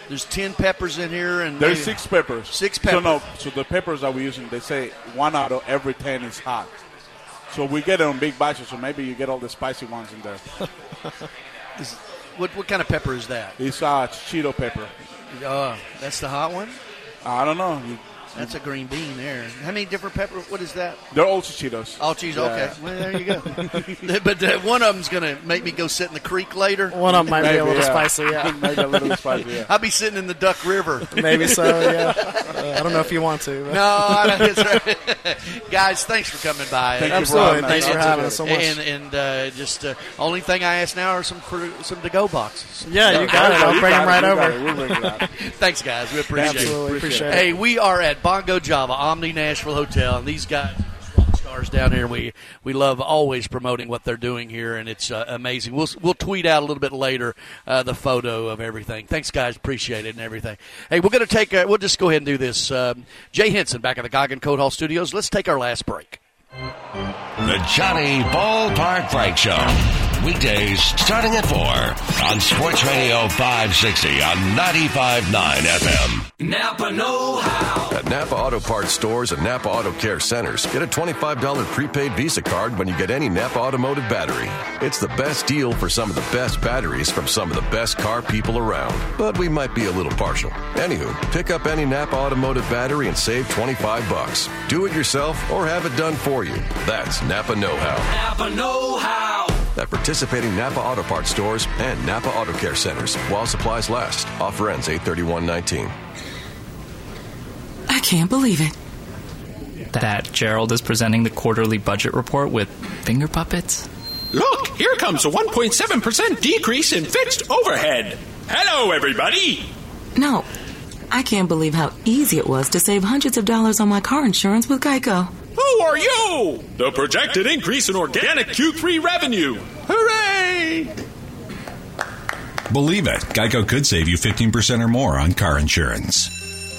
There's ten peppers in here, and There's maybe- six peppers. Six peppers. So no, so the peppers that we're using, they say one out of every ten is hot. So we get it on big batches, so maybe you get all the spicy ones in there. Is, what what kind of pepper is that? It's uh, Cheeto pepper. Uh, that's the hot one? I don't know. You, That's a green bean there. How many different peppers? What is that? They're also Cheetos. All cheese. Yeah. Okay. Well, there you go. But uh, one of them's going to make me go sit in the creek later. One of them might Maybe, be a little yeah. spicy, yeah. Maybe a little spicy, yeah. I'll be sitting in the Duck River. Maybe so, yeah. Uh, I don't know if you want to. But. No, I don't, that's right. Guys, thanks for coming by. Thank Absolutely. you for Thanks for having us so much. And, and uh, just uh, only thing I ask now are some cr- some to-go boxes. Yeah, you got it. I'll You bring got them right it, you got over. it. We'll bring it out. Thanks, guys. We appreciate Absolutely. it. Appreciate it. Hey, we are at Bongo Java, Omni Nashville Hotel, and these guys are rock stars down here. We we love always promoting what they're doing here, and it's uh, amazing. We'll we'll tweet out a little bit later uh, the photo of everything. Thanks, guys. Appreciate it and everything. Hey, we're going to take. A, we'll just go ahead and do this. Um, Jay Henson back at the Goggin Coat Hall Studios. Let's take our last break. The Johnny Ballpark Frank Show. Weekdays starting at four on Sports Radio five sixty on ninety-five point nine F M. Napa know-how. At Napa Auto Parts stores and Napa Auto Care Centers, get a twenty-five dollars prepaid Visa card when you get any Napa Automotive battery. It's the best deal for some of the best batteries from some of the best car people around. But we might be a little partial. Anywho, pick up any Napa Automotive battery and save twenty-five bucks. Do it yourself or have it done for you. That's Napa know-how. Napa know-how. At participating Napa Auto Parts stores and Napa Auto Care Centers while supplies last. Offer ends eight thirty-one nineteen. I can't believe it. That Gerald is presenting the quarterly budget report with finger puppets? Look, here comes a one point seven percent decrease in fixed overhead. Hello, everybody. No, I can't believe how easy it was to save hundreds of dollars on my car insurance with Geico. Who are you? The projected increase in organic Q three revenue. Hooray! Believe it, Geico could save you fifteen percent or more on car insurance.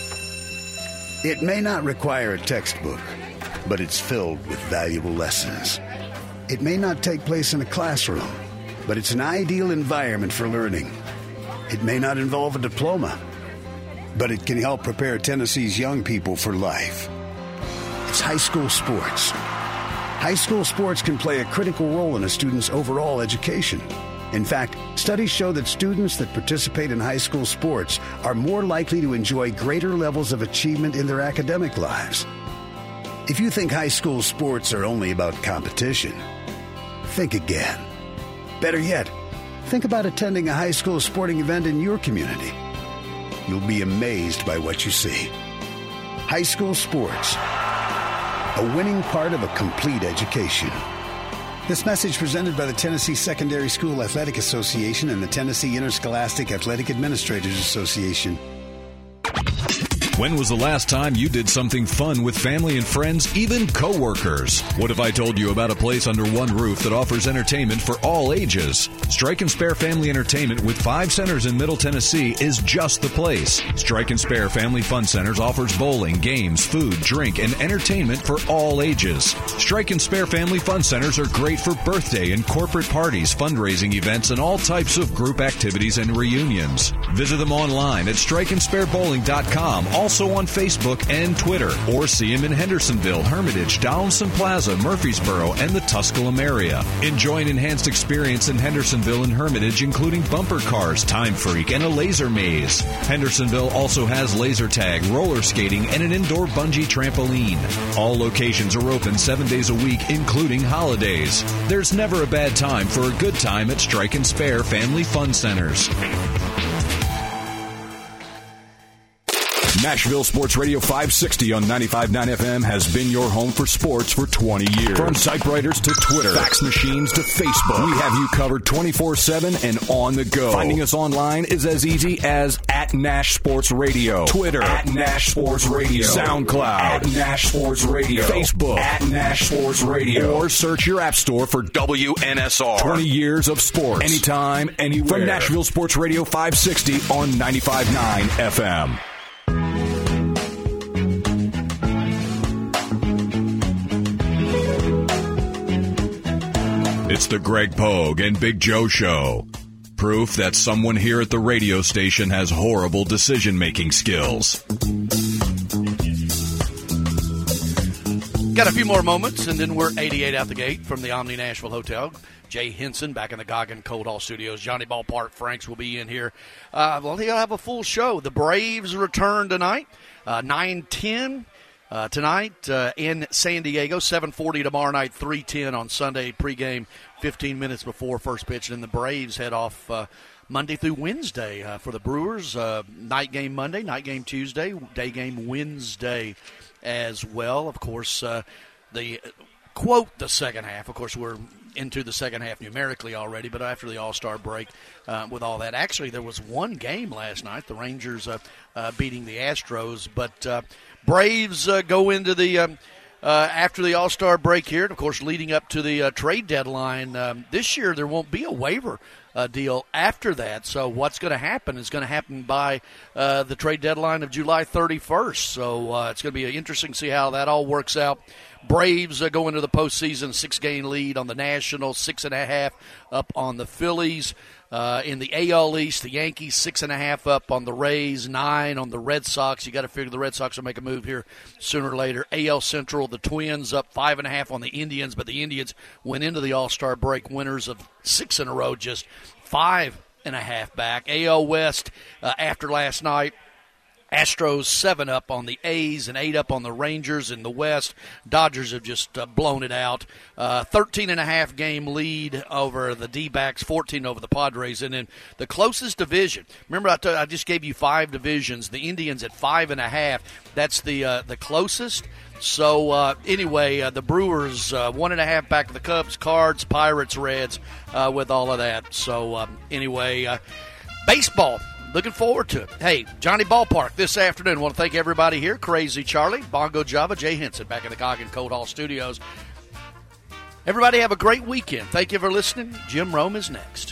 It may not require a textbook, but it's filled with valuable lessons. It may not take place in a classroom, but it's an ideal environment for learning. It may not involve a diploma, but it can help prepare Tennessee's young people for life. It's high school sports. High school sports can play a critical role in a student's overall education. In fact, studies show that students that participate in high school sports are more likely to enjoy greater levels of achievement in their academic lives. If you think high school sports are only about competition, think again. Better yet, think about attending a high school sporting event in your community. You'll be amazed by what you see. High school sports, a winning part of a complete education. This message presented by the Tennessee Secondary School Athletic Association and the Tennessee Interscholastic Athletic Administrators Association. When was the last time you did something fun with family and friends, even coworkers? What if I told you about a place under one roof that offers entertainment for all ages? Strike and Spare Family Entertainment with five centers in Middle Tennessee is just the place. Strike and Spare Family Fun Centers offers bowling, games, food, drink, and entertainment for all ages. Strike and Spare Family Fun Centers are great for birthday and corporate parties, fundraising events, and all types of group activities and reunions. Visit them online at strike and spare bowling dot com. Also on Facebook and Twitter, or see him in Hendersonville, Hermitage, Donaldson Plaza, Murfreesboro, and the Tusculum area. Enjoy an enhanced experience in Hendersonville and Hermitage, including bumper cars, Time Freak, and a laser maze. Hendersonville also has laser tag, roller skating, and an indoor bungee trampoline. All locations are open seven days a week, including holidays. There's never a bad time for a good time at Strike and Spare Family Fun Centers. Nashville Sports Radio five sixty on ninety-five point nine F M has been your home for sports for twenty years. From site writers to Twitter, fax machines to Facebook, we have you covered twenty-four seven and on the go. Finding us online is as easy as at Nash Sports Radio, Twitter at Nash Sports Radio, SoundCloud at Nash Sports Radio, Facebook at Nash Sports Radio, or search your app store for W N S R. twenty years of sports, anytime, anywhere. From Nashville Sports Radio five sixty on ninety-five point nine F M. It's the Greg Pogue and Big Joe Show. Proof that someone here at the radio station has horrible decision-making skills. Got a few more moments, and then we're eighty-eight out the gate from the Omni Nashville Hotel. Jay Henson back in the Goggin Cold Hall Studios. Johnny Ballpark Franks will be in here. Uh, well, he'll have a full show. The Braves return tonight, uh, nine ten uh, tonight uh, in San Diego, seven forty tomorrow night, three ten on Sunday pregame, fifteen minutes before first pitch. And then the Braves head off uh, Monday through Wednesday uh, for the Brewers. Uh, night game Monday, night game Tuesday, day game Wednesday as well. Of course, uh, the quote the second half. Of course, we're into the second half numerically already, but after the All-Star break uh, with all that. Actually, there was one game last night, the Rangers uh, uh, beating the Astros, but uh, Braves uh, go into the um, uh, after the All-Star break here, and of course leading up to the uh, trade deadline. Um, this year there won't be a waiver uh, deal after that, so what's going to happen is going to happen by uh, the trade deadline of July thirty-first, so uh, it's going to be interesting to see how that all works out. Braves uh, go into the postseason, six-game lead on the Nationals, six and a half up on the Phillies. Uh, in the A L East, the Yankees six and a half up on the Rays, nine on the Red Sox. You got to figure the Red Sox will make a move here sooner or later. A L Central, the Twins up five and a half on the Indians, but the Indians went into the All-Star break winners of six in a row, just five and a half back. A L West uh, after last night. Astros seven up on the A's and eight up on the Rangers in the West. Dodgers have just uh, blown it out. Uh, thirteen and a half game lead over the D-backs, fourteen over the Padres. And then the closest division, remember I, t- I just gave you five divisions. The Indians at five and a half. That's the uh, the closest. So uh, anyway, uh, the Brewers uh, one and a half back to the Cubs, Cards, Pirates, Reds uh, with all of that. So um, anyway, uh, baseball. Looking forward to it. Hey, Johnny Ballpark this afternoon. I want to thank everybody here. Crazy Charlie, Bongo Java, Jay Henson back in the Goggin Cold Hall Studios. Everybody have a great weekend. Thank you for listening. Jim Rome is next.